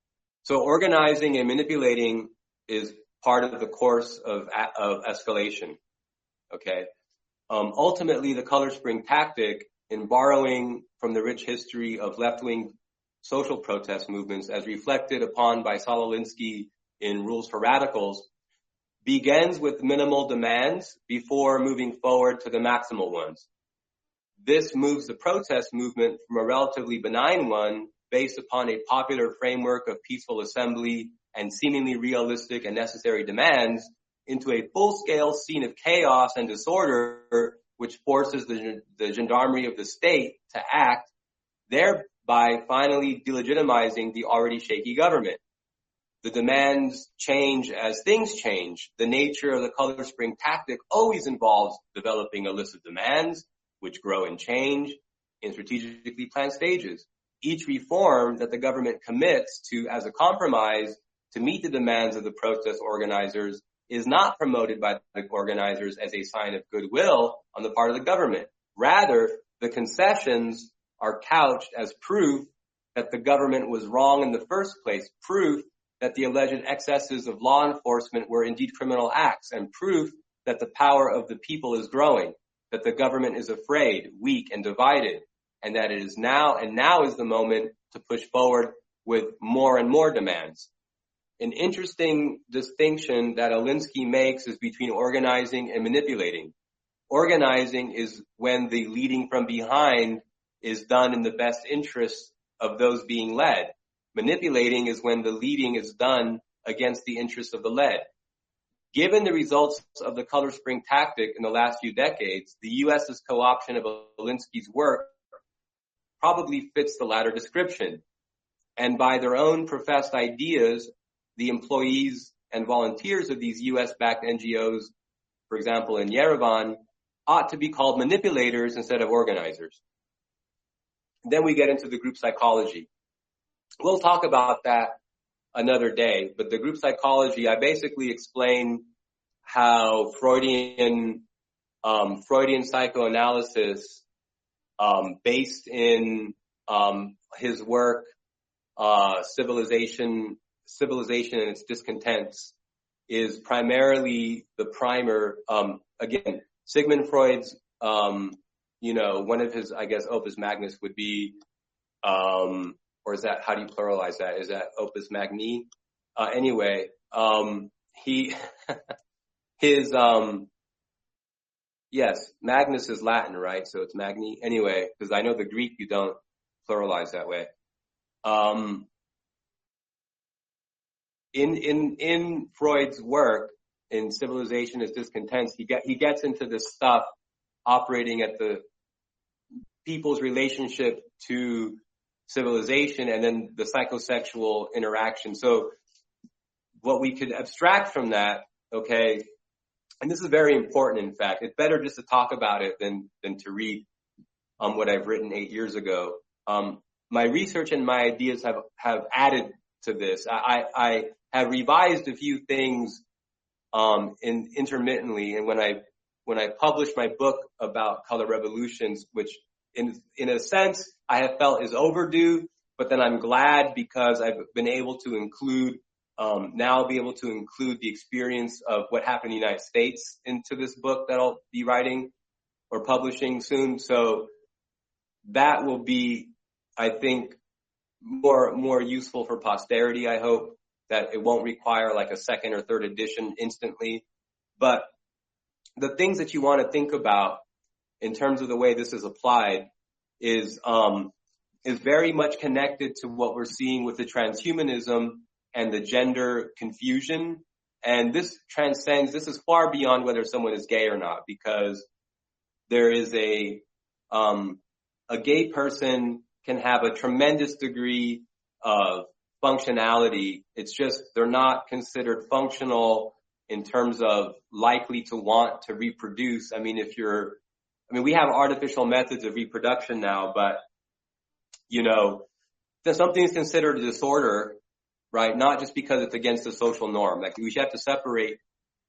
So organizing and manipulating is part of the course of escalation. Okay. Ultimately, the Color Spring tactic, in borrowing from the rich history of left-wing social protest movements as reflected upon by Saul Alinsky in Rules for Radicals, begins with minimal demands before moving forward to the maximal ones. This moves the protest movement from a relatively benign one based upon a popular framework of peaceful assembly and seemingly realistic and necessary demands into a full-scale scene of chaos and disorder, which forces the gendarmerie of the state to act, thereby finally delegitimizing the already shaky government. The demands change as things change. The nature of the Color Spring tactic always involves developing a list of demands, which grow and change in strategically planned stages. Each reform that the government commits to as a compromise to meet the demands of the protest organizers is not promoted by the organizers as a sign of goodwill on the part of the government. Rather, the concessions are couched as proof that the government was wrong in the first place, proof that the alleged excesses of law enforcement were indeed criminal acts, and proof that the power of the people is growing, that the government is afraid, weak, and divided, and that it is now is the moment to push forward with more and more demands. An interesting distinction that Alinsky makes is between organizing and manipulating. Organizing is when the leading from behind is done in the best interest of those being led. Manipulating is when the leading is done against the interests of the led. Given the results of the Color Spring tactic in the last few decades, the U.S.'s co-option of Alinsky's work probably fits the latter description. And by their own professed ideas, the employees and volunteers of these U.S.-backed NGOs, for example, in Yerevan, ought to be called manipulators instead of organizers. Then we get into the group psychology. We'll talk about that another day, but the group psychology, I basically explain how Freudian psychoanalysis, based in his work, Civilization and Its Discontents, is primarily the primer. Again, Sigmund Freud's, one of his, I guess, opus magnus would be, or is that, how do you pluralize that? Is that opus magni? Anyway, yes, magnus is Latin, right? So it's magni. Anyway, because I know the Greek you don't pluralize that way. In Freud's work, in Civilization and Its Discontents, he gets into this stuff operating at the people's relationship to civilization and then the psychosexual interaction. So what we could abstract from that, okay, and this is very important, in fact, it's better just to talk about it than to read what I've written 8 years ago. My research and my ideas have added to this. I have revised a few things intermittently, and when I published my book about color revolutions, which in a sense I have felt is overdue, but then I'm glad because I've been able to include now I'll be able to include the experience of what happened in the United States into this book that I'll be writing or publishing soon. So that will be, I think, more useful for posterity. I hope that it won't require like a second or third edition instantly. But the things that you want to think about in terms of the way this is applied is very much connected to what we're seeing with the transhumanism and the gender confusion. And this is far beyond whether someone is gay or not, because there is a gay person can have a tremendous degree of functionality. It's just they're not considered functional in terms of likely to want to reproduce. I mean, we have artificial methods of reproduction now, but, if something is considered a disorder, right, not just because it's against the social norm. Like, we have to separate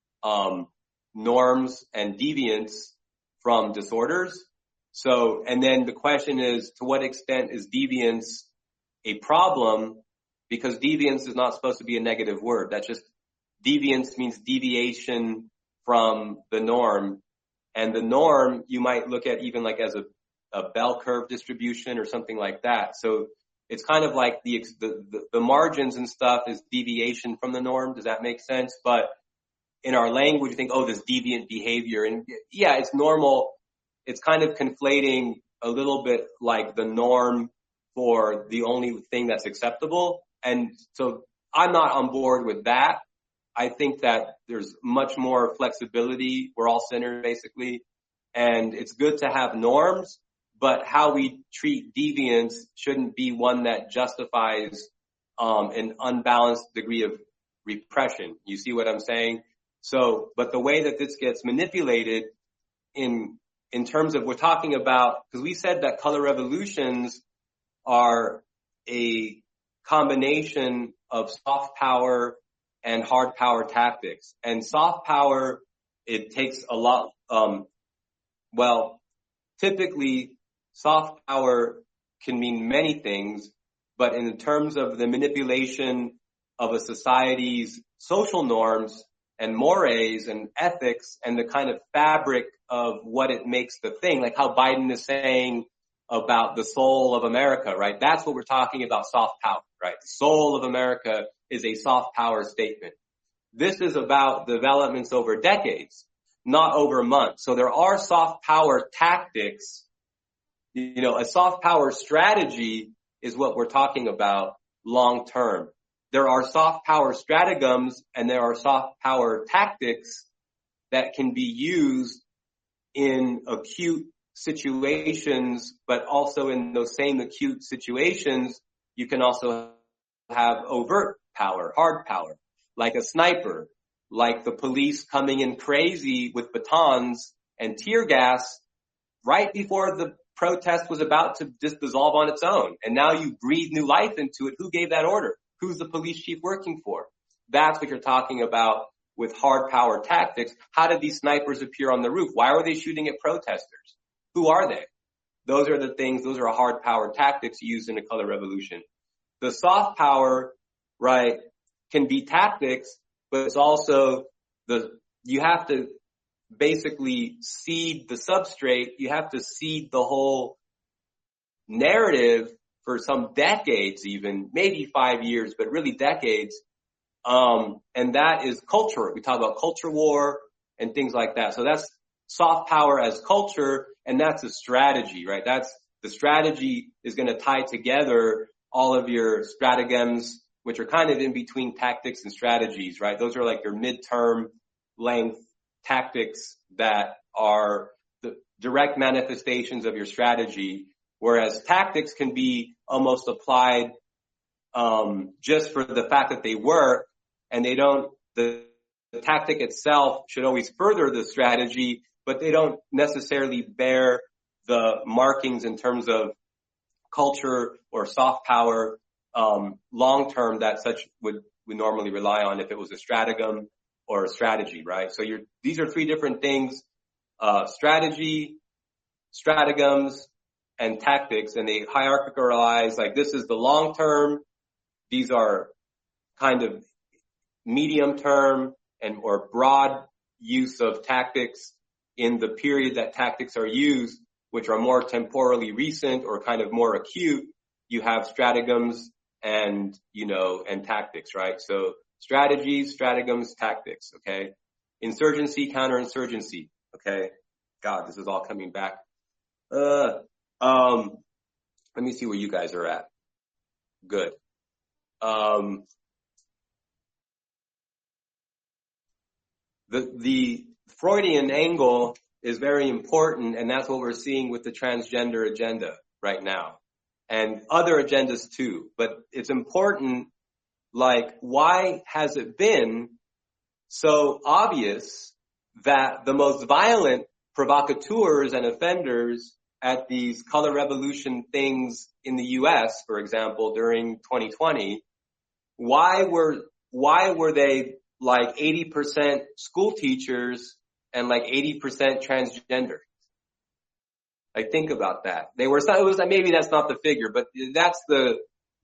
norms and deviance from disorders. So, and then the question is, to what extent is deviance a problem because deviance is not supposed to be a negative word. That's just, deviance means deviation from the norm. And the norm you might look at even like as a bell curve distribution or something like that. So it's kind of like the margins and stuff is deviation from the norm. Does that make sense? But in our language, you think, oh, this deviant behavior. And yeah, it's normal. It's kind of conflating a little bit like the norm for the only thing that's acceptable. And so I'm not on board with that. I think that there's much more flexibility. We're all sinners, basically. And it's good to have norms, but how we treat deviance shouldn't be one that justifies an unbalanced degree of repression. You see what I'm saying? So, but the way that this gets manipulated in terms of, we're talking about, because we said that color revolutions are a combination of soft power and hard power tactics. And soft power, it takes a lot, typically soft power can mean many things, but in terms of the manipulation of a society's social norms and mores and ethics and the kind of fabric of what it makes the thing, like how Biden is saying about the soul of America, right? That's what we're talking about, soft power, right? The soul of America is a soft power statement. This is about developments over decades, not over months. So there are soft power tactics. You know, a soft power strategy is what we're talking about long term. There are soft power stratagems and there are soft power tactics that can be used in acute situations, but also in those same acute situations, you can also have overt power, hard power, like a sniper, like the police coming in crazy with batons and tear gas right before the protest was about to just dissolve on its own. And now you breathe new life into it. Who gave that order? Who's the police chief working for? That's what you're talking about with hard power tactics. How did these snipers appear on the roof? Why were they shooting at protesters? Who are they? Those are the things, those are hard power tactics used in a color revolution. The soft power, right, can be tactics, but it's also you have to basically seed the substrate. You have to seed the whole narrative for some decades, even maybe 5 years, but really decades. And that is culture. We talk about culture war and things like that. So that's soft power as culture, and that's a strategy, right? That's the strategy is going to tie together all of your stratagems, which are kind of in between tactics and strategies, right? Those are like your midterm length tactics that are the direct manifestations of your strategy, whereas tactics can be almost applied just for the fact that they work, and they don't, the tactic itself should always further the strategy, but they don't necessarily bear the markings in terms of culture or soft power long term that such would normally rely on if it was a stratagem or a strategy, right? So these are three different things: strategy, stratagems, and tactics, and they hierarchicalize, like this is the long term, these are kind of medium term and or broad use of tactics in the period that tactics are used, which are more temporally recent or kind of more acute. You have stratagems and, and tactics, right? So strategies, stratagems, tactics, okay? Insurgency, counterinsurgency, okay? God, this is all coming back. Let me see where you guys are at. Good. The Freudian angle is very important, and that's what we're seeing with the transgender agenda right now, and other agendas too. But it's important, like, why has it been so obvious that the most violent provocateurs and offenders at these color revolution things in the U.S., for example, during 2020, why were they like 80% school teachers and like 80% transgender? Like, think about that. It was maybe that's not the figure, but that's the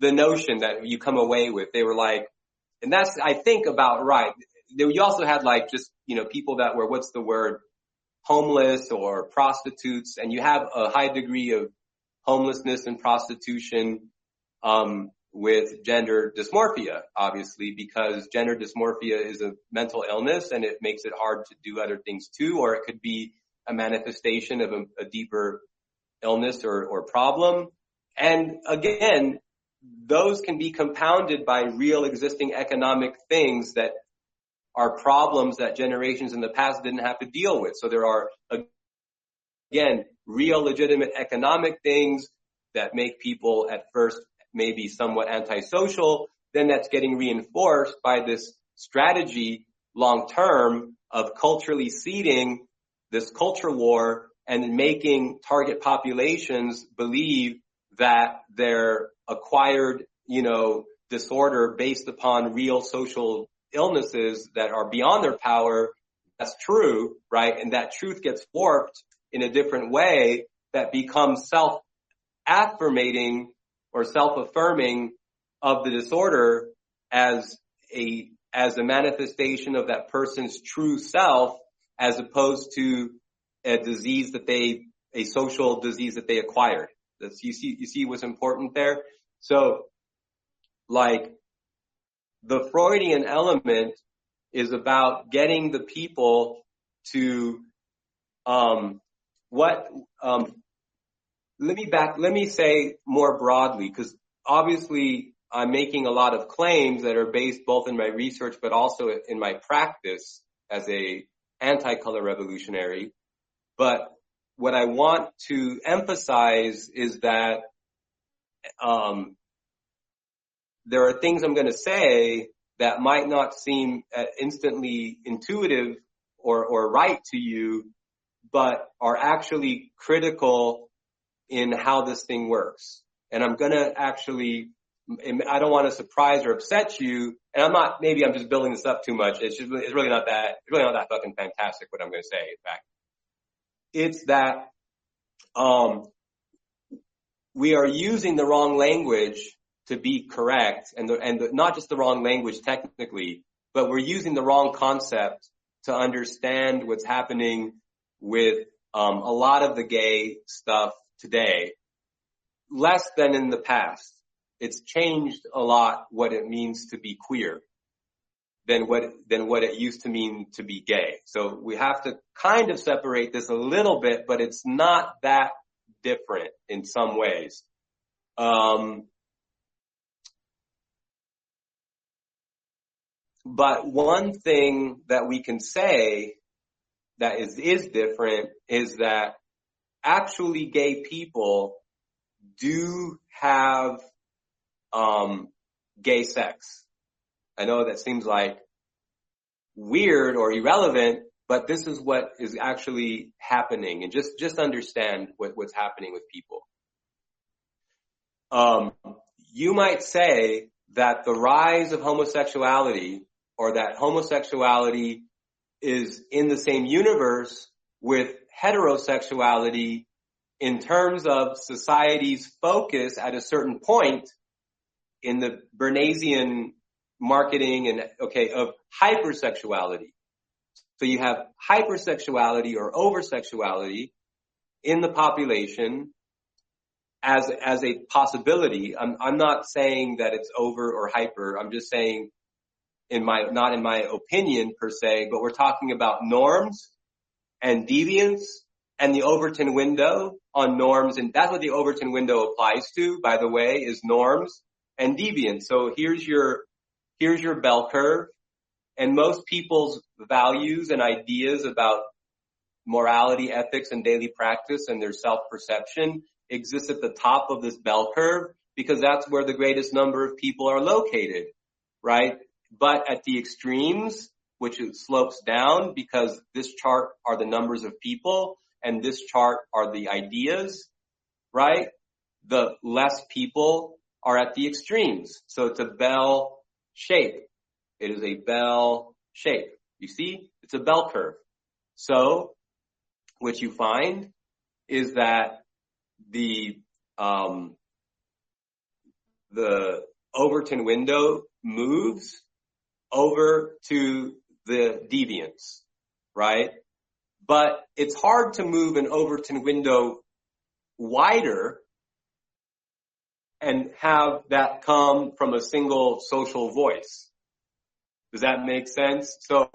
the notion that you come away with. They were like, and that's, I think, about right. You also had like just, people that were, what's the word, homeless or prostitutes, and you have a high degree of homelessness and prostitution, with gender dysmorphia, obviously, because gender dysmorphia is a mental illness and it makes it hard to do other things too, or it could be a manifestation of a deeper illness or problem. And again, those can be compounded by real existing economic things that are problems that generations in the past didn't have to deal with. So there are, again, real legitimate economic things that make people at first maybe somewhat antisocial. Then that's getting reinforced by this strategy long term of culturally seeding this culture war and making target populations believe that their acquired, disorder based upon real social illnesses that are beyond their power, that's true, right? And that truth gets warped in a different way that becomes self-affirmating or self-affirming of the disorder as a manifestation of that person's true self, as opposed to a social disease that they acquired. You see what's important there? So, like, the Freudian element is about getting the people to, let me say more broadly, because obviously I'm making a lot of claims that are based both in my research but also in my practice as a anti-color revolutionary. But what I want to emphasize is that there are things I'm going to say that might not seem instantly intuitive or right to you, but are actually critical in how this thing works. And I'm going to actually, I don't want to surprise or upset you. And maybe I'm just building this up too much. It's really not that fucking fantastic what I'm going to say. In fact, it's that, we are using the wrong language to be correct, and not just the wrong language technically, but we're using the wrong concept to understand what's happening with a lot of the gay stuff today, less than in the past. It's changed a lot what it means to be queer than what it used to mean to be gay. So we have to kind of separate this a little bit, but it's not that different in some ways. But one thing that we can say that is different is that actually gay people do have gay sex. I know that seems like weird or irrelevant, but this is what is actually happening, and just understand what's happening with people. You might say that the rise of homosexuality, or that homosexuality is in the same universe with heterosexuality in terms of society's focus at a certain point in the Bernaysian marketing of hypersexuality. So you have hypersexuality or oversexuality in the population as a possibility. I'm not saying that it's over or hyper. I'm just saying not in my opinion per se, but we're talking about norms and deviance and the Overton window on norms. And that's what the Overton window applies to, by the way, is norms and deviance. So here's your bell curve, and most people's values and ideas about morality, ethics, and daily practice and their self-perception exist at the top of this bell curve because that's where the greatest number of people are located, right? But at the extremes, which it slopes down because this chart are the numbers of people and this chart are the ideas, right? The less people are at the extremes. So it's a bell shape. It is a bell shape. You see? It's a bell curve. So what you find is that the the Overton window moves over to the deviance, right? But it's hard to move an Overton window wider and have that come from a single social voice. Does that make sense? So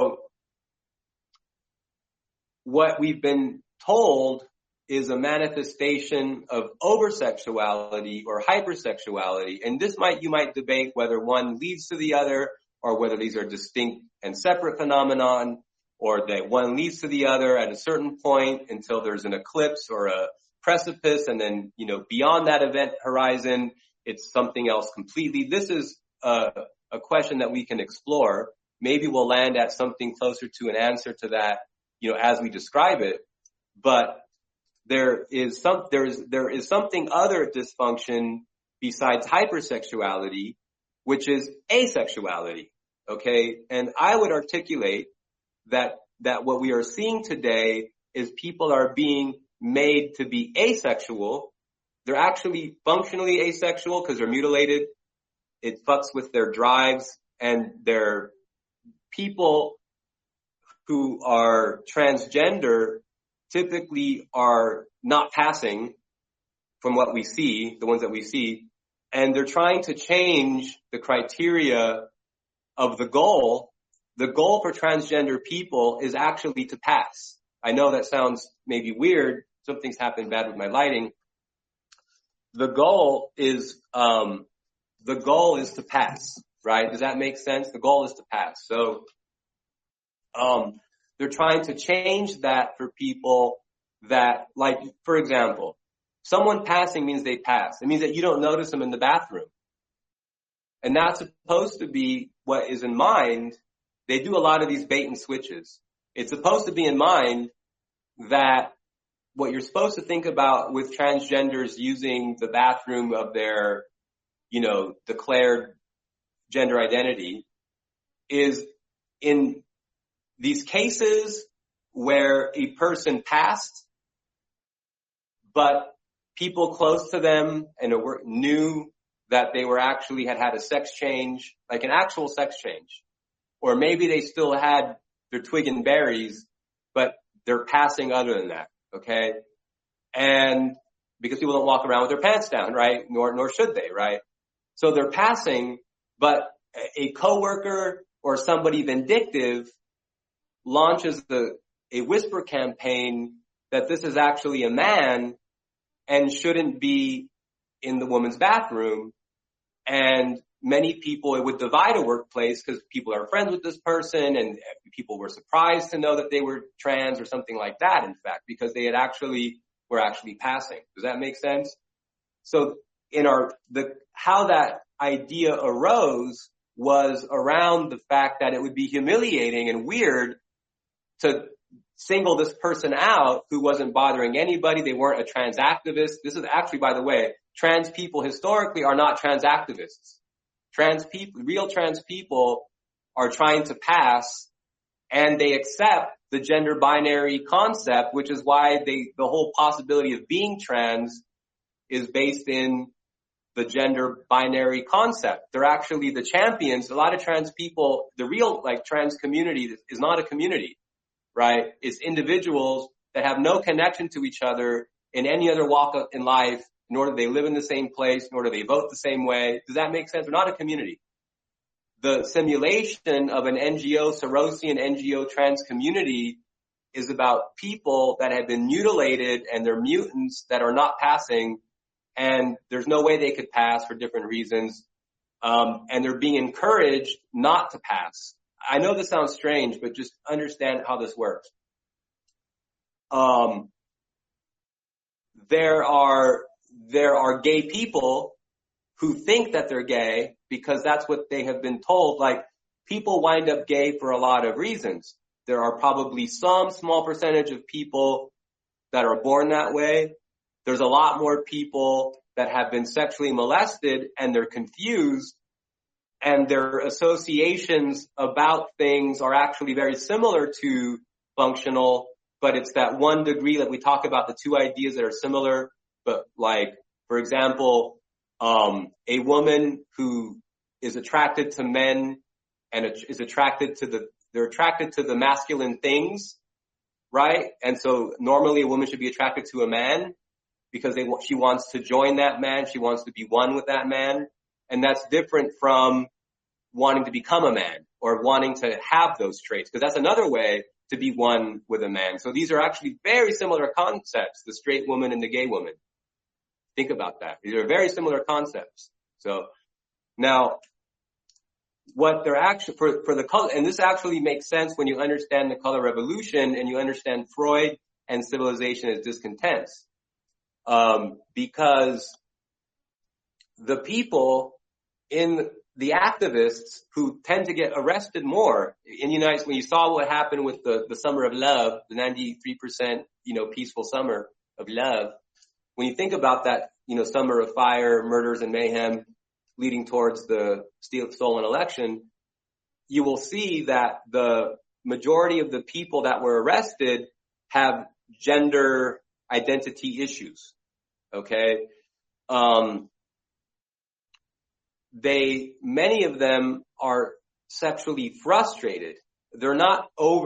what we've been told is a manifestation of oversexuality or hypersexuality. And you might debate whether one leads to the other or whether these are distinct and separate phenomenon, or that one leads to the other at a certain point until there's an eclipse or a precipice, and then, beyond that event horizon, it's something else completely. This is a question that we can explore. Maybe we'll land at something closer to an answer to that, as we describe it. But there is something other dysfunction besides hypersexuality, which is asexuality. Okay. And I would articulate that what we are seeing today is people are being made to be asexual. They're actually functionally asexual because they're mutilated. It fucks with their drives, and they're people who are transgender typically are not passing from what we see, the ones that we see, and they're trying to change the criteria of the goal. The goal for transgender people is actually to pass. I know that sounds maybe weird. Something's happened bad with my lighting. The goal is to pass, right? Does that make sense? The goal is to pass. So, they're trying to change that for people that, like, for example, someone passing means they pass. It means that you don't notice them in the bathroom. And that's supposed to be what is in mind. They do a lot of these bait and switches. It's supposed to be in mind that what you're supposed to think about with transgenders using the bathroom of their, declared gender identity is in these cases where a person passed, but people close to them and knew that they were actually had a sex change, like an actual sex change. Or maybe they still had their twig and berries, but they're passing other than that, okay? And because people don't walk around with their pants down, right? Nor should they, right? So they're passing, but a coworker or somebody vindictive launches a whisper campaign that this is actually a man and shouldn't be in the woman's bathroom. And many people, it would divide a workplace because people are friends with this person, and people were surprised to know that they were trans or something like that, in fact, because they were actually passing. Does that make sense? So how that idea arose was around the fact that it would be humiliating and weird to single this person out who wasn't bothering anybody. They weren't a trans activist. This is actually, by the way, trans people historically are not trans activists. Real trans people are trying to pass, and they accept the gender binary concept, which is why the whole possibility of being trans is based in the gender binary concept. They're actually the champions. A lot of trans people, the real trans community is not a community, right? It's individuals that have no connection to each other in any other walk in life, nor do they live in the same place, nor do they vote the same way. Does that make sense? They're not a community. The simulation of an NGO, Sorosian NGO trans community is about people that have been mutilated and they're mutants that are not passing, and there's no way they could pass for different reasons. And they're being encouraged not to pass. I know this sounds strange, but just understand how this works. There are gay people who think that they're gay because that's what they have been told. Like, people wind up gay for a lot of reasons. There are probably some small percentage of people that are born that way. There's a lot more people that have been sexually molested and they're confused, and their associations about things are actually very similar to functional, but it's that 1 degree that we talk about, the two ideas that are similar. But like, for example, A woman who is attracted to men and is attracted to they're attracted to the masculine things, right? And so normally a woman should be attracted to a man because she wants to join that man. She wants to be one with that man. And that's different from wanting to become a man or wanting to have those traits, because that's another way to be one with a man. So these are actually very similar concepts, the straight woman and the gay woman. Think about that. These are very similar concepts. So now what they're actually for the color, and this actually makes sense when you understand the color revolution and you understand Freud and civilization as discontents. Because the people in the activists who tend to get arrested more in the United States, when you saw what happened with the summer of love, the 93%, peaceful summer of love, when you think about that, summer of fire, murders and mayhem leading towards the stolen election, you will see that the majority of the people that were arrested have gender identity issues. Okay. Many of them are sexually frustrated. They're not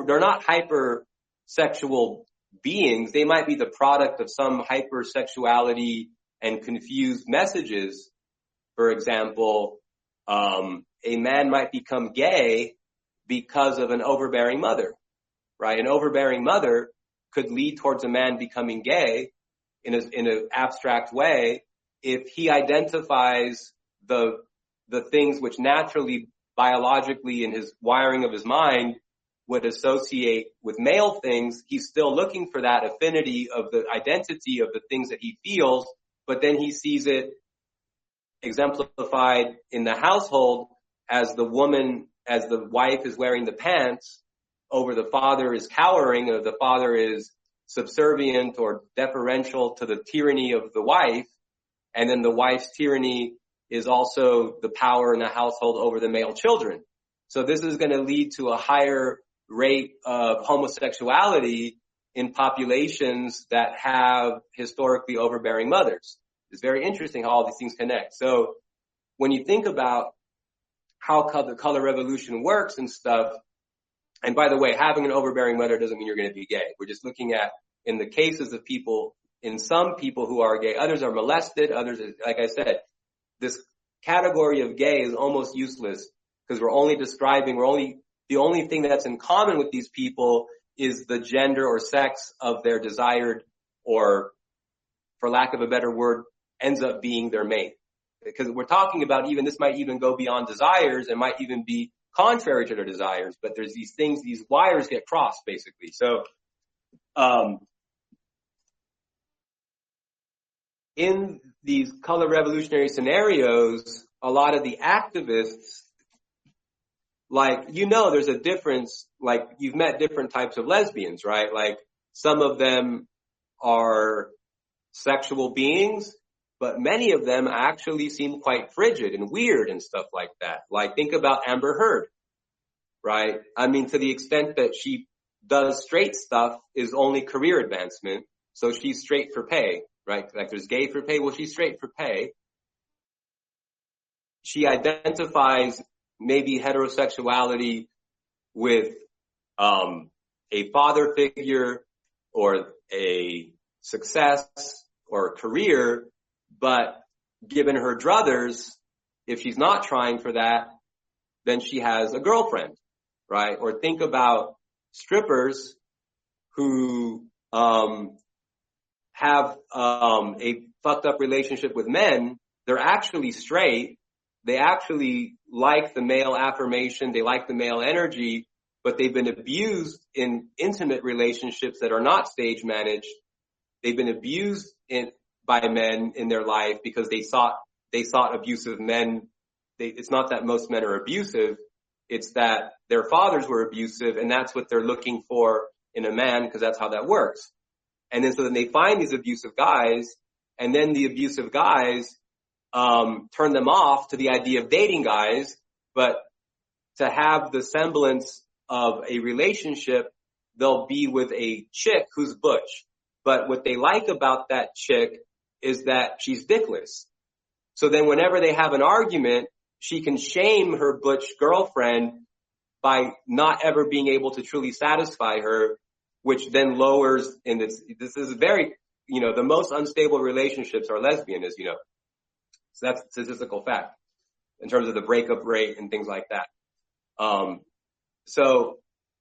hypersexual beings. They might be the product of some hypersexuality and confused messages. For example, a man might become gay because of an overbearing mother, right? An overbearing mother could lead towards a man becoming gay in an abstract way if he identifies the things which naturally, biologically, in his wiring of his mind would associate with male things. He's still looking for that affinity of the identity of the things that he feels, but then he sees it exemplified in the household as the wife is wearing the pants over the father is cowering, or the father is subservient or deferential to the tyranny of the wife, and then the wife's tyranny is also the power in the household over the male children. So this is going to lead to a higher rate of homosexuality in populations that have historically overbearing mothers. It's very interesting how all these things connect. So when you think about how the color revolution works and stuff, and by the way, having an overbearing mother doesn't mean you're going to be gay. We're just looking at, in the cases of people, in some people who are gay, others are molested, others, like I said, this category of gay is almost useless because the only thing that's in common with these people is the gender or sex of their desired, or for lack of a better word, ends up being their mate. Because we're talking about this might even go beyond desires and might even be contrary to their desires, but there's these things, these wires get crossed basically. So, in these color revolutionary scenarios, a lot of the activists, there's a difference, you've met different types of lesbians, right? Like some of them are sexual beings, but many of them actually seem quite frigid and weird and stuff like that. Like think about Amber Heard, right? I mean, to the extent that she does straight stuff is only career advancement. So she's straight for pay, right? Like there's gay for pay. Well, she's straight for pay. She identifies maybe heterosexuality with a father figure or a success or a career, but given her druthers, if she's not trying for that, then she has a girlfriend, right? Or think about strippers who have a fucked up relationship with men. They're actually straight. They actually like the male affirmation. They like the male energy, but they've been abused in intimate relationships that are not stage managed. They've been abused by men in their life because they sought abusive men. It's not that most men are abusive. It's that their fathers were abusive, and that's what they're looking for in a man, because that's how that works. And then so then they find these abusive guys, and then the abusive guys turn them off to the idea of dating guys, but to have the semblance of a relationship, they'll be with a chick who's butch. But what they like about that chick is that she's dickless. So then whenever they have an argument, she can shame her butch girlfriend by not ever being able to truly satisfy her, which then lowers, and this is very, the most unstable relationships are lesbian, as you know. So that's a statistical fact in terms of the breakup rate and things like that. So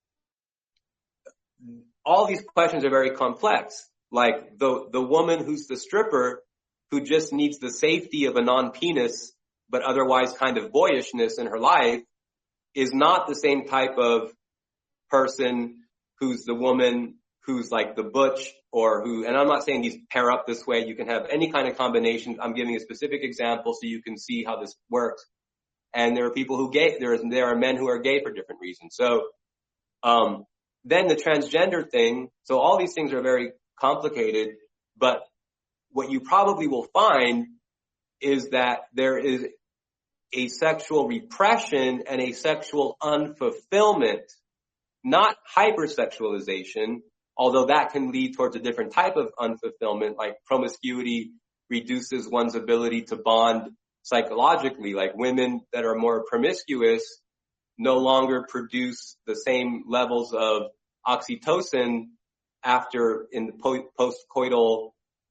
all these questions are very complex. Like the woman who's the stripper, who just needs the safety of a non-penis, but otherwise kind of boyishness in her life, is not the same type of person who's the woman who's like the butch, or who, and I'm not saying these pair up this way. You can have any kind of combination. I'm giving a specific example so you can see how this works. And there are people who there are men who are gay for different reasons. So, then the transgender thing, so all these things are very complicated, but what you probably will find is that there is a sexual repression and a sexual unfulfillment, not hypersexualization, although that can lead towards a different type of unfulfillment, like promiscuity reduces one's ability to bond psychologically. Like women that are more promiscuous no longer produce the same levels of oxytocin after in the post-coital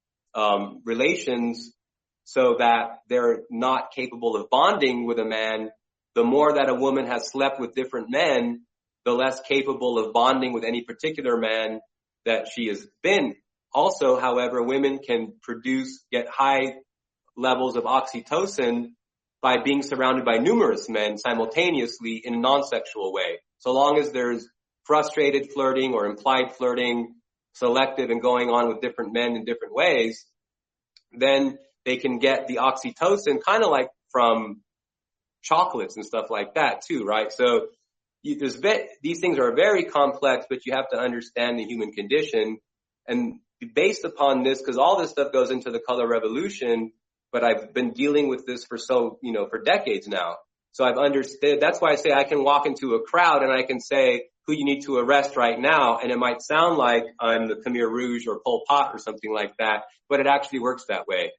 relations, so that they're not capable of bonding with a man. The more that a woman has slept with different men, the less capable of bonding with any particular man that she has been. Also, however, women can get high levels of oxytocin by being surrounded by numerous men simultaneously in a non-sexual way. So long as there's frustrated flirting or implied flirting, selective and going on with different men in different ways, then they can get the oxytocin kind of like from chocolates and stuff like that too, right? So these things are very complex, but you have to understand the human condition. And based upon this, because all this stuff goes into the color revolution, but I've been dealing with this for for decades now. So I've understood. That's why I say I can walk into a crowd and I can say who you need to arrest right now. And it might sound like I'm the Khmer Rouge or Pol Pot or something like that, but it actually works that way.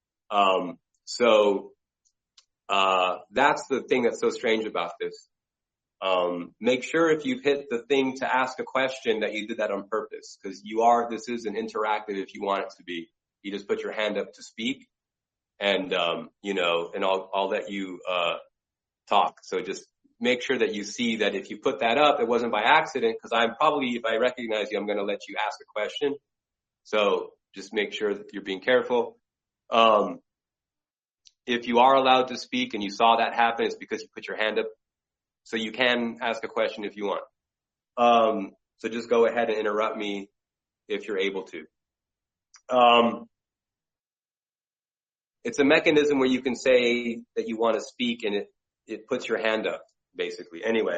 That's the thing that's so strange about this. Make sure if you've hit the thing to ask a question that you did that on purpose, because this is an interactive if you want it to be. You just put your hand up to speak and, and I'll let you, talk. So just make sure that you see that if you put that up, it wasn't by accident, because if I recognize you, I'm going to let you ask a question. So just make sure that you're being careful. If you are allowed to speak and you saw that happen, it's because you put your hand up. So you can ask a question if you want. So just go ahead and interrupt me if you're able to. It's a mechanism where you can say that you want to speak and it puts your hand up, basically. Anyway,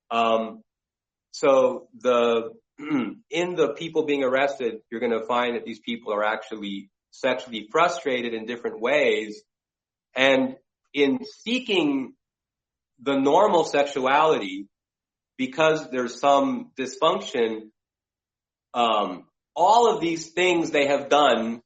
so in the people being arrested, you're going to find that these people are actually sexually frustrated in different ways. And in seeking the normal sexuality, because there's some dysfunction, all of these things they have done,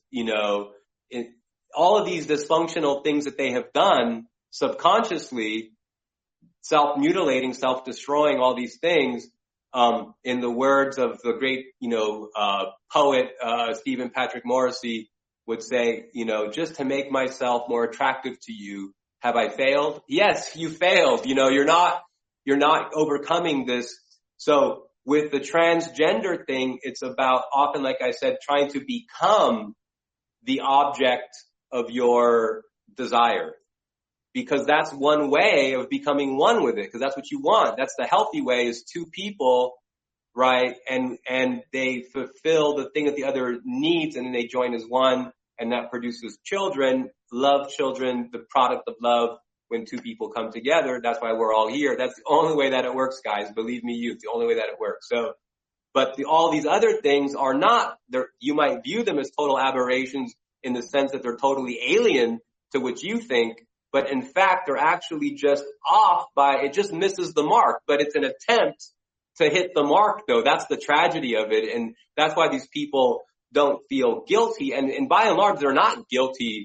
all of these dysfunctional things that they have done subconsciously, self-mutilating, self-destroying, all these things, in the words of the great, poet, Stephen Patrick Morrissey would say, just to make myself more attractive to you, have I failed? Yes, you failed. You're not overcoming this. So with the transgender thing, it's about often, like I said, trying to become the object of your desire. Because that's one way of becoming one with it, because that's what you want. That's the healthy way, is two people, right? And they fulfill the thing that the other needs, and then they join as one, and that produces children, the product of love when two people come together. That's why we're all here. That's the only way that it works, guys. Believe me, it's the only way that it works. So, but all these other things are not, you might view them as total aberrations in the sense that they're totally alien to what you think, but in fact, they're actually just off it just misses the mark, but it's an attempt to hit the mark though. That's the tragedy of it. And that's why these people don't feel guilty. And by and large, they're not guilty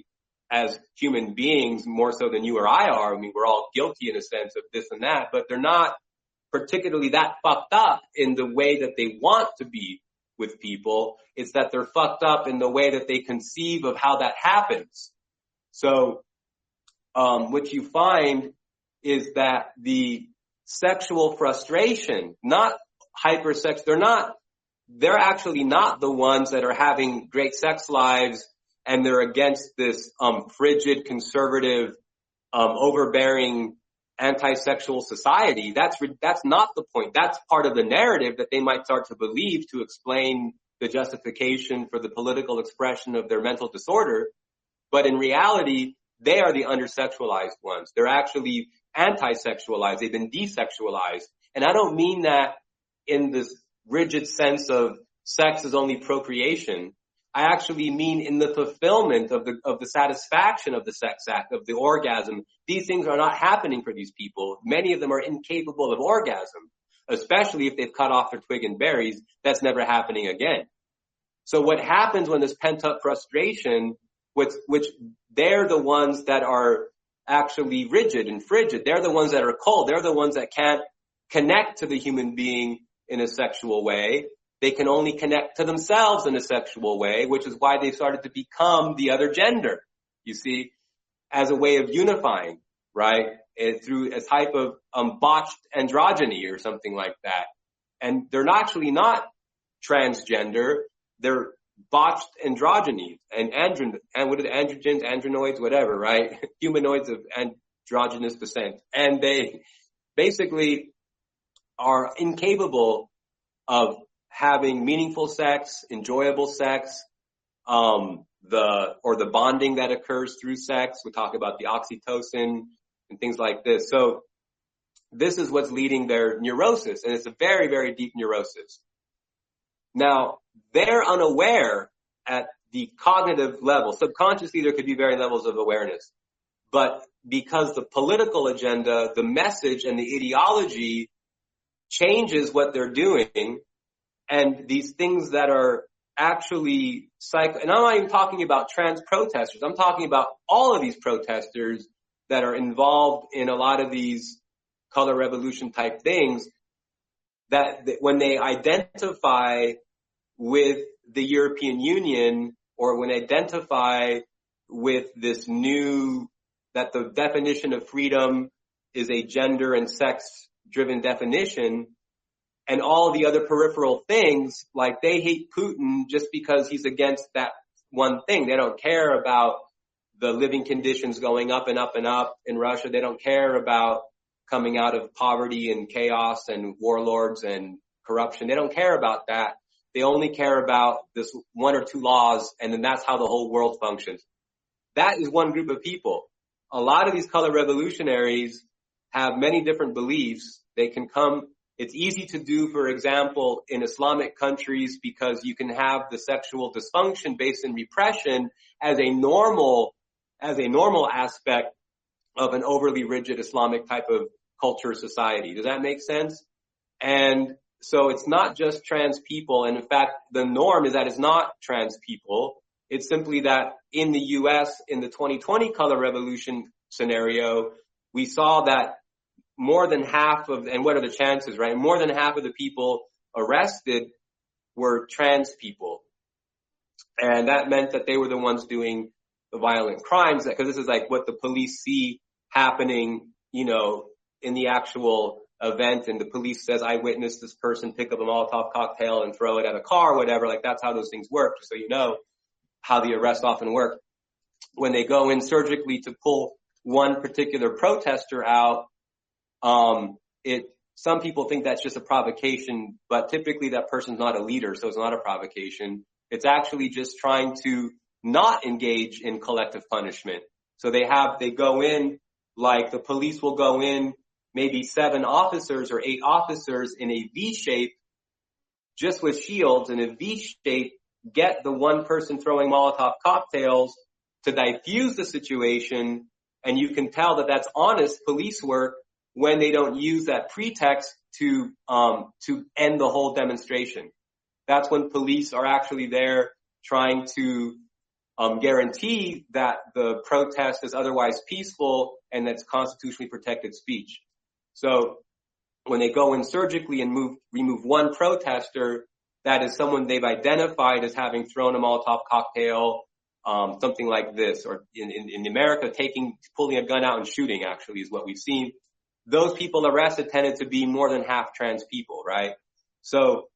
as human beings more so than you or I are. I mean, we're all guilty in a sense of this and that, but they're not particularly that fucked up in the way that they want to be with people. It's that they're fucked up in the way that they conceive of how that happens. So, what you find is that the sexual frustration, not hypersex, they're actually not the ones that are having great sex lives and they're against this, frigid, conservative, overbearing, anti-sexual society. That's not the point. That's part of the narrative that they might start to believe to explain the justification for the political expression of their mental disorder. But in reality, they are the undersexualized ones. They're actually anti-sexualized. They've been desexualized. And I don't mean that in this rigid sense of sex is only procreation. I actually mean in the fulfillment of the satisfaction of the sex act, of the orgasm. These things are not happening for these people. Many of them are incapable of orgasm, especially if they've cut off their twig and berries. That's never happening again. So what happens when there's pent up frustration, which they're the ones that are actually rigid and frigid. They're the ones that are cold. They're the ones that can't connect to the human being in a sexual way. They can only connect to themselves in a sexual way, which is why they started to become the other gender, you see, as a way of unifying, right? Through a type of botched androgyny or something like that. And they're actually not transgender. They're botched androgyny and what are the androgens, andronoids, whatever, right? Humanoids of androgynous descent. And they basically are incapable of having meaningful sex, enjoyable sex, the bonding that occurs through sex. We talk about the oxytocin and things like this. So this is what's leading their neurosis, and it's a very, very deep neurosis. Now, they're unaware at the cognitive level. Subconsciously, there could be varying levels of awareness. But because the political agenda, the message, and the ideology changes what they're doing, and these things that are actually and I'm not even talking about trans protesters. I'm talking about all of these protesters that are involved in a lot of these color revolution type things, that when they identify with the European Union, or when they identify with this that the definition of freedom is a gender and sex driven definition, and all the other peripheral things, like they hate Putin just because he's against that one thing. They don't care about the living conditions going up and up and up in Russia. They don't care about coming out of poverty and chaos and warlords and corruption. They don't care about that. They only care about this one or two laws, and then that's how the whole world functions. That is one group of people. A lot of these color revolutionaries have many different beliefs. They can come. It's easy to do, for example, in Islamic countries, because you can have the sexual dysfunction based in repression as a normal aspect of an overly rigid Islamic type of culture society. Does that make sense? And so it's not just trans people. And in fact, the norm is that it's not trans people. It's simply that in the U.S., in the 2020 color revolution scenario, we saw that more than half of, and what are the chances, right? More than half of the people arrested were trans people. And that meant that they were the ones doing the violent crimes, because this is like what the police see happening, in the actual event. And the police says, I witnessed this person pick up a Molotov cocktail and throw it at a car or whatever. Like, that's how those things work. So you know how the arrests often work. When they go in surgically to pull one particular protester out, some people think that's just a provocation, but typically that person's not a leader, so it's not a provocation. It's actually just trying to not engage in collective punishment. So they go in, like the police will go in, maybe 7 officers or 8 officers in a V shape, just with shields, in a V shape, get the one person throwing Molotov cocktails to diffuse the situation. And you can tell that that's honest police work when they don't use that pretext to end the whole demonstration. That's when police are actually there trying to guarantee that the protest is otherwise peaceful and that's constitutionally protected speech. So when they go in surgically and remove one protester, that is someone they've identified as having thrown a Molotov cocktail, something like this, or in America, pulling a gun out and shooting actually is what we've seen. Those people arrested tended to be more than half trans people, right? So,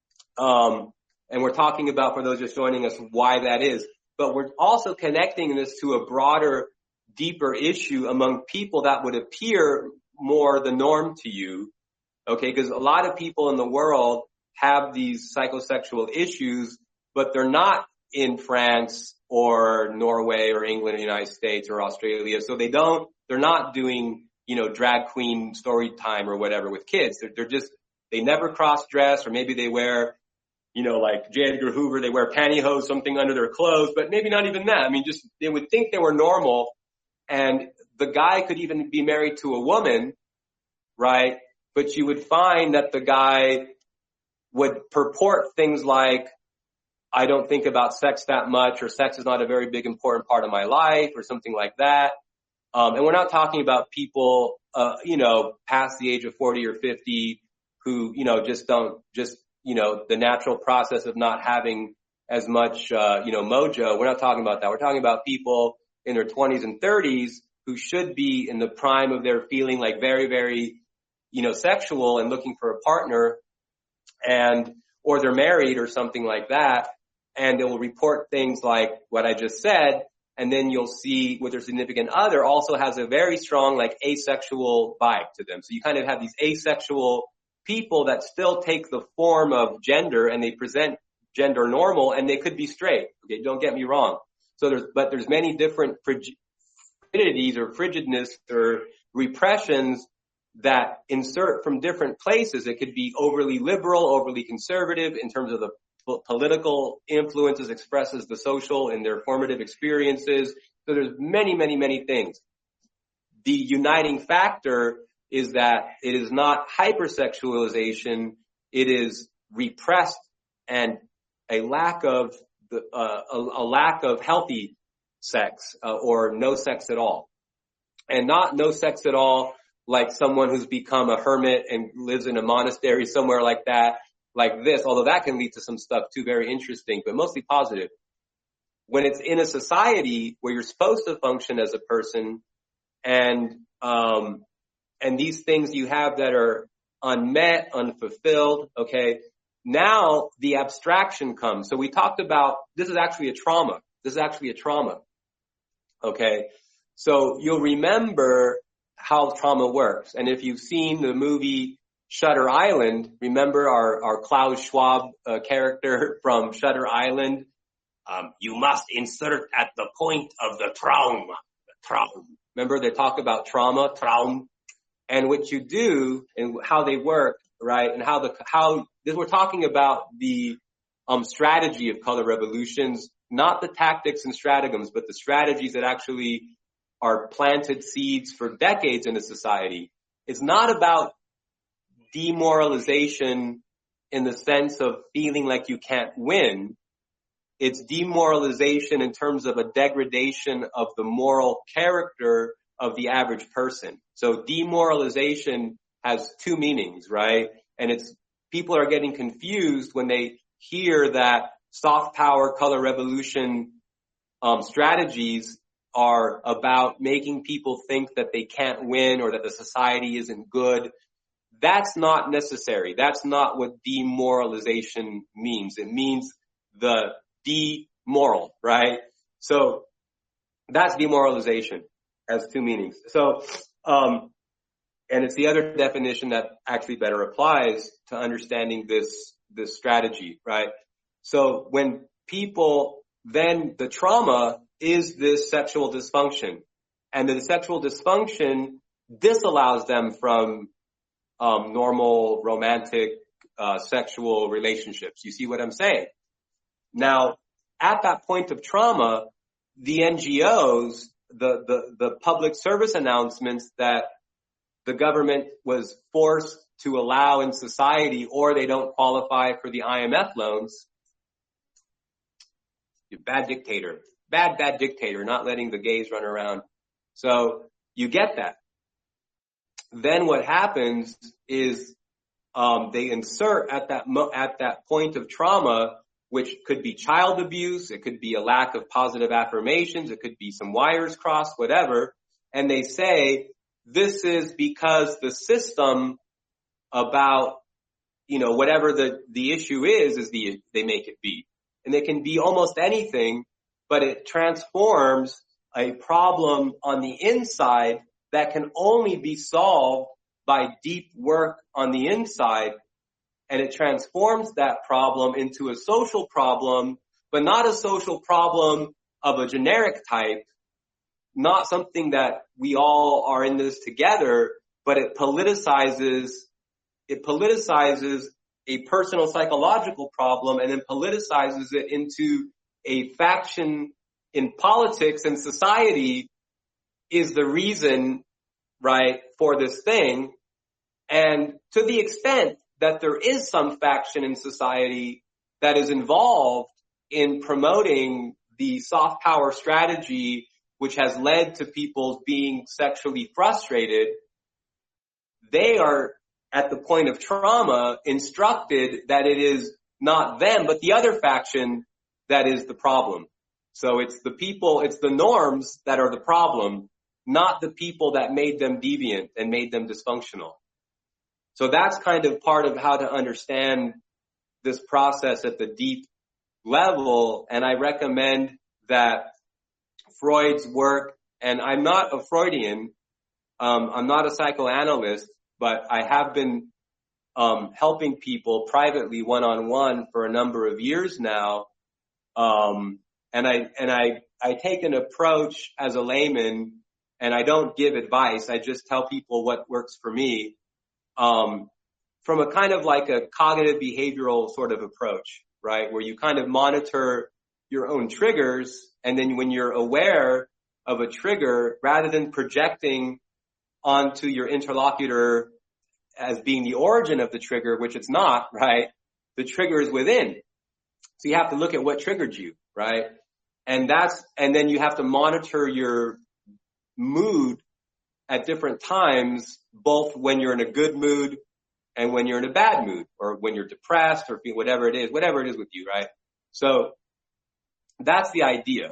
and we're talking about, for those just joining us, why that is. But we're also connecting this to a broader, deeper issue among people that would appear more the norm to you, okay? Because a lot of people in the world have these psychosexual issues, but they're not in France or Norway or England or the United States or Australia. So they're not doing, drag queen story time or whatever with kids. They never cross dress, or maybe they wear, like J. Edgar Hoover, they wear pantyhose, something under their clothes, but maybe not even that. I mean, just, they would think they were normal, and the guy could even be married to a woman, right? But you would find that the guy would purport things like, I don't think about sex that much, or sex is not a very big important part of my life, or something like that. And we're not talking about people, past the age of 40 or 50 who, the natural process of not having as much, mojo. We're not talking about that. We're talking about people in their 20s and 30s who should be in the prime of their feeling like very, very, sexual and looking for a partner, or they're married or something like that. And they will report things like what I just said. And then you'll see with their significant other also has a very strong, like, asexual vibe to them. So you kind of have these asexual people that still take the form of gender and they present gender normal, and they could be straight. Okay, don't get me wrong. So there's many different frigidities or frigidness or repressions that insert from different places. It could be overly liberal, overly conservative in terms of the political influences, expresses the social in their formative experiences. So there's many, many, many things. The uniting factor is that it is not hypersexualization. It is repressed and a lack of healthy sex, or no sex at all. And not no sex at all like someone who's become a hermit and lives in a monastery somewhere like that, like this, although that can lead to some stuff too, very interesting, but mostly positive. When it's in a society where you're supposed to function as a person, and these things you have that are unmet, unfulfilled, okay, now the abstraction comes. So we talked about, this is actually a trauma. Okay. So you'll remember how trauma works. And if you've seen the movie Shutter Island, remember our Klaus Schwab character from Shutter Island? You must insert at the point of the trauma. Remember they talk about trauma. And what you do and how they work, right? And we're talking about the strategy of color revolutions, not the tactics and stratagems, but the strategies that actually are planted seeds for decades in a society. It's not about demoralization in the sense of feeling like you can't win. It's demoralization in terms of a degradation of the moral character of the average person. So demoralization has two meanings, right? And people are getting confused when they hear that soft power color revolution strategies are about making people think that they can't win or that the society isn't good. That's not necessary. That's not what demoralization means. It means the demoral, right? So that's demoralization, has two meanings. So, and it's the other definition that actually better applies to understanding this strategy, right? So when then the trauma is this sexual dysfunction, and the sexual dysfunction disallows them from normal romantic sexual relationships. You see what I'm saying? Now, at that point of trauma, the NGOs, the public service announcements that the government was forced to allow in society, or they don't qualify for the IMF loans. You bad dictator. bad dictator, not letting the gays run around. So you get that. Then what happens is they insert at that point of trauma, which could be child abuse, it could be a lack of positive affirmations, it could be some wires crossed, whatever, and they say this is because the system about, whatever the issue is they make it be. And it can be almost anything, but it transforms a problem on the inside that can only be solved by deep work on the inside. And it transforms that problem into a social problem, but not a social problem of a generic type, not something that we all are in this together, but it politicizes a personal psychological problem and then politicizes it into a faction in politics and society is the reason, right, for this thing. And to the extent that there is some faction in society that is involved in promoting the soft power strategy, which has led to people being sexually frustrated, they are at the point of trauma instructed that it is not them, but the other faction that is the problem. So it's the people, it's the norms that are the problem, not the people that made them deviant and made them dysfunctional. So that's kind of part of how to understand this process at the deep level. And I recommend that Freud's work, and I'm not a Freudian, I'm not a psychoanalyst, but I have been helping people privately one-on-one for a number of years now. And I take an approach as a layman, and I don't give advice. I just tell people what works for me, from a kind of like a cognitive behavioral sort of approach, right? Where you kind of monitor your own triggers, and then when you're aware of a trigger, rather than projecting onto your interlocutor as being the origin of the trigger, which it's not, right? The trigger is within. So you have to look at what triggered you, right? And then you have to monitor your mood at different times, both when you're in a good mood and when you're in a bad mood, or when you're depressed, or whatever it is with you, right? So that's the idea.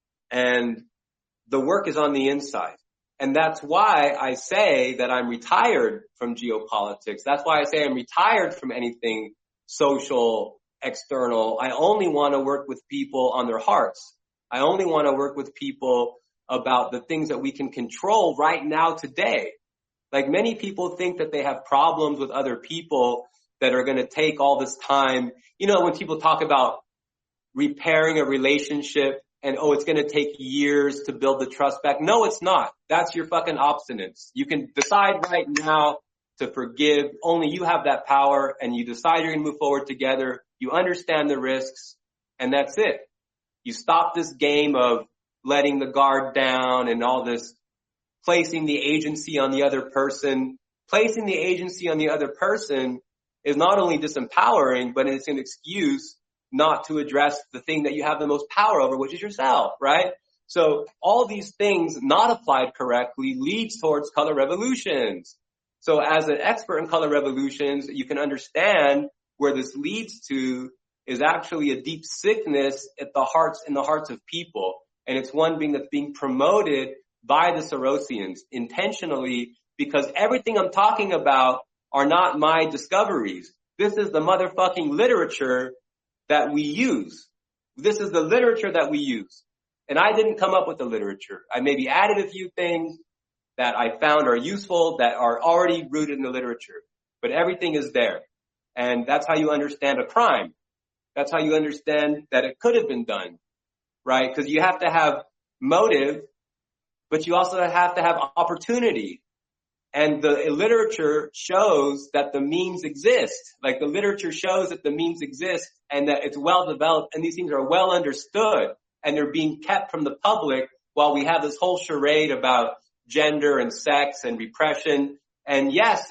And the work is on the inside. And that's why I say that I'm retired from geopolitics. That's why I say I'm retired from anything social, external. I only want to work with people on their hearts. I only want to work with people about the things that we can control right now today. Like, many people think that they have problems with other people that are going to take all this time. When people talk about repairing a relationship and, it's going to take years to build the trust back. No, it's not. That's your fucking obstinance. You can decide right now to forgive. Only you have that power, and you decide you're going to move forward together. You understand the risks, and that's it. You stop this game of letting the guard down and all this placing the agency on the other person. Placing the agency on the other person is not only disempowering, but it's an excuse not to address the thing that you have the most power over, which is yourself, right? So all these things not applied correctly leads towards color revolutions. So as an expert in color revolutions, you can understand where this leads to is actually a deep sickness in the hearts of people. And it's one that's being promoted by the Sorosians intentionally, because everything I'm talking about are not my discoveries. This is the motherfucking literature that we use. This is the literature that we use. And I didn't come up with the literature. I maybe added a few things that I found are useful, that are already rooted in the literature. But everything is there. And that's how you understand a crime. That's how you understand that it could have been done, right? Because you have to have motive, but you also have to have opportunity. And the literature shows that the means exist. Like, the literature shows that the means exist and that it's well developed, and these things are well understood, and they're being kept from the public while we have this whole charade about gender and sex and repression. And yes,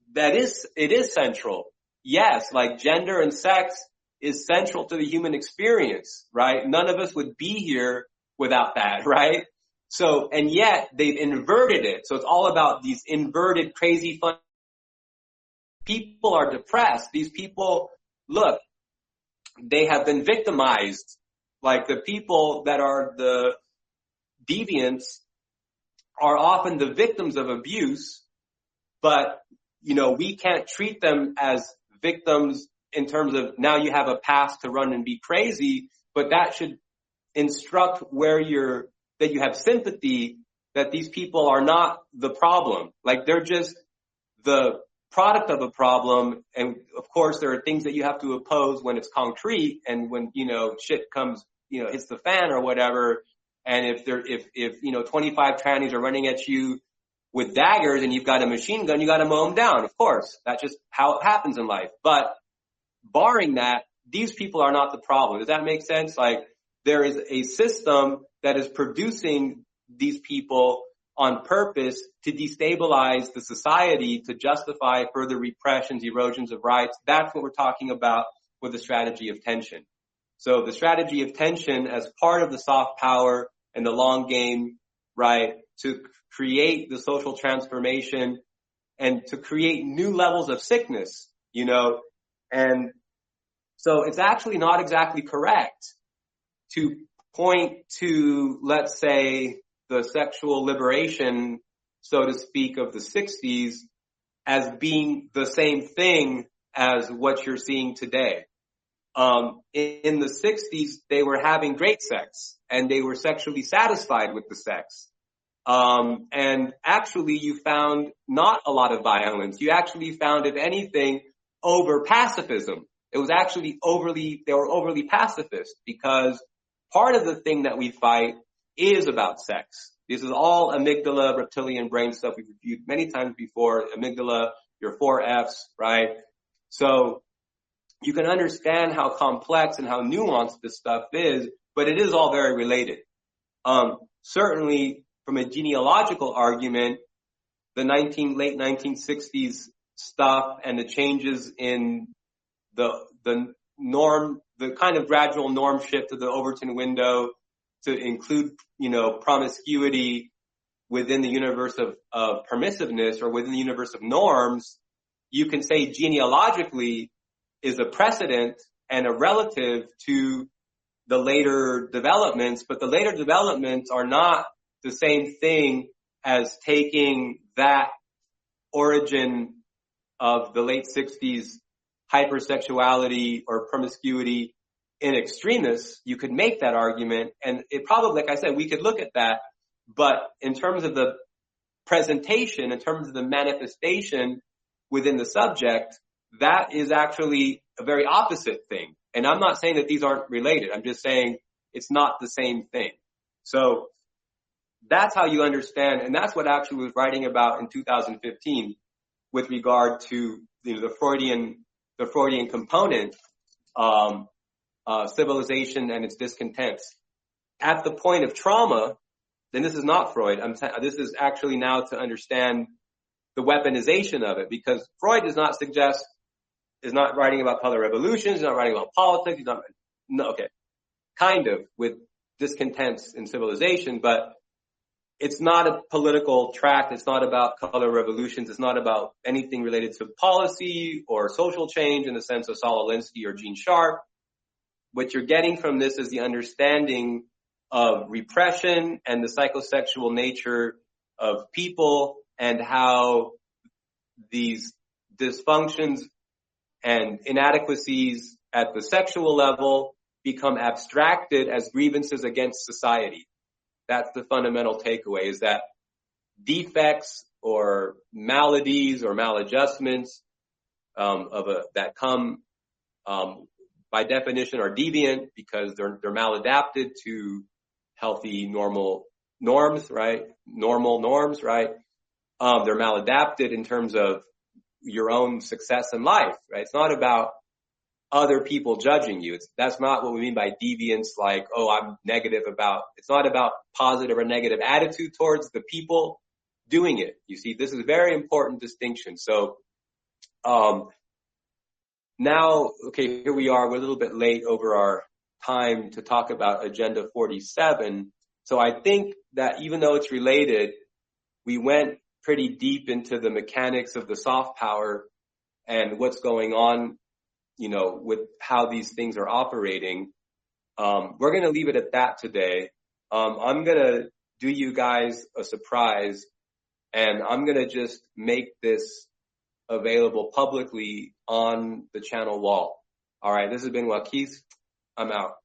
it is central. Yes, like, gender and sex is central to the human experience, right? None of us would be here without that, right? So, and yet they've inverted it. So it's all about these inverted, crazy fun. People are depressed. These people, look, they have been victimized. Like the people that are the deviants are often the victims of abuse, but, we can't treat them as victims in terms of now you have a path to run and be crazy, but that should instruct that you have sympathy, that these people are not the problem. Like they're just the product of a problem. And of course there are things that you have to oppose when it's concrete and when, shit comes, hits the fan or whatever. And if 25 trannies are running at you with daggers and you've got a machine gun, you got to mow them down. Of course, that's just how it happens in life. But barring that, these people are not the problem. Does that make sense? Like there is a system that is producing these people on purpose to destabilize the society, to justify further repressions, erosions of rights. That's what we're talking about with the strategy of tension. So the strategy of tension as part of the soft power and the long game, right, to create the social transformation and to create new levels of sickness, and so it's actually not exactly correct to point to, let's say, the sexual liberation, so to speak, of the 60s as being the same thing as what you're seeing today. In the 60s, they were having great sex and they were sexually satisfied with the sex. And actually you found not a lot of violence. You actually found, if anything, over pacifism. It was actually they were overly pacifist because part of the thing that we fight is about sex. This is all amygdala, reptilian brain stuff we've reviewed many times before. Amygdala, your 4Fs, right? So you can understand how complex and how nuanced this stuff is, but it is all very related. Certainly from a genealogical argument, the late 1960s stuff and the changes in the norm, the kind of gradual norm shift of the Overton window to include, promiscuity within the universe of permissiveness or within the universe of norms, you can say genealogically is a precedent and a relative to the later developments, but the later developments are not the same thing as taking that origin of the late 60s hypersexuality or promiscuity in extremis. You could make that argument, and it probably, like I said, we could look at that, but in terms of the presentation, in terms of the manifestation within the subject, that is actually a very opposite thing. And I'm not saying that these aren't related. I'm just saying it's not the same thing. So that's how you understand, and that's what actually was writing about in 2015 with regard to the Freudian component, civilization and its discontents. At the point of trauma, then this is not Freud. This is actually now to understand the weaponization of it, because Freud is not writing about color revolutions, he's not writing about politics, kind of with discontents in civilization, but it's not a political tract. It's not about color revolutions. It's not about anything related to policy or social change in the sense of Saul Alinsky or Gene Sharp. What you're getting from this is the understanding of repression and the psychosexual nature of people and how these dysfunctions and inadequacies at the sexual level become abstracted as grievances against society. That's the fundamental takeaway, is that defects or maladies or maladjustments that come by definition are deviant because they're maladapted to healthy normal norms, right? Normal norms, right? They're maladapted in terms of your own success in life, right? It's not about other people judging you. That's not what we mean by deviance, like, I'm negative about, it's not about positive or negative attitude towards the people doing it. You see, this is a very important distinction. So, now, okay, here we are. We're a little bit late over our time to talk about Agenda 47. So I think that even though it's related, we went pretty deep into the mechanics of the soft power and what's going on, with how these things are operating. We're going to leave it at that today. I'm going to do you guys a surprise, and I'm going to just make this available publicly on the channel wall. All right. This has been Waquis. I'm out.